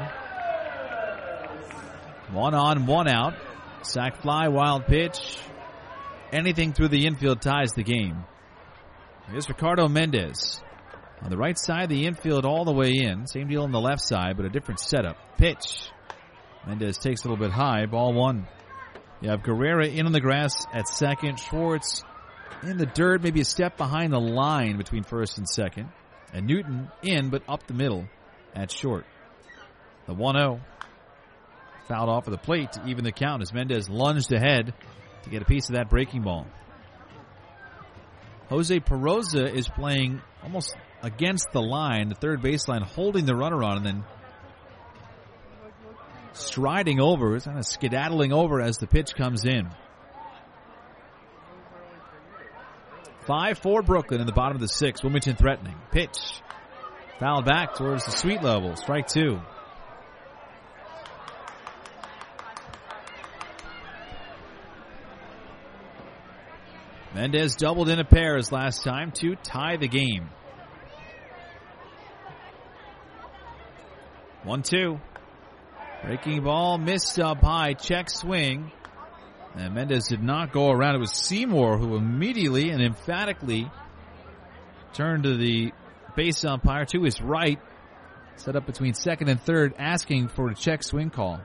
One on, one out. Sac fly, wild pitch. Anything through the infield ties the game. Here's Ricardo Mendez. On the right side, the infield all the way in. Same deal on the left side, but a different setup. Pitch. Mendez takes a little bit high. Ball one. You have Guerrero in on the grass at second. Schwartz in the dirt, maybe a step behind the line between first and second. And Newton in, but up the middle at short. The one oh. Fouled off of the plate to even the count as Mendez lunged ahead to get a piece of that breaking ball. Jose Peroza is playing almost against the line, the third baseline, holding the runner on and then striding over, kind of skedaddling over as the pitch comes in. five four Brooklyn in the bottom of the sixth. Wilmington threatening. Pitch. Fouled back towards the sweet level. Strike two. Mendez doubled in a pair as last time to tie the game. one two. Breaking ball missed up high. Check swing. And Mendez did not go around. It was Seymour who immediately and emphatically turned to the base umpire to his right. Set up between second and third, asking for a check swing call.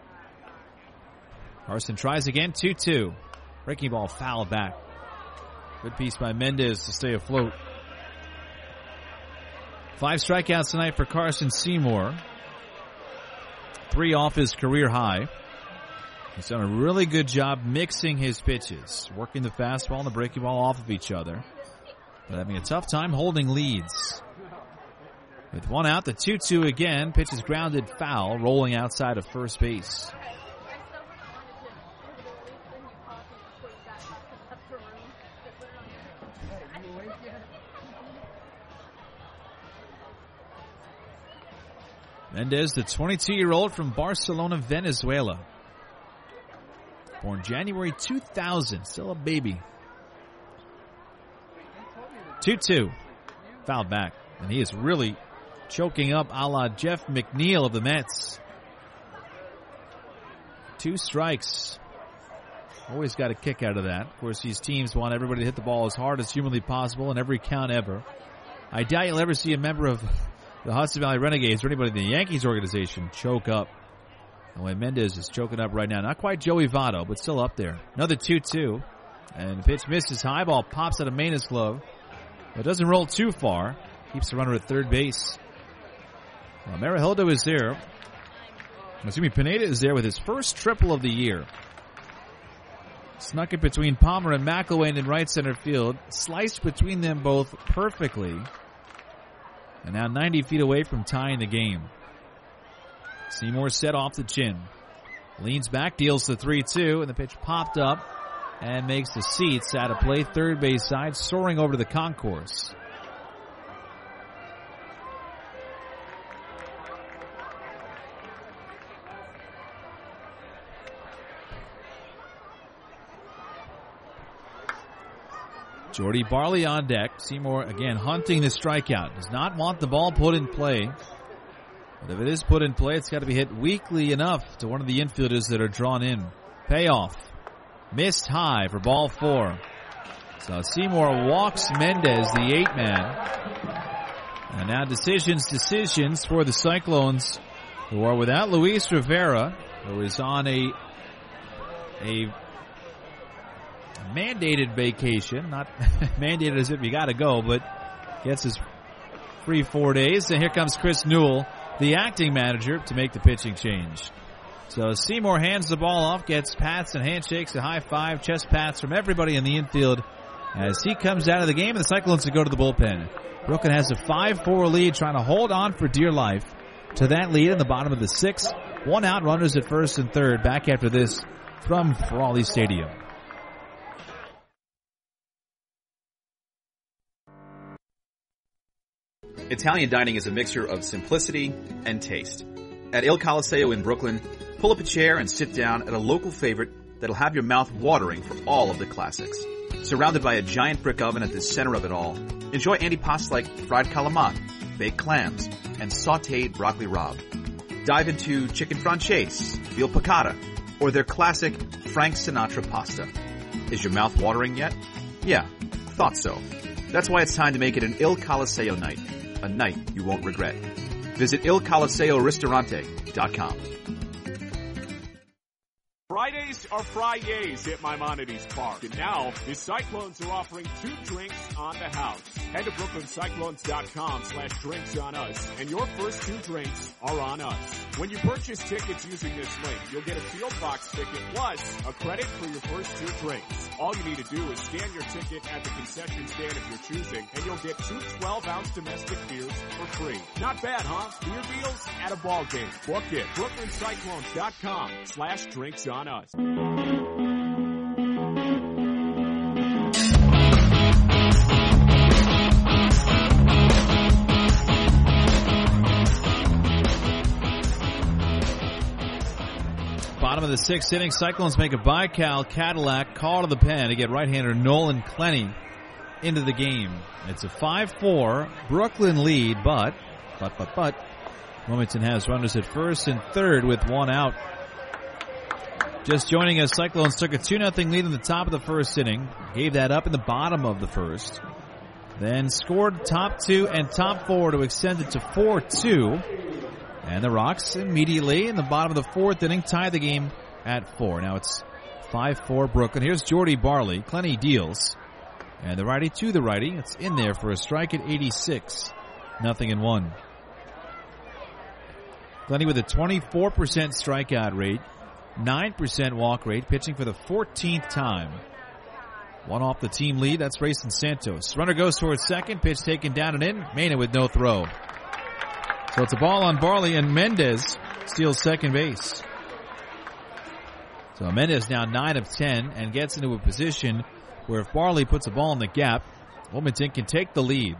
Carson tries again. two two. Breaking ball fouled back. Good piece by Mendez to stay afloat. Five strikeouts tonight for Carson Seymour. Three off his career high. He's done a really good job mixing his pitches, working the fastball and the breaking ball off of each other, but having a tough time holding leads. With one out, the two two again. Pitch is grounded foul, rolling outside of first base. Mendez, the twenty-two-year-old from Barcelona, Venezuela. Born January two thousand, still a baby. two two. Fouled back. And he is really choking up a la Jeff McNeil of the Mets. Two strikes. Always got a kick out of that. Of course, these teams want everybody to hit the ball as hard as humanly possible in every count ever. I doubt you'll ever see a member of the Hudson Valley Renegades or anybody in the Yankees organization choke up. The way Mendez is choking up right now. Not quite Joey Votto, but still up there. Another two two. And the pitch misses high. Ball pops out of Maina's glove. But doesn't roll too far. Keeps the runner at third base. Well, Marihildo is there. Excuse me, Pineda is there with his first triple of the year. Snuck it between Palmer and McElwain in right center field. Sliced between them both perfectly. And now ninety feet away from tying the game. Seymour set off the chin. Leans back, deals the three two, and the pitch popped up and makes the seats out of play. Third base side, soaring over to the concourse. Jordy Barley on deck. Seymour again hunting the strikeout. Does not want the ball put in play. But if it is put in play, it's got to be hit weakly enough to one of the infielders that are drawn in. Payoff. Missed high for ball four. So Seymour walks Mendez, the eight man. And now decisions, decisions for the Cyclones, who are without Luis Rivera, who is on a a mandated vacation. Not mandated as if you got to go, but gets his free four days. And here comes Chris Newell, the acting manager, to make the pitching change. So Seymour hands the ball off, gets pats and handshakes, a high five, chest pats from everybody in the infield as he comes out of the game, and the Cyclones will go to the bullpen. Brooklyn has a five four lead, trying to hold on for dear life to that lead in the bottom of the sixth. One out, runners at first and third. Back after this from Frawley Stadium. Italian dining is a mixture of simplicity and taste. At Il Colosseo in Brooklyn, pull up a chair and sit down at a local favorite that'll have your mouth watering for all of the classics. Surrounded by a giant brick oven at the center of it all, enjoy antipasts like fried calamari, baked clams, and sautéed broccoli rabe. Dive into chicken franchise, veal piccata, or their classic Frank Sinatra pasta. Is your mouth watering yet? Yeah, thought so. That's why it's time to make it an Il Colosseo night. A night you won't regret. Visit il colosseo ristorante dot com. Fridays are Fridays at Maimonides Park. And now, the Cyclones are offering two drinks on the house. Head to brooklyn cyclones dot com slash drinks on us, and your first two drinks are on us. When you purchase tickets using this link, you'll get a sealed box ticket plus a credit for your first two drinks. All you need to do is scan your ticket at the concession stand of your choosing, and you'll get two twelve-ounce domestic beers for free. Not bad, huh? Beer deals at a ball game. Book it. brooklyn cyclones dot com slash drinks on us. Bottom of the sixth inning, Cyclones make a by Cal Cadillac call to the pen to get right-hander Nolan Clenny into the game. It's a five four Brooklyn lead, but, but, but, but, Wilmington has runners at first and third with one out. Just joining us, Cyclones took a two nothing lead in the top of the first inning, gave that up in the bottom of the first, then scored top two and top four to extend it to four two. And the Rocks immediately in the bottom of the fourth inning tied the game at four. Now it's five four Brooklyn. Here's Jordy Barley. Clenny deals. And the righty to the righty. It's in there for a strike at eighty-six. nothing and one. Glennie with a twenty-four percent strikeout rate, nine percent walk rate, pitching for the fourteenth time. One off the team lead, that's Rayson Santos. Runner goes towards second, pitch taken down and in, Mena with no throw. So it's a ball on Barley, and Mendez steals second base. So Mendez now nine of ten and gets into a position where if Barley puts a ball in the gap, Wilmington can take the lead.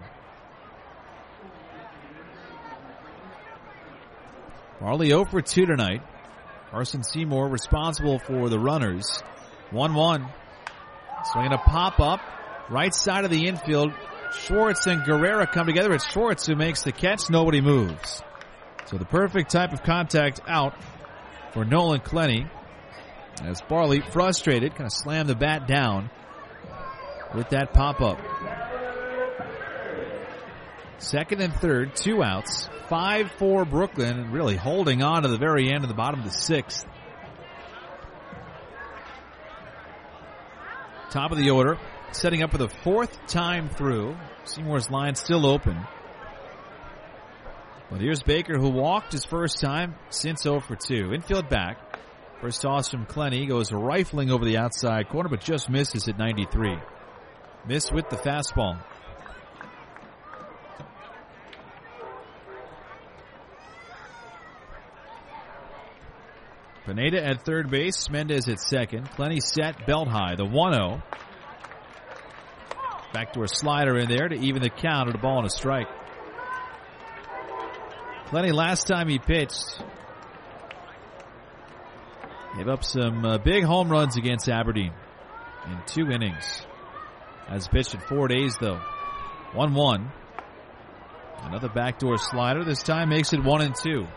Barley oh for two tonight. Carson Seymour responsible for the runners. one one. Swinging a pop-up. Right side of the infield. Schwartz and Guerrera come together. It's Schwartz who makes the catch. Nobody moves. So the perfect type of contact out for Nolan Clenny. As Barley, frustrated, kind of slammed the bat down with that pop-up. Second and third, two outs. five four Brooklyn, and really holding on to the very end of the bottom of the sixth. Top of the order, setting up for the fourth time through. Seymour's line still open. But here's Baker, who walked his first time since oh for two. Infield back. First toss from Clenny goes rifling over the outside corner, but just misses at ninety-three. Missed with the fastball. Pineda at third base, Mendez at second. Clenny set, belt high, the one oh. Backdoor slider in there to even the count at a ball and a strike. Clenny, last time he pitched, gave up some uh, big home runs against Aberdeen in two innings. Has pitched at four days, though. one one. Another backdoor slider. This time makes it one and two.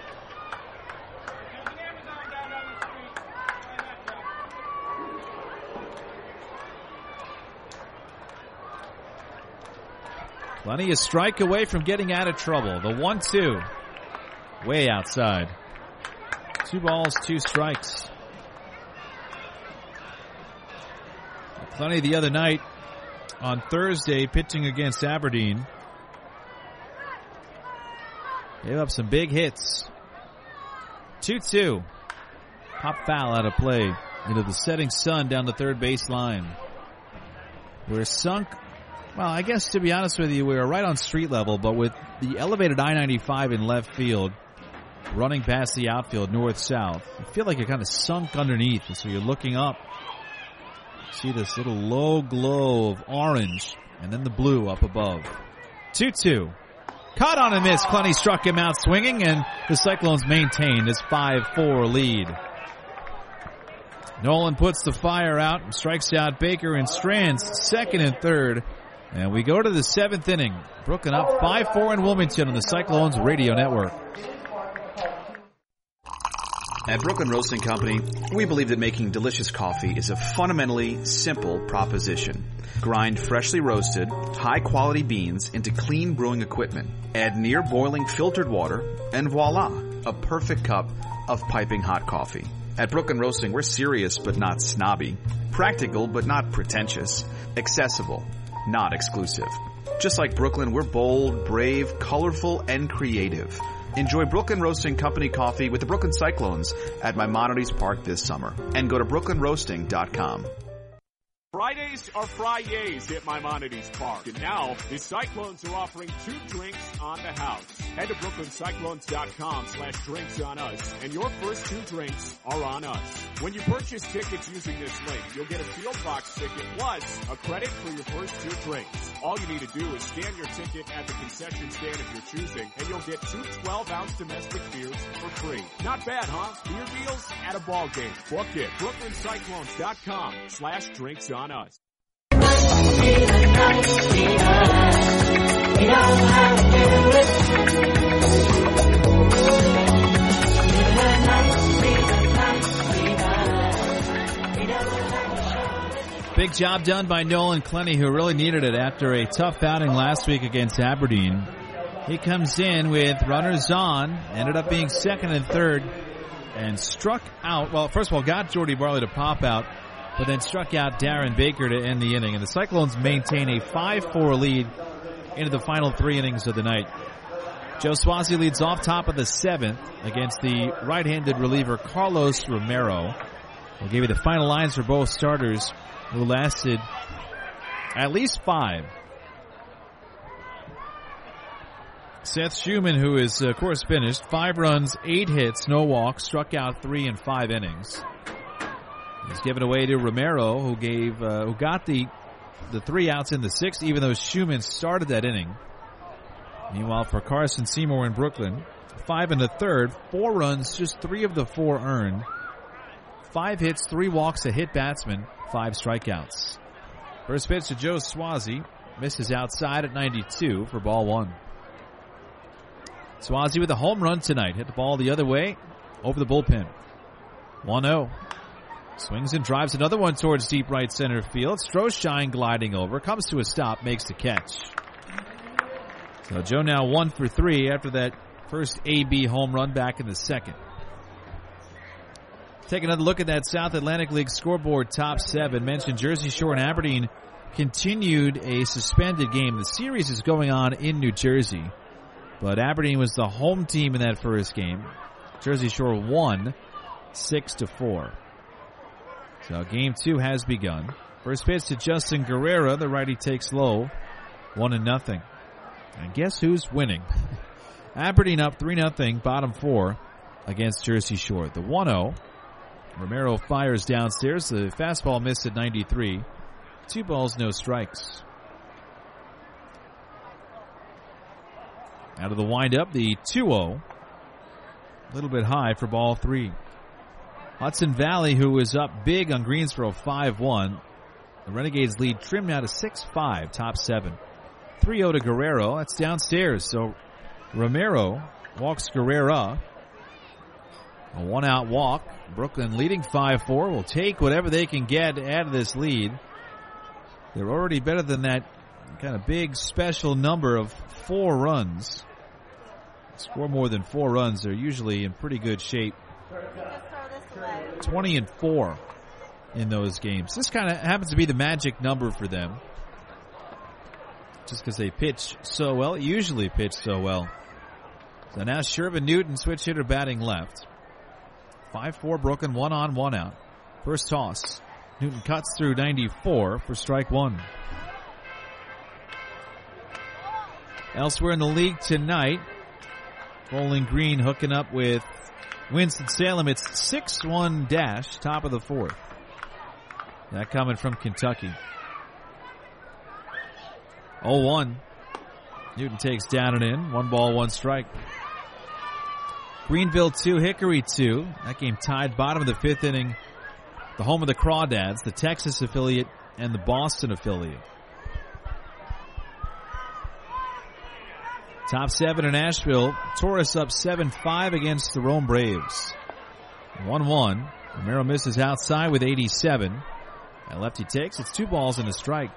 Clenny a strike away from getting out of trouble. The one two. Way outside. Two balls, two strikes. Clenny the other night on Thursday pitching against Aberdeen. Gave up some big hits. two two. Pop foul out of play into the setting sun down the third baseline. We're sunk. Well, I guess to be honest with you, we were right on street level, but with the elevated I ninety-five in left field, running past the outfield north-south, you feel like you're kind of sunk underneath. And so you're looking up. See this little low glow of orange, and then the blue up above. two two. Caught on a miss. Clenny struck him out swinging, and the Cyclones maintain this five four lead. Nolan puts the fire out and strikes out Baker and Strands second and third. And we go to the seventh inning. Brooklyn up five four in Wilmington on the Cyclones Radio Network. At Brooklyn Roasting Company, we believe that making delicious coffee is a fundamentally simple proposition. Grind freshly roasted, high-quality beans into clean brewing equipment. Add near-boiling filtered water, and voila, a perfect cup of piping hot coffee. At Brooklyn Roasting, we're serious but not snobby. Practical but not pretentious. Accessible, not exclusive. Just like Brooklyn, we're bold, brave, colorful, and creative. Enjoy Brooklyn Roasting Company coffee with the Brooklyn Cyclones at Maimonides Park this summer. And go to brooklyn roasting dot com. Fridays are Fridays at Maimonides Park. And now, the Cyclones are offering two drinks on the house. Head to brooklyn cyclones dot com slash drinks on us, and your first two drinks are on us. When you purchase tickets using this link, you'll get a Field Box ticket plus a credit for your first two drinks. All you need to do is scan your ticket at the concession stand if you're choosing, and you'll get two twelve-ounce domestic beers for free. Not bad, huh? Beer deals at a ball game. Book it. brooklyn cyclones dot com slash drinks on us. Big job done by Nolan Clenny, who really needed it after a tough outing last week against Aberdeen. He comes in with runners on, ended up being second and third, and struck out. Well, first of all, got Jordy Barley to pop out, but then struck out Darren Baker to end the inning. And the Cyclones maintain a five four lead into the final three innings of the night. Joe Swazi leads off top of the seventh against the right-handed reliever Carlos Romero. We'll give you the final lines for both starters, who lasted at least five. Seth Schumann, who is, of course, finished. Five runs, eight hits, no walks, struck out three in five innings. He's given away to Romero, who gave, uh, who got the the three outs in the sixth, even though Schumann started that inning. Meanwhile, for Carson Seymour in Brooklyn, five in the third, four runs, just three of the four earned. Five hits, three walks, a hit batsman, five strikeouts. First pitch to Joe Swazi, misses outside at ninety-two for ball one. Swazi with a home run tonight, hit the ball the other way, over the bullpen. one oh. Swings and drives another one towards deep right center field. Stroshine gliding over, comes to a stop, makes the catch. So Joe now one for three after that first A B home run back in the second. Take another look at that South Atlantic League scoreboard top seven. Mentioned Jersey Shore and Aberdeen continued a suspended game. The series is going on in New Jersey, but Aberdeen was the home team in that first game. Jersey Shore won six to four. So game two has begun. First pitch to Justin Guerrera. The righty takes low. One and nothing. And guess who's winning? Aberdeen up three nothing, bottom four against Jersey Shore. The one oh. Romero fires downstairs. The fastball missed at ninety-three. Two balls, no strikes. Out of the windup, the two oh. A little bit high for ball three. Hudson Valley, who was up big on Greensboro five one. The Renegades lead trimmed now to six five, top seven. three oh to Guerrero. That's downstairs. So Romero walks Guerrera. A one-out walk. Brooklyn leading five four. Will take whatever they can get to add to this lead. They're already better than that kind of big special number of four runs. Score more than four runs, they're usually in pretty good shape. twenty and four in those games. This kind of happens to be the magic number for them. Just because they pitch so well, usually pitch so well. So now Shervin Newton, switch hitter, batting left. five four Brooklyn, one on, one out. First toss. Newton cuts through ninety-four for strike one. Elsewhere in the league tonight, Bowling Green hooking up with Winston-Salem. It's six one dash, top of the fourth. That coming from Kentucky. oh one. Newton takes down and in. One ball, one strike. Greenville two, Hickory two. That game tied bottom of the fifth inning. The home of the Crawdads, the Texas affiliate, and the Boston affiliate. Top seven in Asheville. Taurus up seven five against the Rome Braves. one one. Romero misses outside with eighty-seven. And lefty takes. It's two balls and a strike.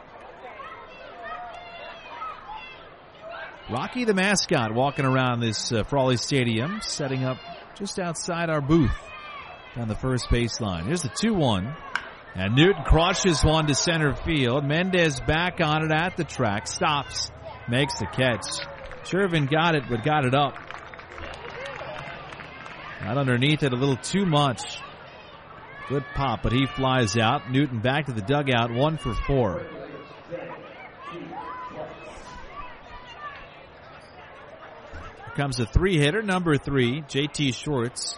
Rocky the mascot walking around this uh, Frawley Stadium, setting up just outside our booth on the first baseline. Here's the two one. And Newton crushes one to center field. Mendez back on it at the track. Stops. Makes the catch. Shervin got it, but got it up. Not underneath it a little too much. Good pop, but he flies out. Newton back to the dugout, one for four. Here comes a three-hitter, number three, J T Shorts.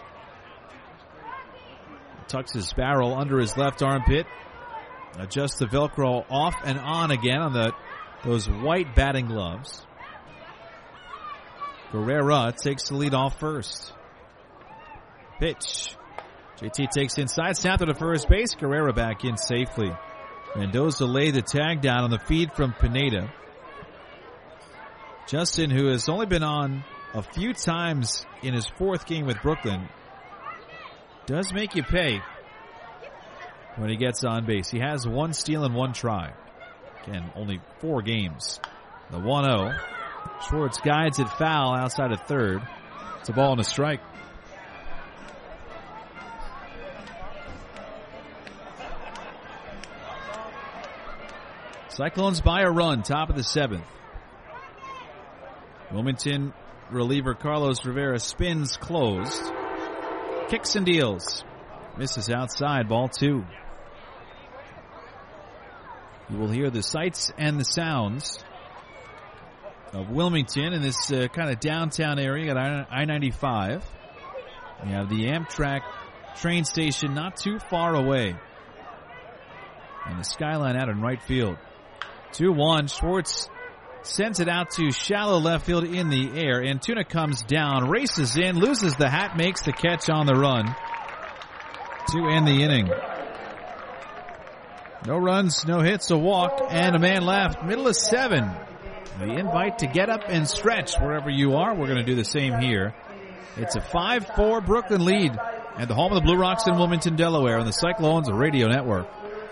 Tucks his barrel under his left armpit. Adjusts the Velcro off and on again on the those white batting gloves. Guerrera takes the lead off first. Pitch. J T takes inside, snap to the first base. Guerrera back in safely. Mendoza laid the tag down on the feed from Pineda. Justin, who has only been on a few times in his fourth game with Brooklyn, does make you pay when he gets on base. He has one steal and one try. Again, only four games. The one oh. Schwartz guides it foul outside of third. It's a ball and a strike. Cyclones by a run, top of the seventh. Wilmington reliever Carlos Rivera spins closed. Kicks and deals. Misses outside, ball two. You will hear the sights and the sounds of Wilmington in this uh, kind of downtown area at I ninety-five. You have the Amtrak train station not too far away. And the skyline out in right field. two one. Schwartz sends it out to shallow left field in the air. Antuna comes down, races in, loses the hat, makes the catch on the run to end the inning. No runs, no hits, a walk, and a man left. Middle of seven. The invite to get up and stretch wherever you are. We're going to do the same here. It's a five four Brooklyn lead at the home of the Blue Rocks in Wilmington, Delaware on the Cyclones Radio Network.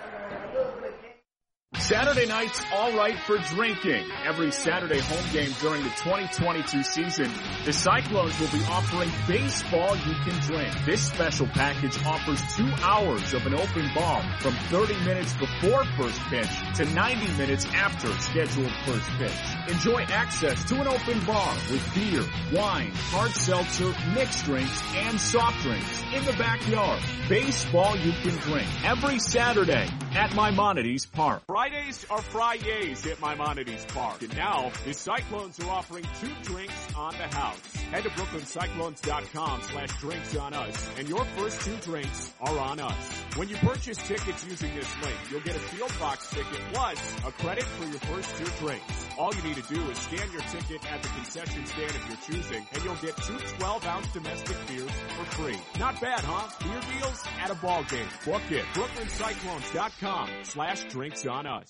Saturday nights, all right for drinking. Every Saturday home game during the twenty twenty-two season, the Cyclones will be offering baseball you can drink. This special package offers two hours of an open bar from thirty minutes before first pitch to ninety minutes after scheduled first pitch. Enjoy access to an open bar with beer, wine, hard seltzer, mixed drinks, and soft drinks in the backyard. Baseball you can drink every Saturday at Maimonides Park. Fridays are Fridays at Maimonides Park. And now, the Cyclones are offering two drinks on the house. Head to brooklyn cyclones dot com slash drinks on us, and your first two drinks are on us. When you purchase tickets using this link, you'll get a Field Box ticket plus a credit for your first two drinks. All you need to do is scan your ticket at the concession stand of your choosing, and you'll get two twelve-ounce domestic beers for free. Not bad, huh? Beer deals at a ball game. Book it. brooklyn cyclones dot com slash drinks on us.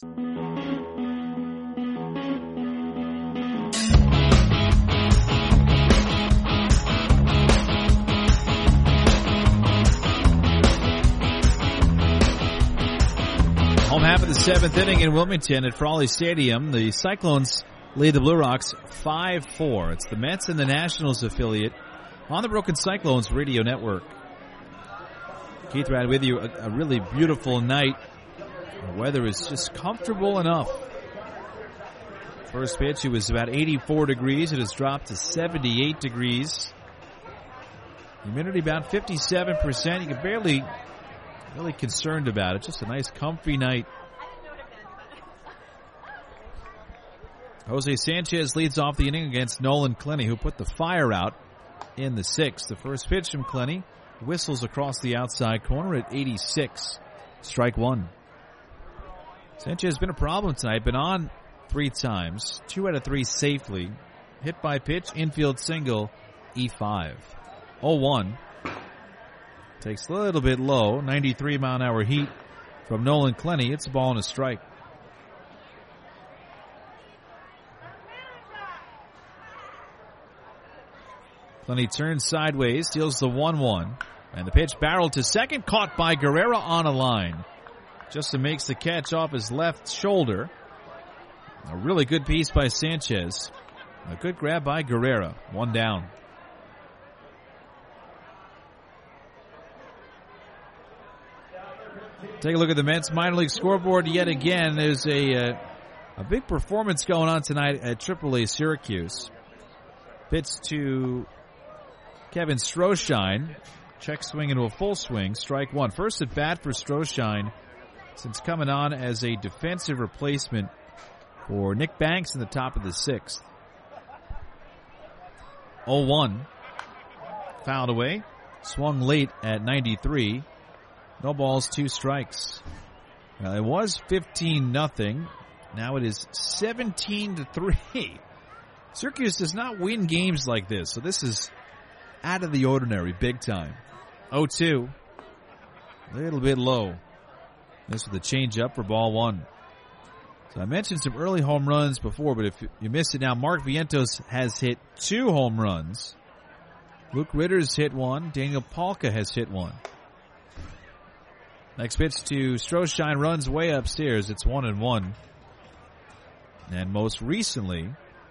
Home half of the seventh inning in Wilmington at Frawley Stadium. The Cyclones lead the Blue Rocks five four. It's the Mets and the Nationals affiliate on the Broken Cyclones Radio Network. Keith Rad with you. A, a really beautiful night. The weather is just comfortable enough. First pitch, it was about eighty-four degrees. It has dropped to seventy-eight degrees. Humidity about fifty-seven percent. You can barely, really concerned about it. Just a nice, comfy night. Jose Sanchez leads off the inning against Nolan Clenny, who put the fire out in the sixth. The first pitch from Clenny whistles across the outside corner at eighty-six. Strike one. Sanchez has been a problem tonight. Been on three times. Two out of three safely. Hit by pitch, infield single, E five. oh one. Takes a little bit low. ninety-three mile an hour heat from Nolan Clenny. It's a ball and a strike. Clenny turns sideways, steals the one one. And the pitch barreled to second, caught by Guerrera on a line. Justin makes the catch off his left shoulder. A really good piece by Sanchez. A good grab by Guerrera. One down. Take a look at the Mets minor league scoreboard yet again. There's a uh, a big performance going on tonight at triple A Syracuse. Pitch to Kevin Stroshine. Check swing into a full swing. Strike one. First at bat for Stroshine since coming on as a defensive replacement for Nick Banks in the top of the sixth. oh one. Fouled away. Swung late at ninety-three. No balls, two strikes. Now, it was fifteen nothing. Now it is seventeen to three. Syracuse does not win games like this, so this is out of the ordinary, big time. oh two. A little bit low. This with a changeup for ball one. So I mentioned some early home runs before, but if you missed it now, Mark Vientos has hit two home runs. Luke Ritter's hit one. Daniel Palka has hit one. Next pitch to Stroshine, runs way upstairs. It's one and one. And most recently,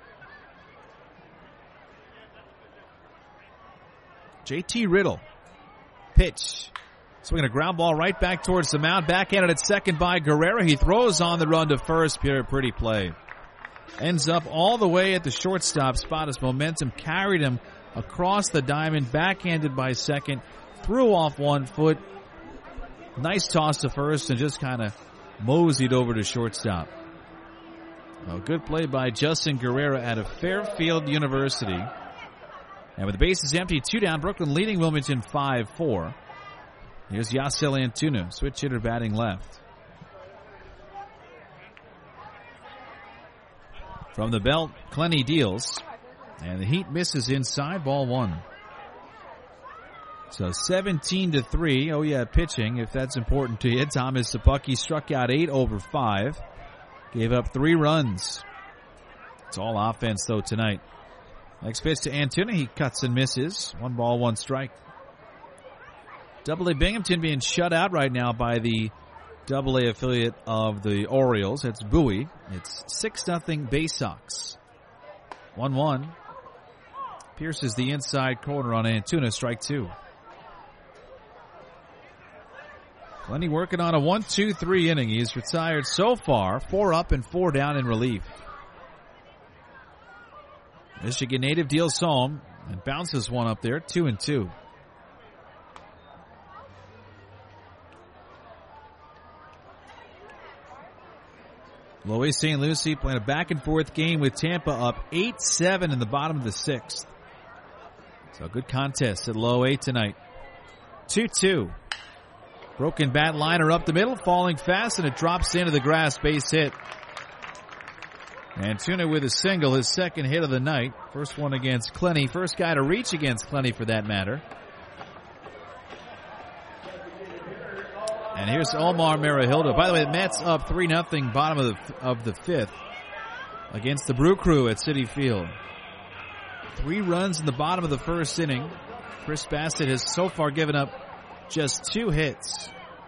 J T Riddle. Pitch. Swinging a ground ball right back towards the mound. Backhanded at second by Guerrera. He throws on the run to first. Pretty play. ends up all the way at the shortstop spot as momentum carried him across the diamond, backhanded by second, threw off one foot. Nice toss to first and just kind of moseyed over to shortstop. A good play by Justin Guerrera out of Fairfield University. And with the bases empty, two down, Brooklyn leading Wilmington five four. Here's Yasiel Antuna, switch hitter batting left. From the belt, Clenny deals. And the Heat misses inside, ball one. So seventeen to three. Oh yeah, pitching, if that's important to you. Thomas Szapucki struck out eight over five. Gave up three runs. It's all offense though tonight. Next pitch to Antuna. He cuts and misses. One ball, one strike. Double A Binghamton being shut out right now by the Double A affiliate of the Orioles. It's Bowie. It's six nothing Bay Sox. one one. Pierces the inside corner on Antuna. Strike two. Clenny working on a one two three inning. He's retired so far, four up and four down in relief. Michigan native deals home and bounces one up there, two and two. Lois Saint Lucie playing a back and forth game with Tampa up eight seven in the bottom of the sixth. So a good contest at Low A tonight. two two. Broken bat liner up the middle, falling fast, and it drops into the grass, base hit. Antuna with a single, his second hit of the night. First one against Clenny. First guy to reach against Clenny for that matter. And here's Omar Marihildo. By the way, the Mets up three nothing bottom of the, of the fifth against the Brew Crew at Citi Field. Three runs in the bottom of the first inning. Chris Bassett has so far given up just two hits.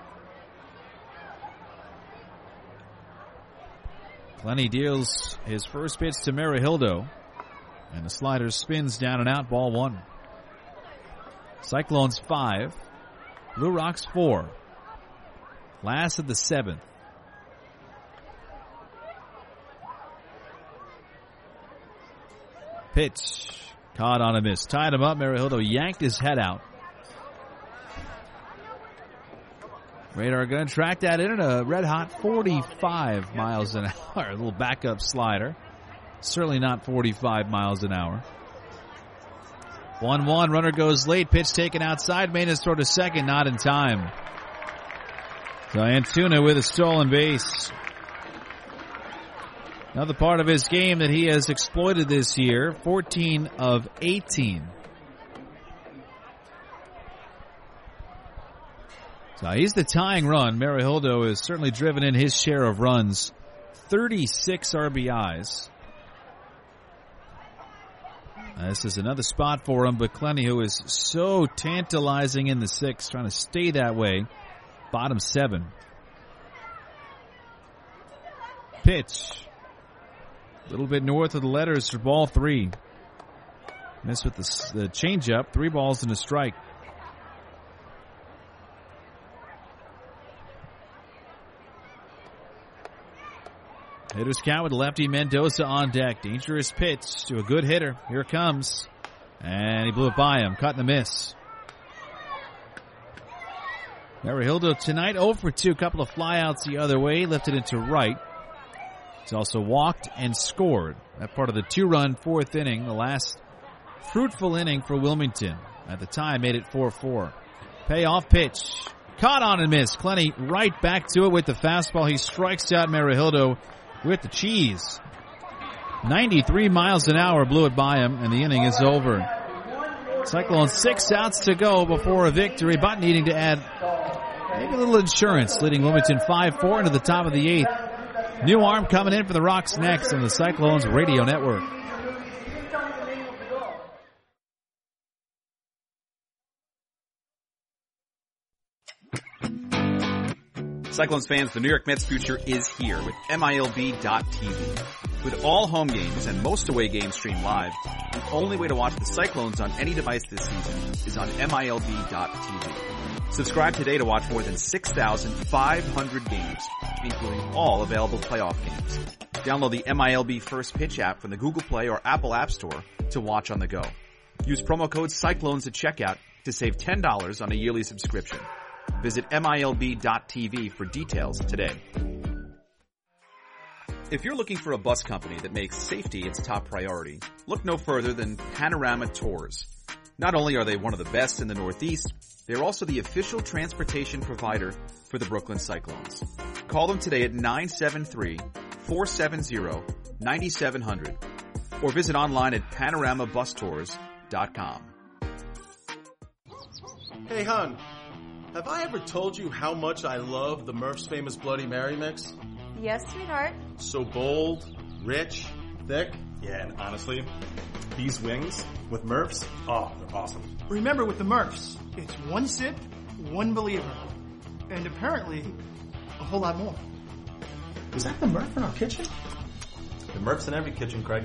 Clenny deals his first pitch to Marihildo. And the slider spins down and out, ball one. Cyclones five. Blue Rocks four. Last of the seventh. Pitch. Caught on a miss. Tied him up. Marihildo yanked his head out. Radar gun tracked that in at a red hot forty-five miles an hour. A little backup slider. Certainly not forty-five miles an hour. one one. Runner goes late. Pitch taken outside. Maintenance throw to second. Not in time. So Antuna with a stolen base. Another part of his game that he has exploited this year. fourteen of eighteen. So he's the tying run. Marihildo has certainly driven in his share of runs. thirty-six R B Is. Uh, this is another spot for him, but Clenny, who is so tantalizing in the sixth, trying to stay that way. Bottom seven. Pitch. A little bit north of the letters for ball three. Missed with the, the changeup. Three balls and a strike. Hitters count with lefty Mendoza on deck. Dangerous pitch to a good hitter. Here it comes. And he blew it by him. Cut and a miss. Marihildo tonight oh for two. Couple of flyouts the other way. Lifted it to right. He's also walked and scored. That part of the two-run fourth inning. The last fruitful inning for Wilmington. At the time, made it four four. Payoff pitch. Caught on and missed. Clenny right back to it with the fastball. He strikes out Marihildo with the cheese. ninety-three miles an hour blew it by him, and the inning is over. Cyclones six outs to go before a victory, but needing to add maybe a little insurance, leading Wilmington five four into the top of the eighth. New arm coming in for the Rocks next on the Cyclones Radio Network. Cyclones fans, the New York Mets future is here with M I L B dot T V. With all home games and most away games streamed live, the only way to watch the Cyclones on any device this season is on M I L B dot T V. Subscribe today to watch more than six thousand five hundred games, including all available playoff games. Download the M I L B First Pitch app from the Google Play or Apple App Store to watch on the go. Use promo code Cyclones at checkout to save ten dollars on a yearly subscription. Visit M I L B dot T V for details today. If you're looking for a bus company that makes safety its top priority, look no further than Panorama Tours. Not only are they one of the best in the Northeast, they're also the official transportation provider for the Brooklyn Cyclones. Call them today at nine seven three, four seven zero, nine seven zero zero or visit online at panorama bus tours dot com. Hey, hon, have I ever told you how much I love the Murph's Famous Bloody Mary mix? Yes, sweetheart. So bold, rich, thick. Yeah, and honestly, these wings with Murph's, oh, they're awesome. Remember, with the Murphs, it's one sip, one believer. And apparently, a whole lot more. Was that the Murph in our kitchen? The Murph's in every kitchen, Craig.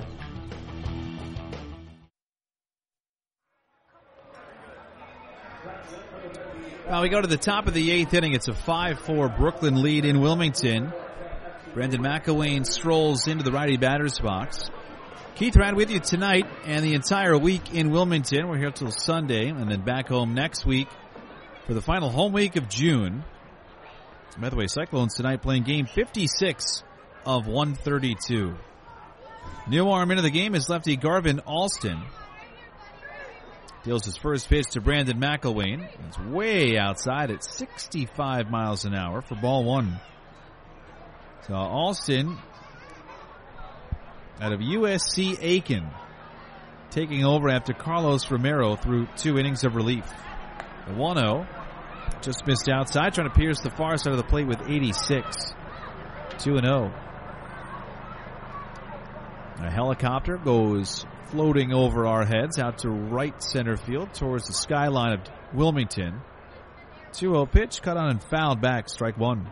Well, we go to the top of the eighth inning. It's a five four Brooklyn lead in Wilmington. Brendan McElwain strolls into the righty batter's box. Keith Rad with you tonight and the entire week in Wilmington. We're here till Sunday and then back home next week for the final home week of June. By the way, Cyclones tonight playing game fifty-six of one thirty-two. New arm into the game is lefty Garvin Alston. Deals his first pitch to Brandon McElwain. It's way outside at sixty-five miles an hour for ball one. So Alston out of U S C Aiken taking over after Carlos Romero threw two innings of relief. The one oh just missed outside, trying to pierce the far side of the plate with eighty-six. two and oh. A helicopter goes floating over our heads out to right center field towards the skyline of Wilmington. two oh pitch, cut on and fouled back, strike one.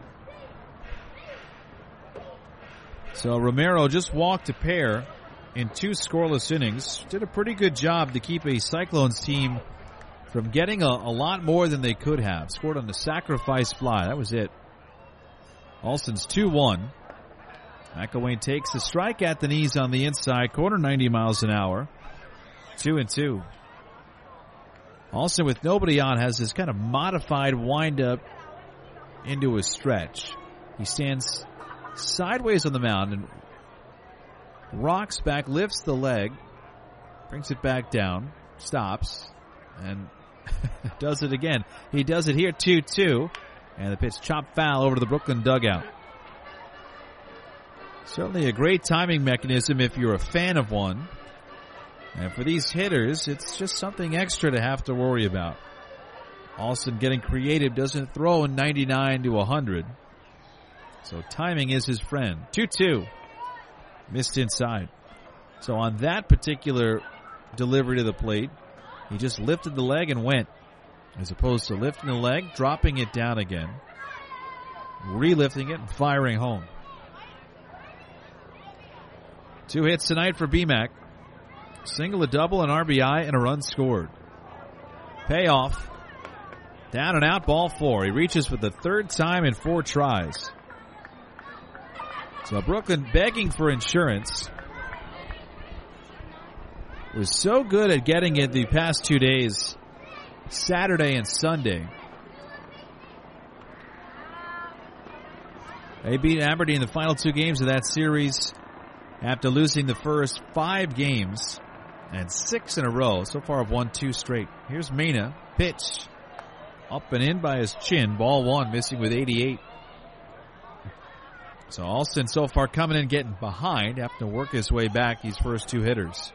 So Romero just walked a pair in two scoreless innings. Did a pretty good job to keep a Cyclones team from getting a, a lot more than they could have. Scored on the sacrifice fly. That was it. Alston's two one. McElwain takes the strike at the knees on the inside corner, ninety miles an hour. Two and two. Alston with nobody on has this kind of modified windup into a stretch. He stands sideways on the mound and rocks back, lifts the leg, brings it back down, stops, and does it again. He does it here, two two, and the pitch chopped foul over to the Brooklyn dugout. Certainly a great timing mechanism if you're a fan of one. And for these hitters, it's just something extra to have to worry about. Alston getting creative, doesn't throw in ninety-nine to one hundred. So timing is his friend. two two. Missed inside. So on that particular delivery to the plate, he just lifted the leg and went. As opposed to lifting the leg, dropping it down again, relifting it, and firing home. Two hits tonight for B MAC. Single, a double, an R B I, and a run scored. Payoff. Down and out, ball four. He reaches for the third time in four tries. So Brooklyn begging for insurance. Was so good at getting it the past two days, Saturday and Sunday. They beat Aberdeen in the final two games of that series after losing the first five games and six in a row. So far have won two straight. Here's Mena. Pitch. Up and in by his chin. Ball one, missing with eighty-eight. So Alston so far coming in getting behind, having to work his way back these first two hitters.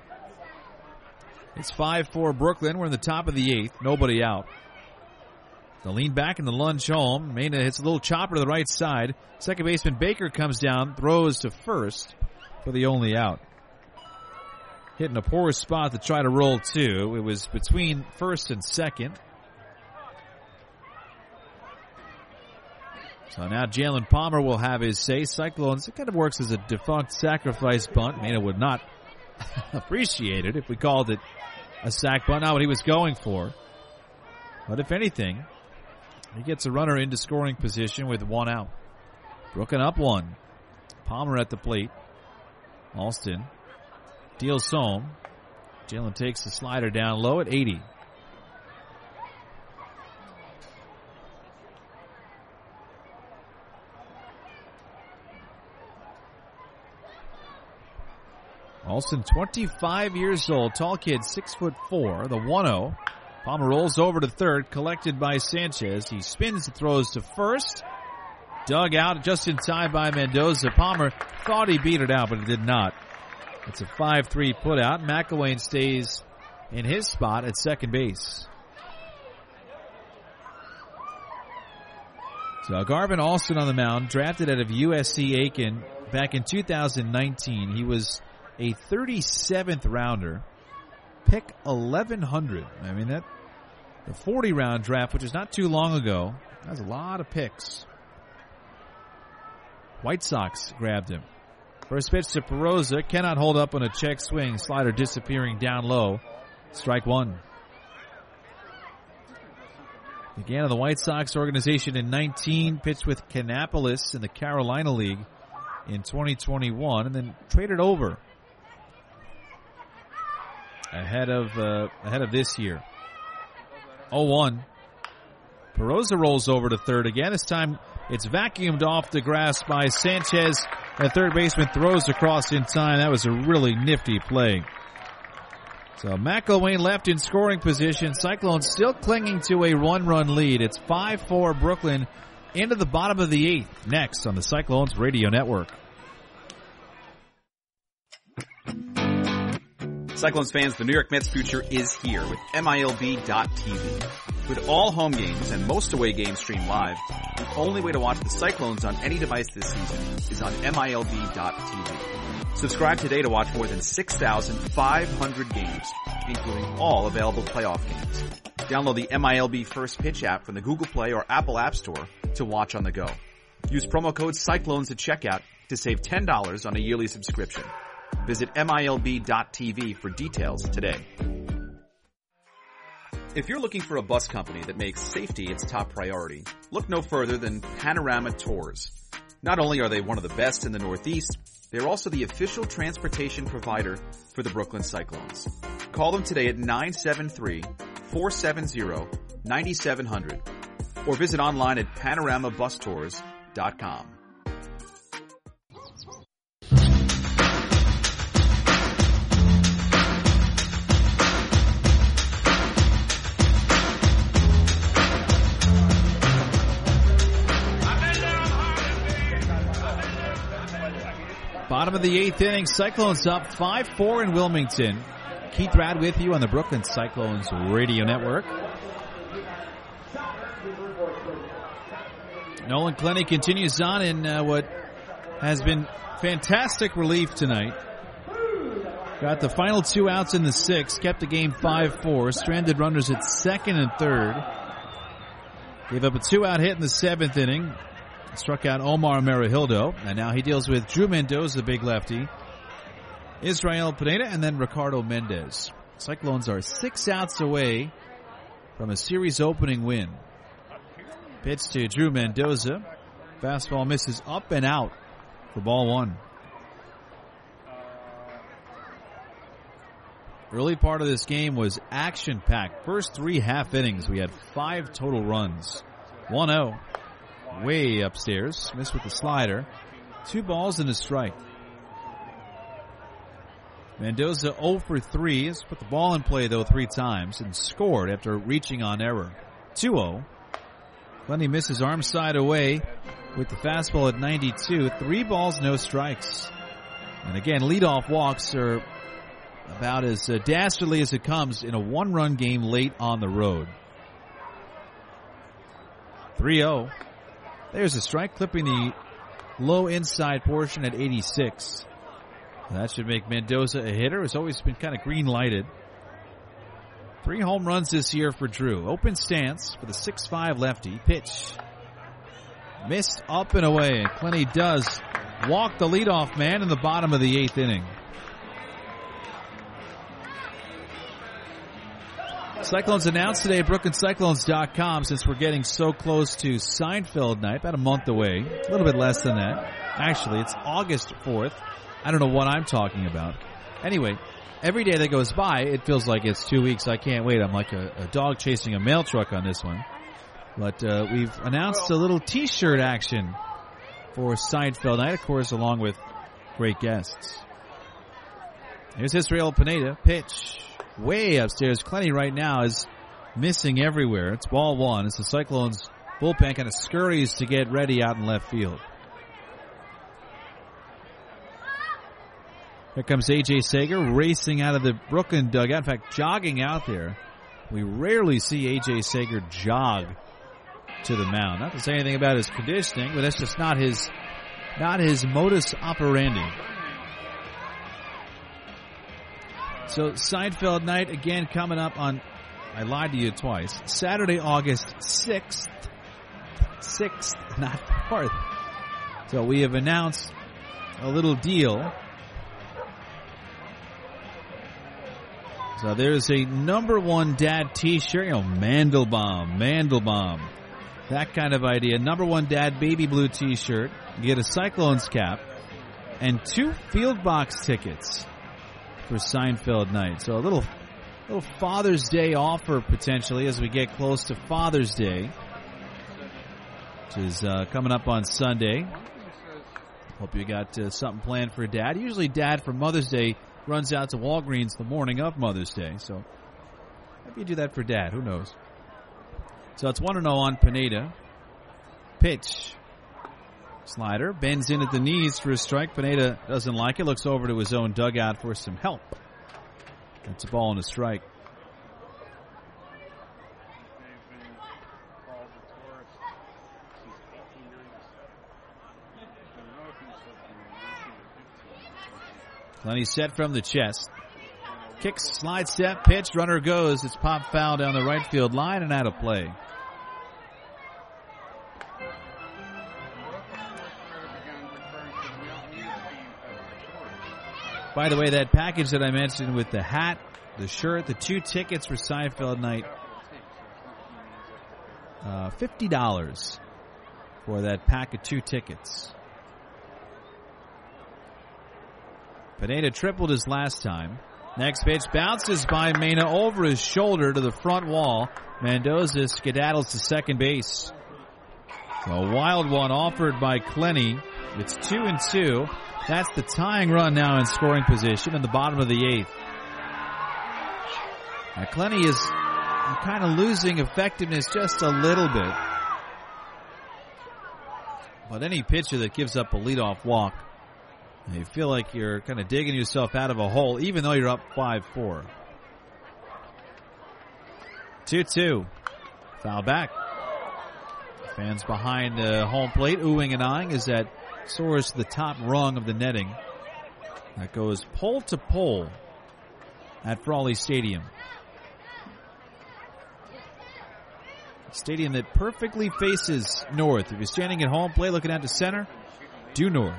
It's five four Brooklyn. We're in the top of the eighth. Nobody out. The lean back and the lunge home. Mena hits a little chopper to the right side. Second baseman Baker comes down, throws to first for the only out. Hitting a poor spot to try to roll two. It was between first and second. So now Jalen Palmer will have his say. Cyclones, it kind of works as a defunct sacrifice bunt. Mena would not appreciate it if we called it a sack bunt, not what he was going for. But if anything, he gets a runner into scoring position with one out. Brooklyn up one. Palmer at the plate. Alston deals home. Jalen takes the slider down low at eighty. Alston, twenty-five years old, tall kid, six foot four, the one oh. Palmer rolls over to third, collected by Sanchez. He spins and throws to first. Dug out just in time by Mendoza. Palmer thought he beat it out, but it did not. It's a five three put out. McElwain stays in his spot at second base. So Garvin Alston on the mound, drafted out of U S C Aiken back in two thousand nineteen. He was a thirty-seventh rounder, pick eleven hundred. I mean, that the forty round draft, which is not too long ago, has a lot of picks. White Sox grabbed him. First pitch to Perosa, cannot hold up on a check swing. Slider disappearing down low. Strike one. Began in the White Sox organization in nineteen, pitched with Kannapolis in the Carolina League in twenty twenty-one, and then traded over ahead of uh, ahead of this year. oh one. Perosa rolls over to third again. This time it's vacuumed off the grass by Sanchez. The third baseman throws across in time. That was a really nifty play. So McElwain left in scoring position. Cyclones still clinging to a one-run lead. It's five four Brooklyn into the bottom of the eighth. Next on the Cyclones Radio Network. Cyclones fans, the New York Mets future is here with M I L B dot T V. With all home games and most away games streamed live, the only way to watch the Cyclones on any device this season is on M I L B dot T V. Subscribe today to watch more than six thousand five hundred games, including all available playoff games. Download the M I L B First Pitch app from the Google Play or Apple App Store to watch on the go. Use promo code Cyclones at checkout to save ten dollars on a yearly subscription. Visit M I L B dot T V for details today. If you're looking for a bus company that makes safety its top priority, look no further than Panorama Tours. Not only are they one of the best in the Northeast, they're also the official transportation provider for the Brooklyn Cyclones. Call them today at nine seven three, four seven zero, nine seven zero zero or visit online at panorama bus tours dot com. Bottom of the eighth inning, Cyclones up five four in Wilmington. Keith Rad with you on the Brooklyn Cyclones Radio Network. Nolan Clenny continues on in uh, what has been fantastic relief tonight. Got the final two outs in the sixth, kept the game five four, stranded runners at second and third. Gave up a two-out hit in the seventh inning. Struck out Omar Marahildo, and now he deals with Drew Mendoza, the big lefty, Israel Pineda, and then Ricardo Mendez. Cyclones are six outs away from a series opening win. Pitch to Drew Mendoza. Fastball misses up and out for ball one. Early part of this game was action-packed. First three half innings, we had five total runs. one oh. Way upstairs. Missed with the slider. Two balls and a strike. Mendoza oh for three. Has put the ball in play, though, three times and scored after reaching on error. two oh. Clenny misses arm side away with the fastball at ninety-two. Three balls, no strikes. And again, leadoff walks are about as uh, dastardly as it comes in a one-run game late on the road. three oh. There's a strike, clipping the low inside portion at eighty-six. That should make Mendoza a hitter. Has always been kind of green-lighted. Three home runs this year for Drew. Open stance for the six five lefty. Pitch. Missed up and away. And Clenny does walk the leadoff man in the bottom of the eighth inning. Cyclones announced today at Brooklyn Cyclones dot com, since we're getting so close to Seinfeld night, about a month away, a little bit less than that. Actually, it's August fourth. I don't know what I'm talking about. Anyway, every day that goes by, it feels like it's two weeks. I can't wait. I'm like a, a dog chasing a mail truck on this one. But uh, we've announced a little T-shirt action for Seinfeld night, of course, along with great guests. Here's Israel Pineda. Pitch. Way upstairs. Clenny right now is missing everywhere. It's ball one. It's the Cyclones bullpen kind of scurries to get ready out in left field. Here comes A J Sager racing out of the Brooklyn dugout. In fact, jogging out there. We rarely see A J Sager jog to the mound. Not to say anything about his conditioning, but that's just not his, not his modus operandi. So Seinfeld night again coming up on, I lied to you twice, Saturday, August sixth. sixth, not fourth. So we have announced a little deal. So there's a number one dad t-shirt, you know, Mandelbaum, Mandelbaum. That kind of idea. Number one dad baby blue t-shirt. You get a Cyclones cap and two field box tickets for Seinfeld night. So a little little Father's Day offer potentially as we get close to Father's Day, which is uh, coming up on Sunday. Hope you got uh, something planned for Dad. Usually Dad for Mother's Day runs out to Walgreens the morning of Mother's Day. So maybe you do that for Dad. Who knows? So it's one and oh on Pineda. Pitch. Slider bends in at the knees for a strike. Pineda doesn't like it. Looks over to his own dugout for some help. That's a ball and a strike. Clenny set from the chest. Kicks, slide step, pitch, runner goes. It's pop foul down the right field line and out of play. By the way, that package that I mentioned with the hat, the shirt, the two tickets for Seinfeld night, uh, fifty dollars for that pack of two tickets. Pineda tripled his last time. Next pitch bounces by Mena over his shoulder to the front wall. Mendoza skedaddles to second base. A wild one offered by Clenny. It's two and two. That's the tying run now in scoring position in the bottom of the eighth. Now Clenny is kind of losing effectiveness just a little bit. But any pitcher that gives up a leadoff walk, you feel like you're kind of digging yourself out of a hole, even though you're up five four. two two. Foul back. Fans behind the home plate oohing and eyeing as that soars to the top rung of the netting. That goes pole to pole at Frawley Stadium. A stadium that perfectly faces north. If you're standing at home plate looking out to center, due north.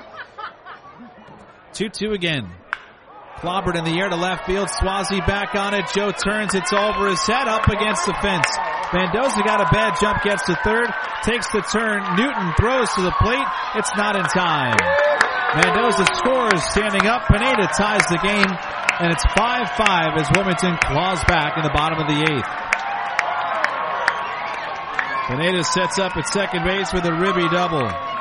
two two again. Clobbered in the air to left field. Swazi back on it. Joe turns. It's over his head up against the fence. Mendoza got a bad jump, gets to third, takes the turn. Newton throws to the plate. It's not in time. Mendoza scores standing up. Pineda ties the game, and it's five five as Wilmington claws back in the bottom of the eighth. Pineda sets up at second base with a ribby double.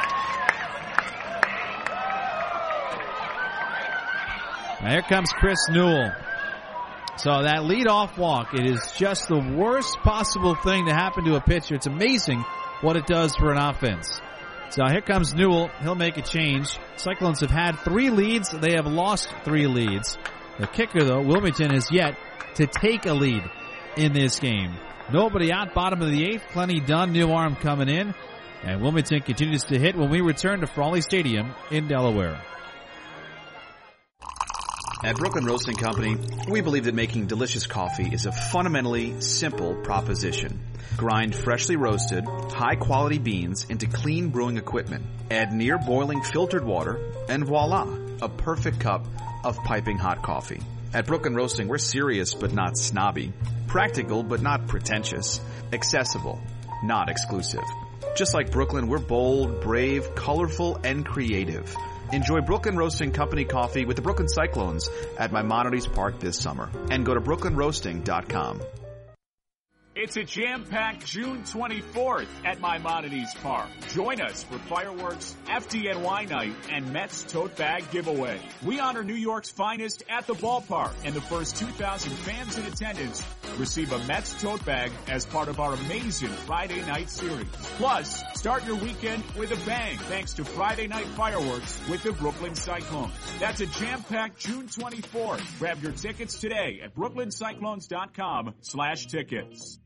Now here comes Chris Newell. So that leadoff walk, it is just the worst possible thing to happen to a pitcher. It's amazing what it does for an offense. So here comes Newell. He'll make a change. Cyclones have had three leads. They have lost three leads. The kicker, though, Wilmington is yet to take a lead in this game. Nobody out, bottom of the eighth. Clenny done, new arm coming in. And Wilmington continues to hit when we return to Frawley Stadium in Delaware. At Brooklyn Roasting Company, we believe that making delicious coffee is a fundamentally simple proposition. Grind freshly roasted, high-quality beans into clean brewing equipment. Add near-boiling filtered water, and voila, a perfect cup of piping hot coffee. At Brooklyn Roasting, we're serious but not snobby. Practical but not pretentious. Accessible, not exclusive. Just like Brooklyn, we're bold, brave, colorful, and creative. Enjoy Brooklyn Roasting Company coffee with the Brooklyn Cyclones at Maimonides Park this summer. And go to brooklyn roasting dot com. It's a jam-packed June twenty-fourth at Maimonides Park. Join us for fireworks, F D N Y night, and Mets tote bag giveaway. We honor New York's finest at the ballpark, and the first two thousand fans in attendance receive a Mets tote bag as part of our amazing Friday night series. Plus, start your weekend with a bang thanks to Friday night fireworks with the Brooklyn Cyclones. That's a jam-packed June twenty-fourth. Grab your tickets today at brooklyn cyclones dot com slash tickets.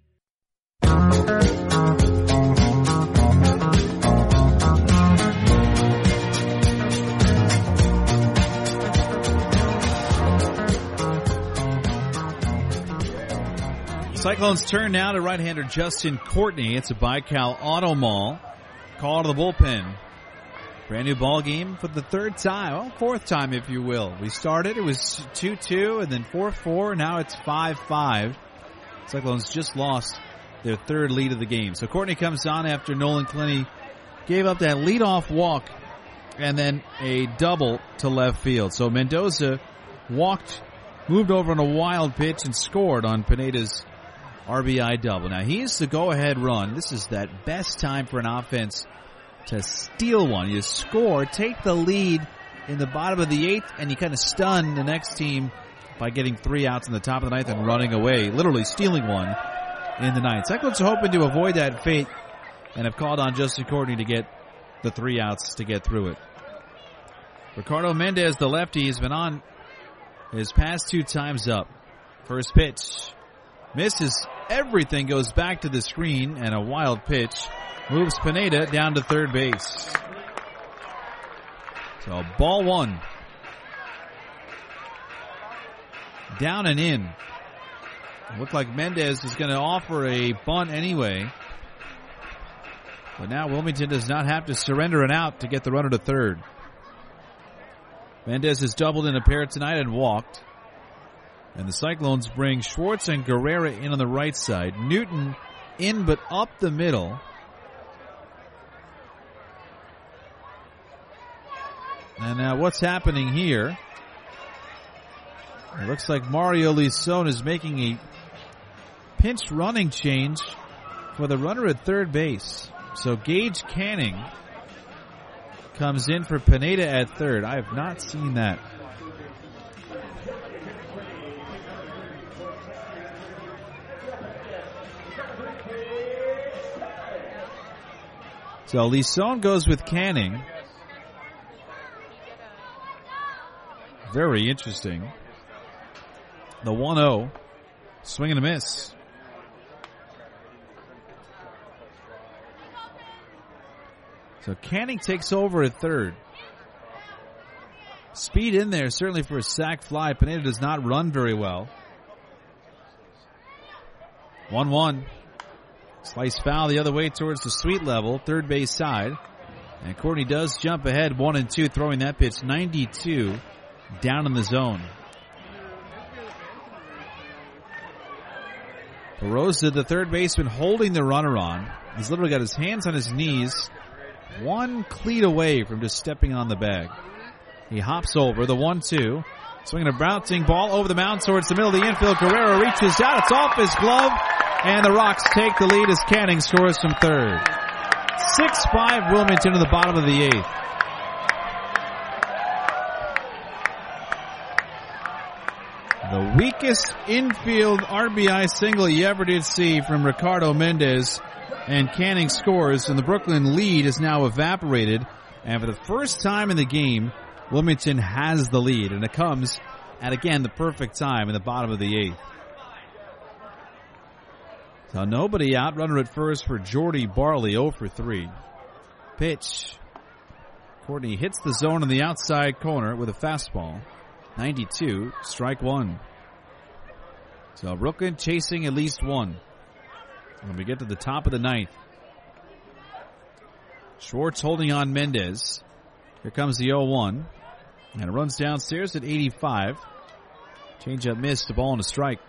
Cyclones turn now to right-hander Justin Courtney. It's a Baikal Auto Mall. Call to the bullpen. Brand new ball game for the third time. Well, fourth time, if you will. We started, it was two two, and then four four. Now it's five five. Cyclones just lost their third lead of the game. So Courtney comes on after Nolan Clinny gave up that leadoff walk and then a double to left field. So Mendoza walked, moved over on a wild pitch and scored on Pineda's R B I double. Now he's the go-ahead run. This is that best time for an offense to steal one. You score, take the lead in the bottom of the eighth, and you kind of stun the next team by getting three outs in the top of the ninth and running away, literally stealing one in the ninth. Cyclones are hoping to avoid that fate and have called on Justin Courtney to get the three outs to get through it. Ricardo Mendez, the lefty, has been on his past two times up. First pitch. Misses. Everything goes back to the screen, and a wild pitch moves Pineda down to third base. So ball one. Down and in. Looked like Mendez is going to offer a bunt anyway. But now Wilmington does not have to surrender an out to get the runner to third. Mendez has doubled in a pair tonight and walked. And the Cyclones bring Schwartz and Guerrera in on the right side. Newton in but up the middle. And now what's happening here? It looks like Mario Lison is making a pinch running change for the runner at third base. So Gage Canning comes in for Pineda at third. I have not seen that. So Lison goes with Canning. Very interesting. The one oh. Swing and a miss. So Canning takes over at third. Speed in there, certainly for a sac fly. Pineda does not run very well. one one. Slice foul the other way towards the sweet level, third base side. And Courtney does jump ahead, one and two, throwing that pitch ninety-two down in the zone. Perosa, the third baseman, holding the runner on. He's literally got his hands on his knees, one cleat away from just stepping on the bag. He hops over the one two, swinging a bouncing ball over the mound towards the middle of the infield. Guerrero reaches out. It's off his glove, and the Rocks take the lead as Canning scores from third. six five Wilmington to the bottom of the eighth. The weakest infield R B I single you ever did see from Ricardo Mendez, and Canning scores, and the Brooklyn lead is now evaporated. And for the first time in the game, Wilmington has the lead, and it comes at, again, the perfect time in the bottom of the eighth. So nobody out, runner at first for Jordy Barley, oh for three. Pitch. Courtney hits the zone in the outside corner with a fastball. ninety-two, strike one. So Brooklyn chasing at least one. When we get to the top of the ninth. Schwartz holding on Mendez. Here comes the oh one. And it runs downstairs at eighty-five. Change-up missed, a ball and a strike.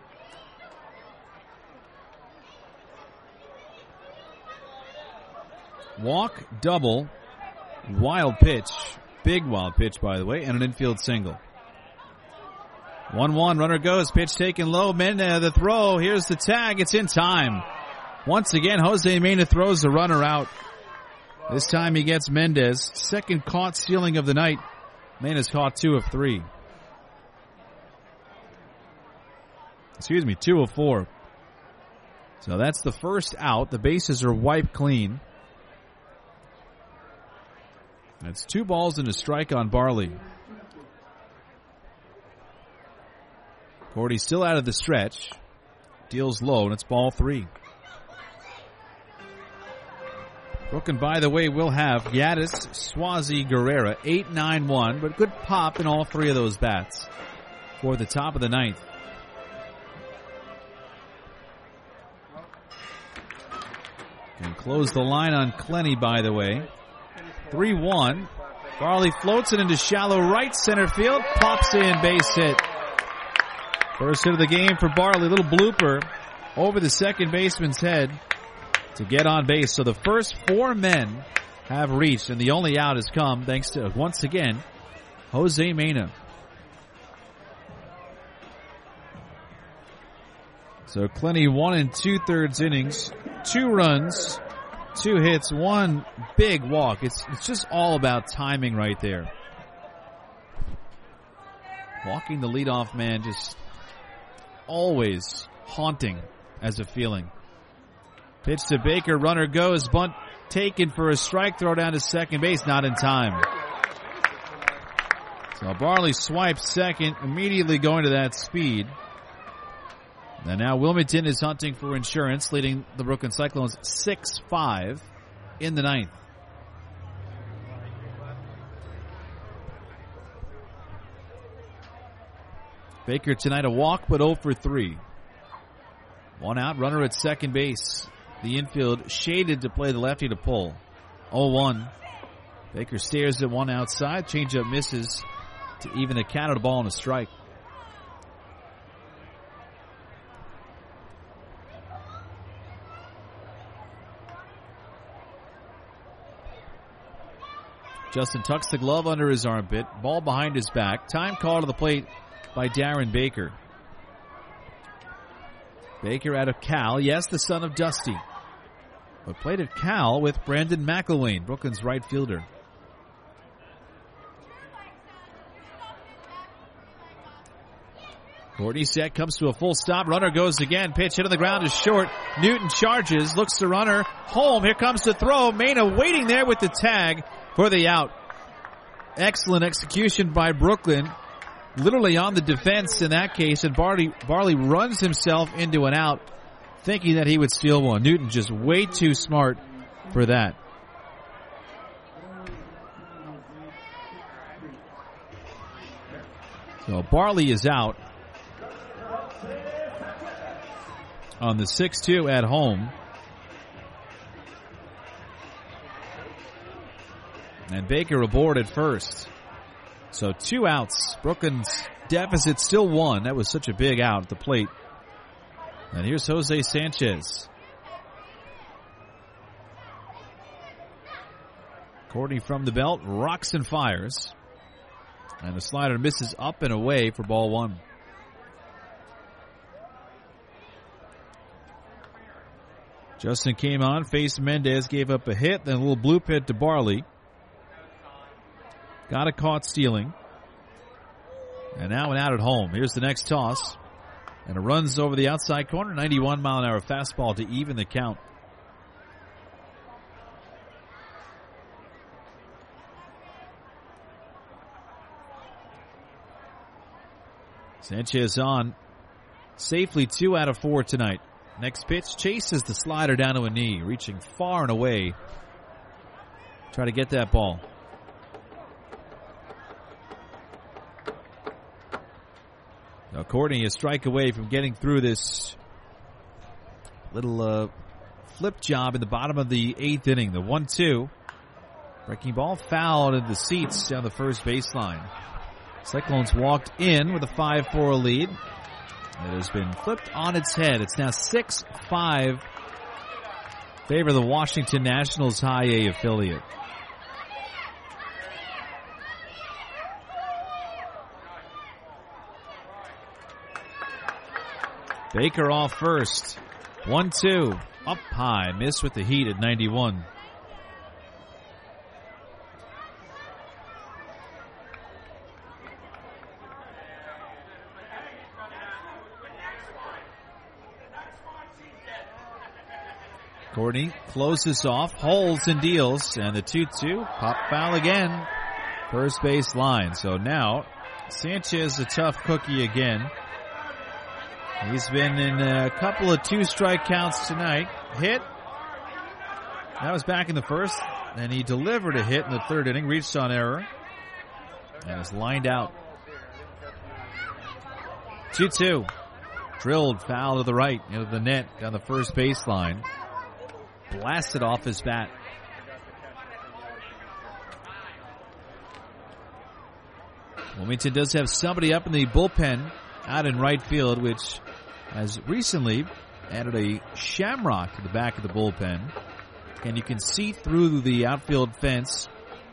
Walk, double, wild pitch. Big wild pitch, by the way, and an infield single. one one, runner goes, pitch taken low. Mena, the throw, here's the tag, it's in time. Once again, Jose Mena throws the runner out. This time he gets Mendez. Second caught stealing of the night. Mena's caught two of three. Excuse me, two of four. So that's the first out. The bases are wiped clean. That's two balls and a strike on Barley. Gordy still out of the stretch. Deals low, and it's ball three. Brooklyn, by the way, will have Gaddis, Swazi, Guerrera, eight nine one, but good pop in all three of those bats for the top of the ninth. And close the line on Clenny, by the way. three one. Barley floats it into shallow right center field. Pops in, base hit. First hit of the game for Barley. Little blooper over the second baseman's head to get on base. So the first four men have reached, and the only out has come thanks to, once again, Jose Mena. So Clenny one and two-thirds innings, two runs, two hits, one big walk. It's it's just all about timing right there. Walking the leadoff man just always haunting as a feeling. Pitch to Baker, runner goes, bunt taken for a strike, throw down to second base, not in time. So Barley swipes second, immediately going to that speed. And now Wilmington is hunting for insurance, leading the Brooklyn Cyclones six five in the ninth. Baker tonight a walk, but oh for three. One out, runner at second base. The infield shaded to play the lefty to pull. oh one. Baker stares at one outside. Changeup misses to even the count of the ball and a strike. Justin tucks the glove under his armpit. Ball behind his back. Time call to the plate by Darren Baker. Baker out of Cal. Yes, the son of Dusty. But played at Cal with Brandon McIlwain, Brooklyn's right fielder. Courtney set, comes to a full stop. Runner goes again. Pitch hit on the ground is short. Newton charges, looks to runner. Home, here comes the throw. Mena waiting there with the tag for the out. Excellent execution by Brooklyn. Literally on the defense in that case, and Barley, Barley runs himself into an out, thinking that he would steal one. Newton just way too smart for that. So Barley is out on the six two at home. And Baker aboard at first. So two outs. Brooklyn's deficit still one. That was such a big out at the plate. And here's Jose Sanchez. Courtney from the belt, rocks and fires. And the slider misses up and away for ball one. Justin came on, faced Mendez, gave up a hit, then a little bloop hit to Barley. Got a caught stealing. And now an out at home. Here's the next toss. And it runs over the outside corner. ninety-one mile an hour fastball to even the count. Sanchez on. Safely two out of four tonight. Next pitch chases the slider down to a knee. Reaching far and away. Try to get that ball. Now Courtney a strike away from getting through this little uh, flip job in the bottom of the eighth inning. The one two. Breaking ball fouled in the seats down the first baseline. Cyclones walked in with a five four lead. It has been flipped on its head. It's now six five. Favor of the Washington Nationals High A affiliate. Baker off first. one two. Up high. Missed with the heat at ninety-one. Courtney closes off, holds and deals, and the two two. Pop foul again. First base line. So now Sanchez a tough cookie again. He's been in a couple of two-strike counts tonight. Hit. That was back in the first. And he delivered a hit in the third inning. Reached on error. And is lined out. two two. Drilled foul to the right into the net down the first baseline. Blasted off his bat. Wilmington does have somebody up in the bullpen out in right field, which has recently added a shamrock to the back of the bullpen. And you can see through the outfield fence.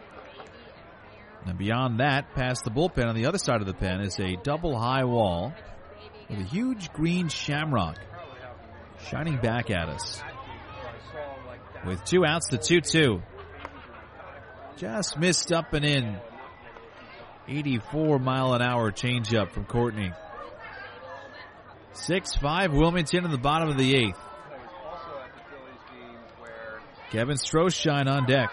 And beyond that, past the bullpen on the other side of the pen is a double high wall with a huge green shamrock shining back at us. With two outs, the two two. Just missed up and in. eighty-four mile an hour changeup from Courtney. six five Wilmington in the bottom of the eighth. Kevin Stroshine on deck.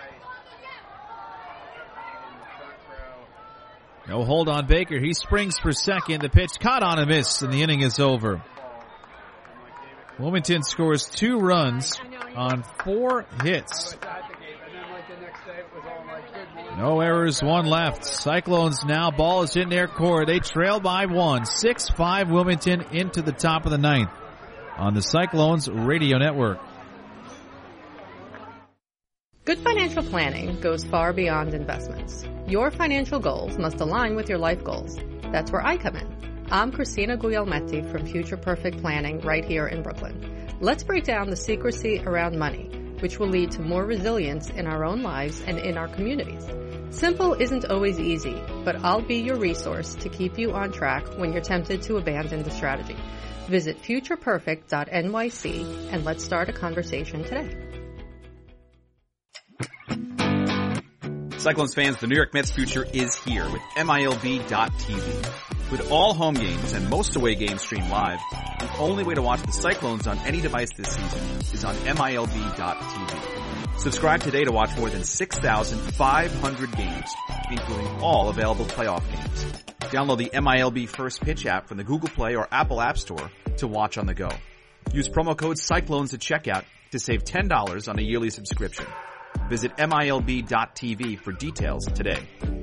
No hold on Baker. He springs for second. The pitch caught on a miss, and the inning is over. Wilmington scores two runs on four hits. No errors, one left. Cyclones now, ball is in their core. They trail by one. six five Wilmington into the top of the ninth on the Cyclones Radio Network. Good financial planning goes far beyond investments. Your financial goals must align with your life goals. That's where I come in. I'm Christina Guglielmetti from Future Perfect Planning right here in Brooklyn. Let's break down the secrecy around money, which will lead to more resilience in our own lives and in our communities. Simple isn't always easy, but I'll be your resource to keep you on track when you're tempted to abandon the strategy. Visit future perfect dot N Y C and let's start a conversation today. Cyclones fans, the New York Mets future is here with M I L B dot T V. With all home games and most away games streamed live, the only way to watch the Cyclones on any device this season is on M I L B dot T V. Subscribe today to watch more than six thousand five hundred games, including all available playoff games. Download the M I L B First Pitch app from the Google Play or Apple App Store to watch on the go. Use promo code Cyclones at checkout to save ten dollars on a yearly subscription. Visit M I L B dot T V for details today.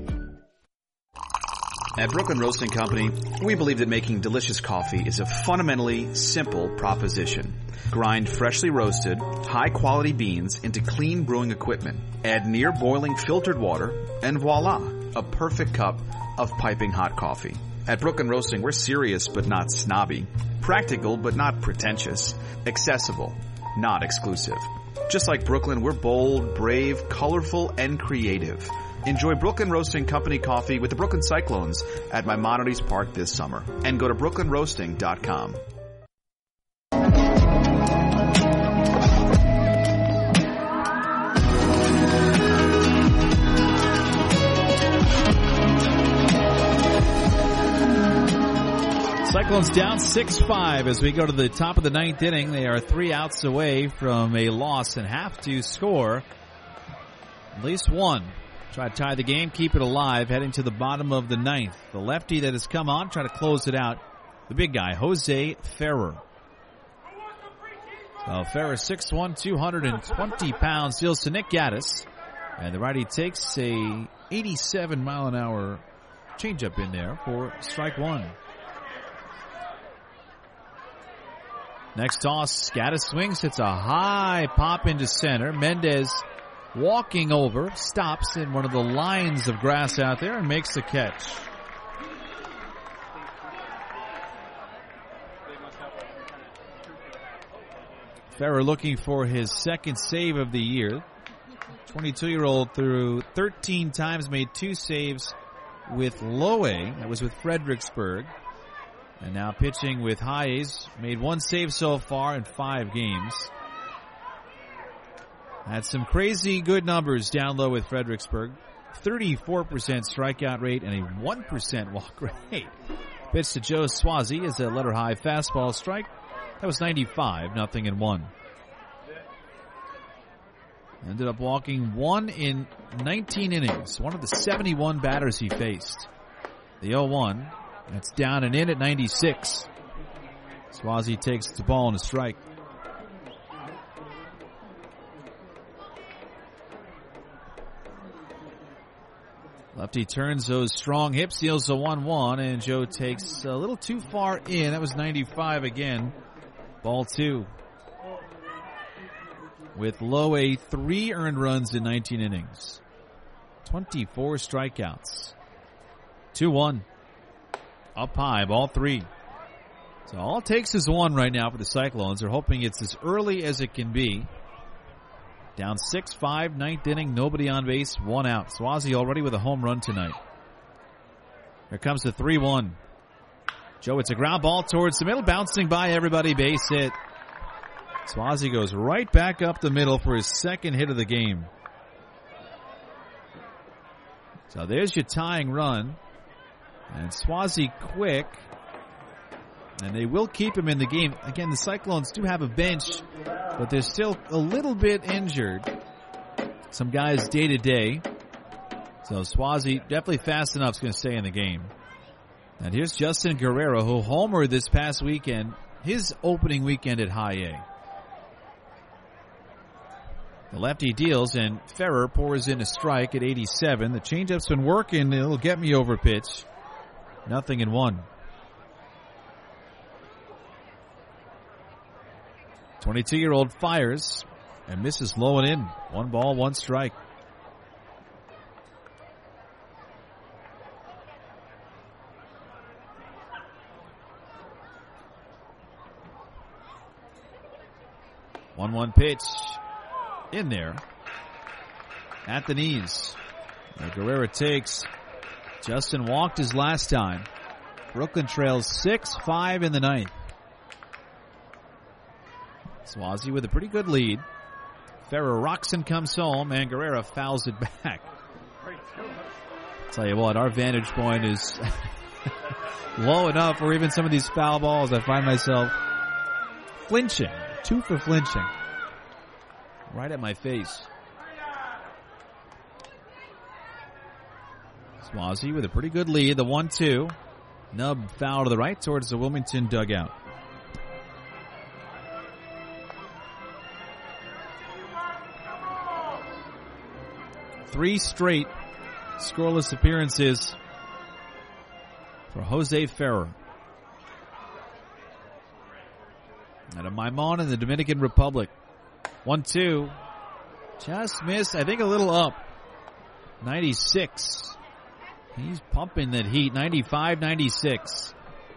At Brooklyn Roasting Company, we believe that making delicious coffee is a fundamentally simple proposition. Grind freshly roasted, high-quality beans into clean brewing equipment. Add near-boiling filtered water, and voila, a perfect cup of piping hot coffee. At Brooklyn Roasting, we're serious but not snobby. Practical but not pretentious. Accessible, not exclusive. Just like Brooklyn, we're bold, brave, colorful, and creative. Enjoy Brooklyn Roasting Company coffee with the Brooklyn Cyclones at Maimonides Park this summer. And go to brooklyn roasting dot com. Cyclones down six five as we go to the top of the ninth inning. They are three outs away from a loss and have to score at least one. Try to tie the game, keep it alive, heading to the bottom of the ninth. The lefty that has come on, try to close it out. The big guy, Jose Ferrer. So Ferrer, six one, two hundred twenty pounds, deals to Nick Gaddis. And the righty takes a eighty-seven mile an hour changeup in there for strike one. Next toss, Gaddis swings, hits a high pop into center. Mendez walking over, stops in one of the lines of grass out there and makes the catch. Ferrer looking for his second save of the year. twenty-two-year-old threw thirteen times, made two saves with low A. That was with Fredericksburg. And now pitching with high A's. Made one save so far in five games. Had some crazy good numbers down low with Fredericksburg. thirty-four percent strikeout rate and a one percent walk rate. Pitch to Joe Swazi is a letter high fastball strike. That was ninety-five, nothing in one. Ended up walking one in nineteen innings. One of the seventy-one batters he faced. The oh one. That's down and in at ninety-six. Swazi takes the ball and a strike. Lefty turns those strong hips, deals a one one, and Joe takes a little too far in. That was ninety-five again. Ball two. With low A, three earned runs in nineteen innings. twenty-four strikeouts. two one. Up high, ball three. So all it takes is one right now for the Cyclones. They're hoping it's as early as it can be. Down six five, ninth inning, nobody on base, one out. Swazi already with a home run tonight. Here comes the three one. Joe, it's a ground ball towards the middle, bouncing by everybody, base hit. Swazi goes right back up the middle for his second hit of the game. So there's your tying run. And Swazi quick. And they will keep him in the game. Again, the Cyclones do have a bench, but they're still a little bit injured. Some guys day to day. So Swazi, definitely fast enough, is going to stay in the game. And here's Justin Guerrero, who homered this past weekend, his opening weekend at high A. The lefty deals, and Ferrer pours in a strike at eighty-seven. The changeup's been working. It'll get me over pitch. Nothing in one. twenty-two-year-old fires and misses low and in. One ball, one strike. one one pitch. In there. At the knees. And Guerrero takes. Justin walked his last time. Brooklyn trails six five in the ninth. Swazi with a pretty good lead. Ferrer rocks and comes home, and Guerrero fouls it back. Tell you what, our vantage point is low enough where even some of these foul balls, I find myself flinching. Two for flinching. Right at my face. Swazi with a pretty good lead. The one two. Nub foul to the right towards the Wilmington dugout. Three straight scoreless appearances for Jose Ferrer. Out of Maimon in the Dominican Republic. one two. Just missed, I think a little up. ninety-six. He's pumping that heat. ninety-five ninety-six.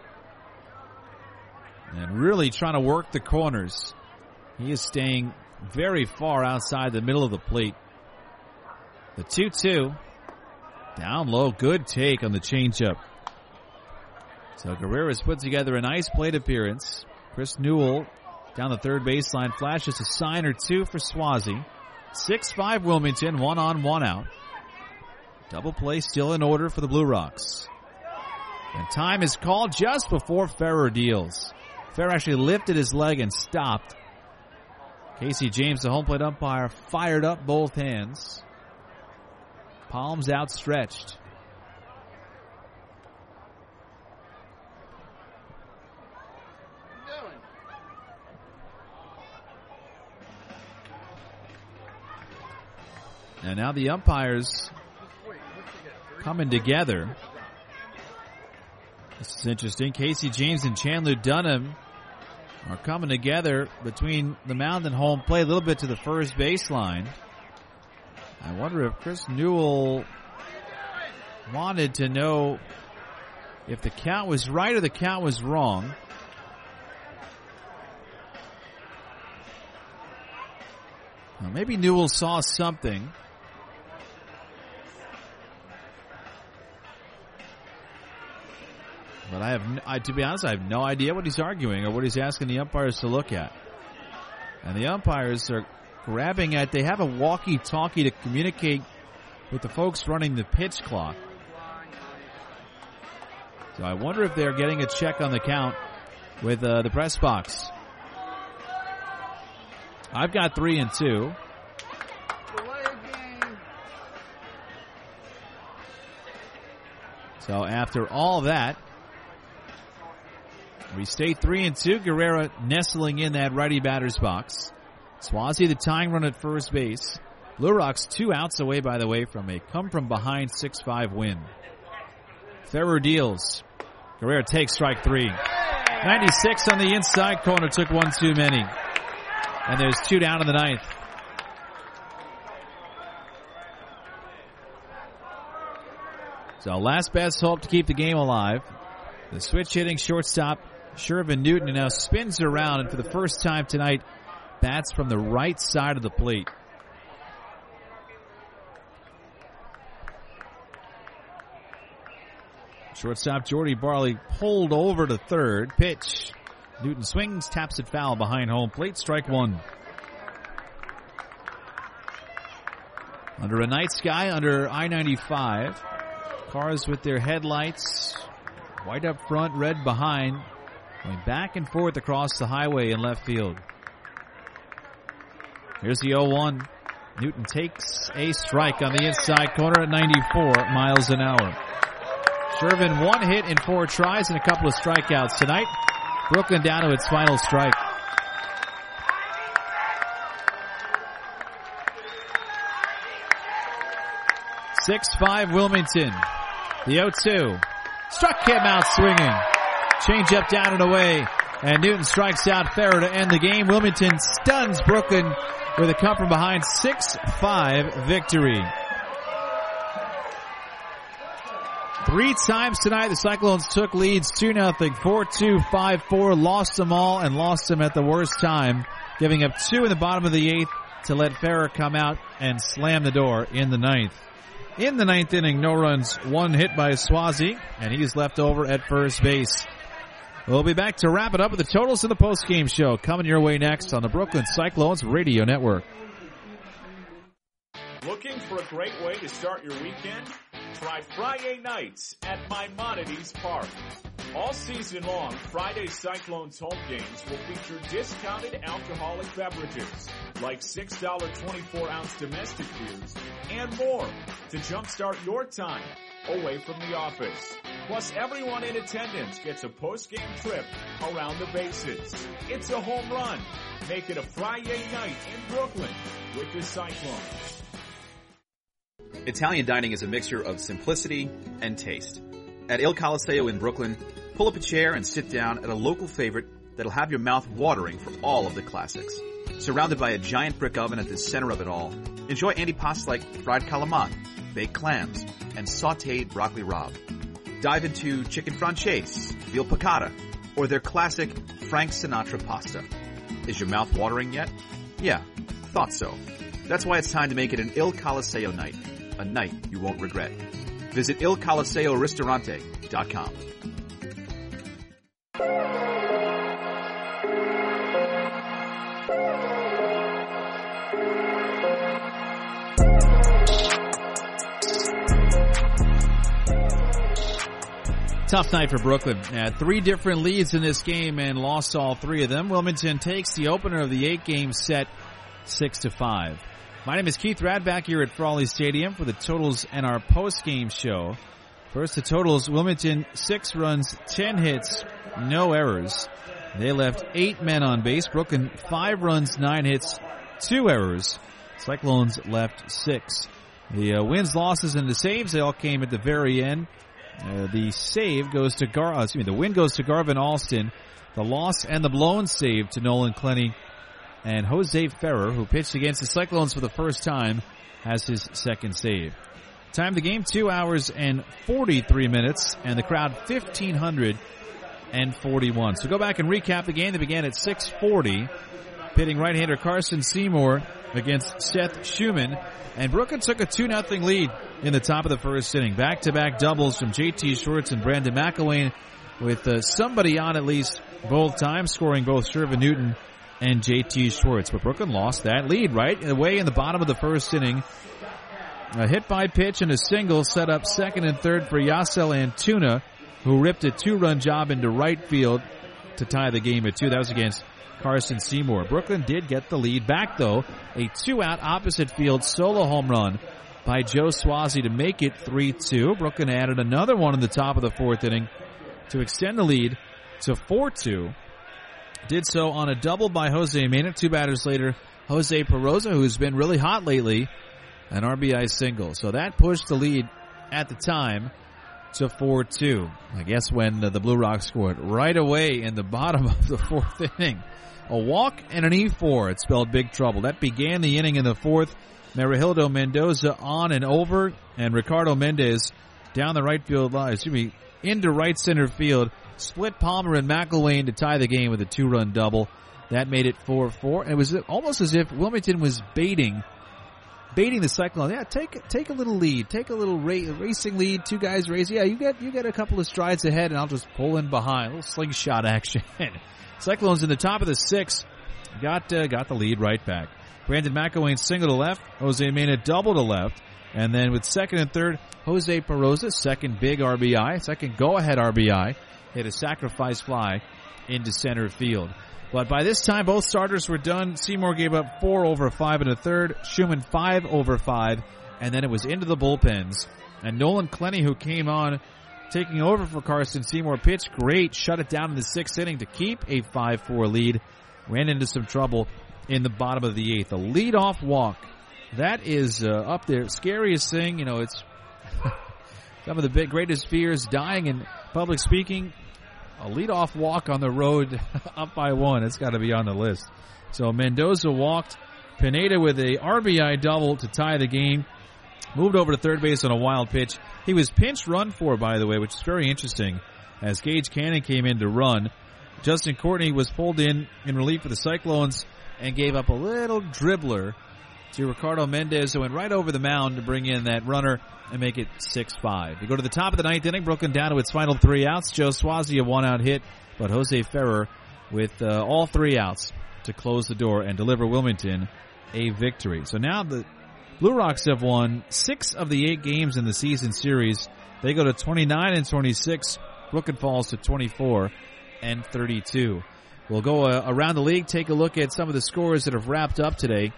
And really trying to work the corners. He is staying very far outside the middle of the plate. The two two. Down low. Good take on the changeup. So Guerrero's put together a nice plate appearance. Chris Newell down the third baseline flashes a sign or two for Swazi. six five Wilmington. One on, one out. Double play still in order for the Blue Rocks. And time is called just before Ferrer deals. Ferrer actually lifted his leg and stopped. Casey James, the home plate umpire, fired up both hands. Palms outstretched. And now the umpires coming together. This is interesting. Casey James and Chandler Dunham are coming together between the mound and home plate, a little bit to the first baseline. I wonder if Chris Newell wanted to know if the count was right or the count was wrong. Well, maybe Newell saw something. But I have, I, to be honest, I have no idea what he's arguing or what he's asking the umpires to look at. And the umpires are grabbing at, they have a walkie-talkie to communicate with the folks running the pitch clock. So I wonder if they're getting a check on the count with uh, the press box. I've got three and two. So after all that, we stay three and two. Guerrera nestling in that righty batter's box. Swazi the tying run at first base. Blue Rocks two outs away, by the way, from a come-from-behind six five win. Ferrer deals. Guerrera takes strike three. ninety-six on the inside corner, took one too many. And there's two down in the ninth. So last best hope to keep the game alive. The switch hitting shortstop, Shervin Newton, now spins around, and for the first time tonight, bats from the right side of the plate. Shortstop Jordy Barley pulled over to third. Pitch. Newton swings, taps it foul behind home plate. Strike one. Under a night sky, under I ninety-five. Cars with their headlights, white up front, red behind, going back and forth across the highway in left field. Here's the oh one. Newton takes a strike on the inside corner at ninety-four miles an hour. Shervin one hit in four tries and a couple of strikeouts tonight. Brooklyn down to its final strike. six five Wilmington. The oh two. Struck him out swinging. Change up down and away. And Newton strikes out Ferrer to end the game. Wilmington stuns Brooklyn with a come from behind six five victory. Three times tonight the Cyclones took leads two nothing, four two, five four, lost them all and lost them at the worst time, giving up two in the bottom of the eighth to let Ferrer come out and slam the door in the ninth. In the ninth inning, no runs, one hit by Swazi, and he's left over at first base. We'll be back to wrap it up with the totals in the postgame show coming your way next on the Brooklyn Cyclones Radio Network. Looking for a great way to start your weekend? Try Friday nights at Maimonides Park. All season long, Friday Cyclones home games will feature discounted alcoholic beverages like six dollars and twenty-four ounce domestic beers and more to jumpstart your time away from the office. Plus, everyone in attendance gets a post-game trip around the bases. It's a home run. Make it a Friday night in Brooklyn with the Cyclones. Italian dining is a mixture of simplicity and taste. At Il Colosseo in Brooklyn, pull up a chair and sit down at a local favorite that'll have your mouth watering for all of the classics. Surrounded by a giant brick oven at the center of it all, enjoy antipasti like fried calamari, baked clams, and sautéed broccoli rabe. Dive into chicken franchise, veal piccata, or their classic Frank Sinatra pasta. Is your mouth watering yet? Yeah, thought so. That's why it's time to make it an Il Colosseo night. A night you won't regret. Visit il colosseo ristorante dot com. Tough night for Brooklyn. Had three different leads in this game and lost all three of them. Wilmington takes the opener of the eight-game set six to five. My name is Keith Radback here at Frawley Stadium for the totals and our post-game show. First, the totals. Wilmington, six runs, ten hits, no errors. They left eight men on base. Brooklyn, five runs, nine hits, two errors. Cyclones left six. The uh, wins, losses, and the saves, they all came at the very end. Uh, the save goes to Gar, uh, excuse me, the win goes to Garvin Alston. The loss and the blown save to Nolan Clenny. And Jose Ferrer, who pitched against the Cyclones for the first time, has his second save. Time of the game, two hours and forty-three minutes, and the crowd fifteen forty-one. So go back and recap the game that began at six forty, pitting right-hander Carson Seymour against Seth Schumann. And Brooklyn took a two nothing lead in the top of the first inning. Back-to-back doubles from J T Schwartz and Brandon McElwain, with uh, somebody on at least both times, scoring both Shervin Newton and J T Schwartz. But Brooklyn lost that lead right away in the bottom of the first inning. A hit by pitch and a single set up second and third for Yasel Antuna, who ripped a two-run job into right field to tie the game at two. That was against Carson Seymour. Brooklyn did get the lead back, though. A two-out opposite field solo home run by Joe Swazi to make it three two. Brooklyn added another one in the top of the fourth inning to extend the lead to four two. Did so on a double by Jose Mena. Two batters later, Jose Peroza, who's been really hot lately, an R B I single. So that pushed the lead at the time to four two. I guess when the Blue Rocks scored right away in the bottom of the fourth inning. A walk and an E four. It spelled big trouble. That began the inning in the fourth. Merihildo Mendoza on and over, and Ricardo Mendez down the right field line, excuse me, into right center field. Split Palmer and McElwain to tie the game with a two-run double. That made it four four. And it was almost as if Wilmington was baiting baiting the Cyclone. Yeah, take take a little lead. Take a little ra- racing lead. Two guys race. Yeah, you get you get a couple of strides ahead, and I'll just pull in behind. A little slingshot action. Cyclones in the top of the sixth. Got uh, got the lead right back. Brandon McElwain single to left. Jose Mena double to left. And then with second and third, Jose Peroza, second big R B I, second go-ahead R B I, hit a sacrifice fly into center field. But by this time, both starters were done. Seymour gave up four over five and a third. Schumann five over five. And then it was into the bullpens. And Nolan Clenny, who came on, taking over for Carson Seymour, pitched great. Shut it down in the sixth inning to keep a five four lead. Ran into some trouble in the bottom of the eighth. A leadoff walk. That is uh, up there. Scariest thing, you know, it's some of the big, greatest fears, dying in public speaking. A leadoff walk on the road up by one. It's got to be on the list. So Mendoza walked. Pineda with a R B I double to tie the game. Moved over to third base on a wild pitch. He was pinch run for, by the way, which is very interesting, as Gage Cannon came in to run. Justin Courtney was pulled in in relief for the Cyclones and gave up a little dribbler to Ricardo Mendez, who went right over the mound to bring in that runner and make it six five. We go to the top of the ninth inning. Brooklyn down to its final three outs. Joe Swazi a one-out hit, but Jose Ferrer with uh, all three outs to close the door and deliver Wilmington a victory. So now the Blue Rocks have won six of the eight games in the season series. They go to twenty-nine and twenty-six. Brooklyn falls to twenty-four and thirty-two. We'll go uh, around the league, take a look at some of the scores that have wrapped up today.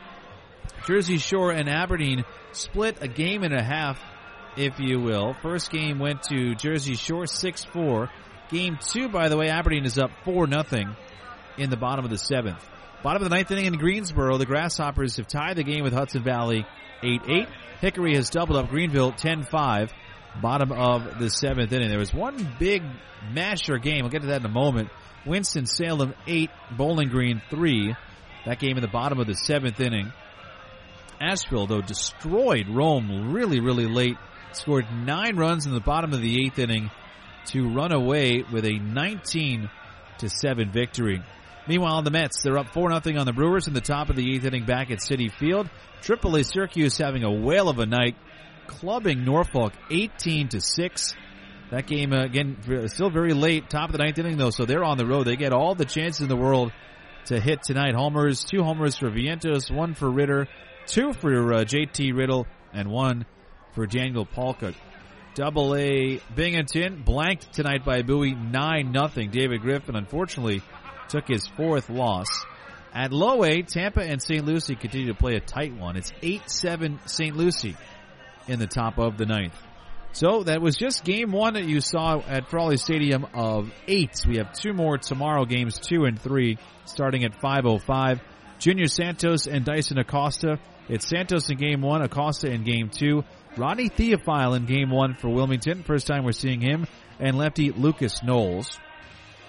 Jersey Shore and Aberdeen split a game and a half, if you will. First game went to Jersey Shore six four. Game two, by the way, Aberdeen is up four nothing in the bottom of the seventh. Bottom of the ninth inning in Greensboro, the Grasshoppers have tied the game with Hudson Valley eight eight. Hickory has doubled up Greenville ten five. Bottom of the seventh inning. There was one big masher game. We'll get to that in a moment. Winston-Salem eight, Bowling Green three. That game in the bottom of the seventh inning. Asheville, though, destroyed Rome really, really late. Scored nine runs in the bottom of the eighth inning to run away with a nineteen to seven victory. Meanwhile, the Mets, they're up four nothing on the Brewers in the top of the eighth inning back at Citi Field. Triple A Syracuse having a whale of a night, clubbing Norfolk eighteen to six. That game, uh, again, still very late, top of the ninth inning, though, so they're on the road. They get all the chances in the world to hit tonight. Homers, two homers for Vientos, one for Ritter, two for uh, J T Riddle, and one for Daniel Polka. Double A Binghamton blanked tonight by Bowie nine nothing. David Griffin, unfortunately, took his fourth loss. At low A, Tampa and Saint Lucie continue to play a tight one. It's eight seven Saint Lucie in the top of the ninth. So that was just game one that you saw at Frawley Stadium of eight. We have two more tomorrow, games two and three, starting at five oh five. Junior Santos and Dyson Acosta. It's Santos in game one, Acosta in game two. Rodney Theophile in game one for Wilmington. First time we're seeing him. And lefty Lucas Knowles.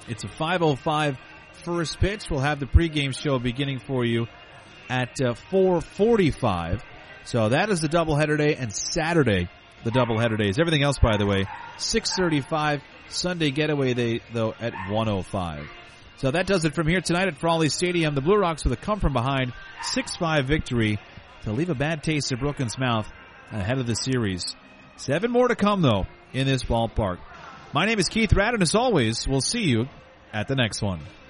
It's a five oh five first pitch. We'll have the pregame show beginning for you at uh, four forty-five. So that is the doubleheader day, and Saturday, the doubleheader days. Everything else, by the way, six thirty-five. Sunday getaway day, though, at one oh five. So that does it from here tonight at Frawley Stadium. The Blue Rocks with a come-from-behind six five victory to leave a bad taste in Brooklyn's mouth ahead of the series. Seven more to come, though, in this ballpark. My name is Keith Radden. As always, we'll see you at the next one.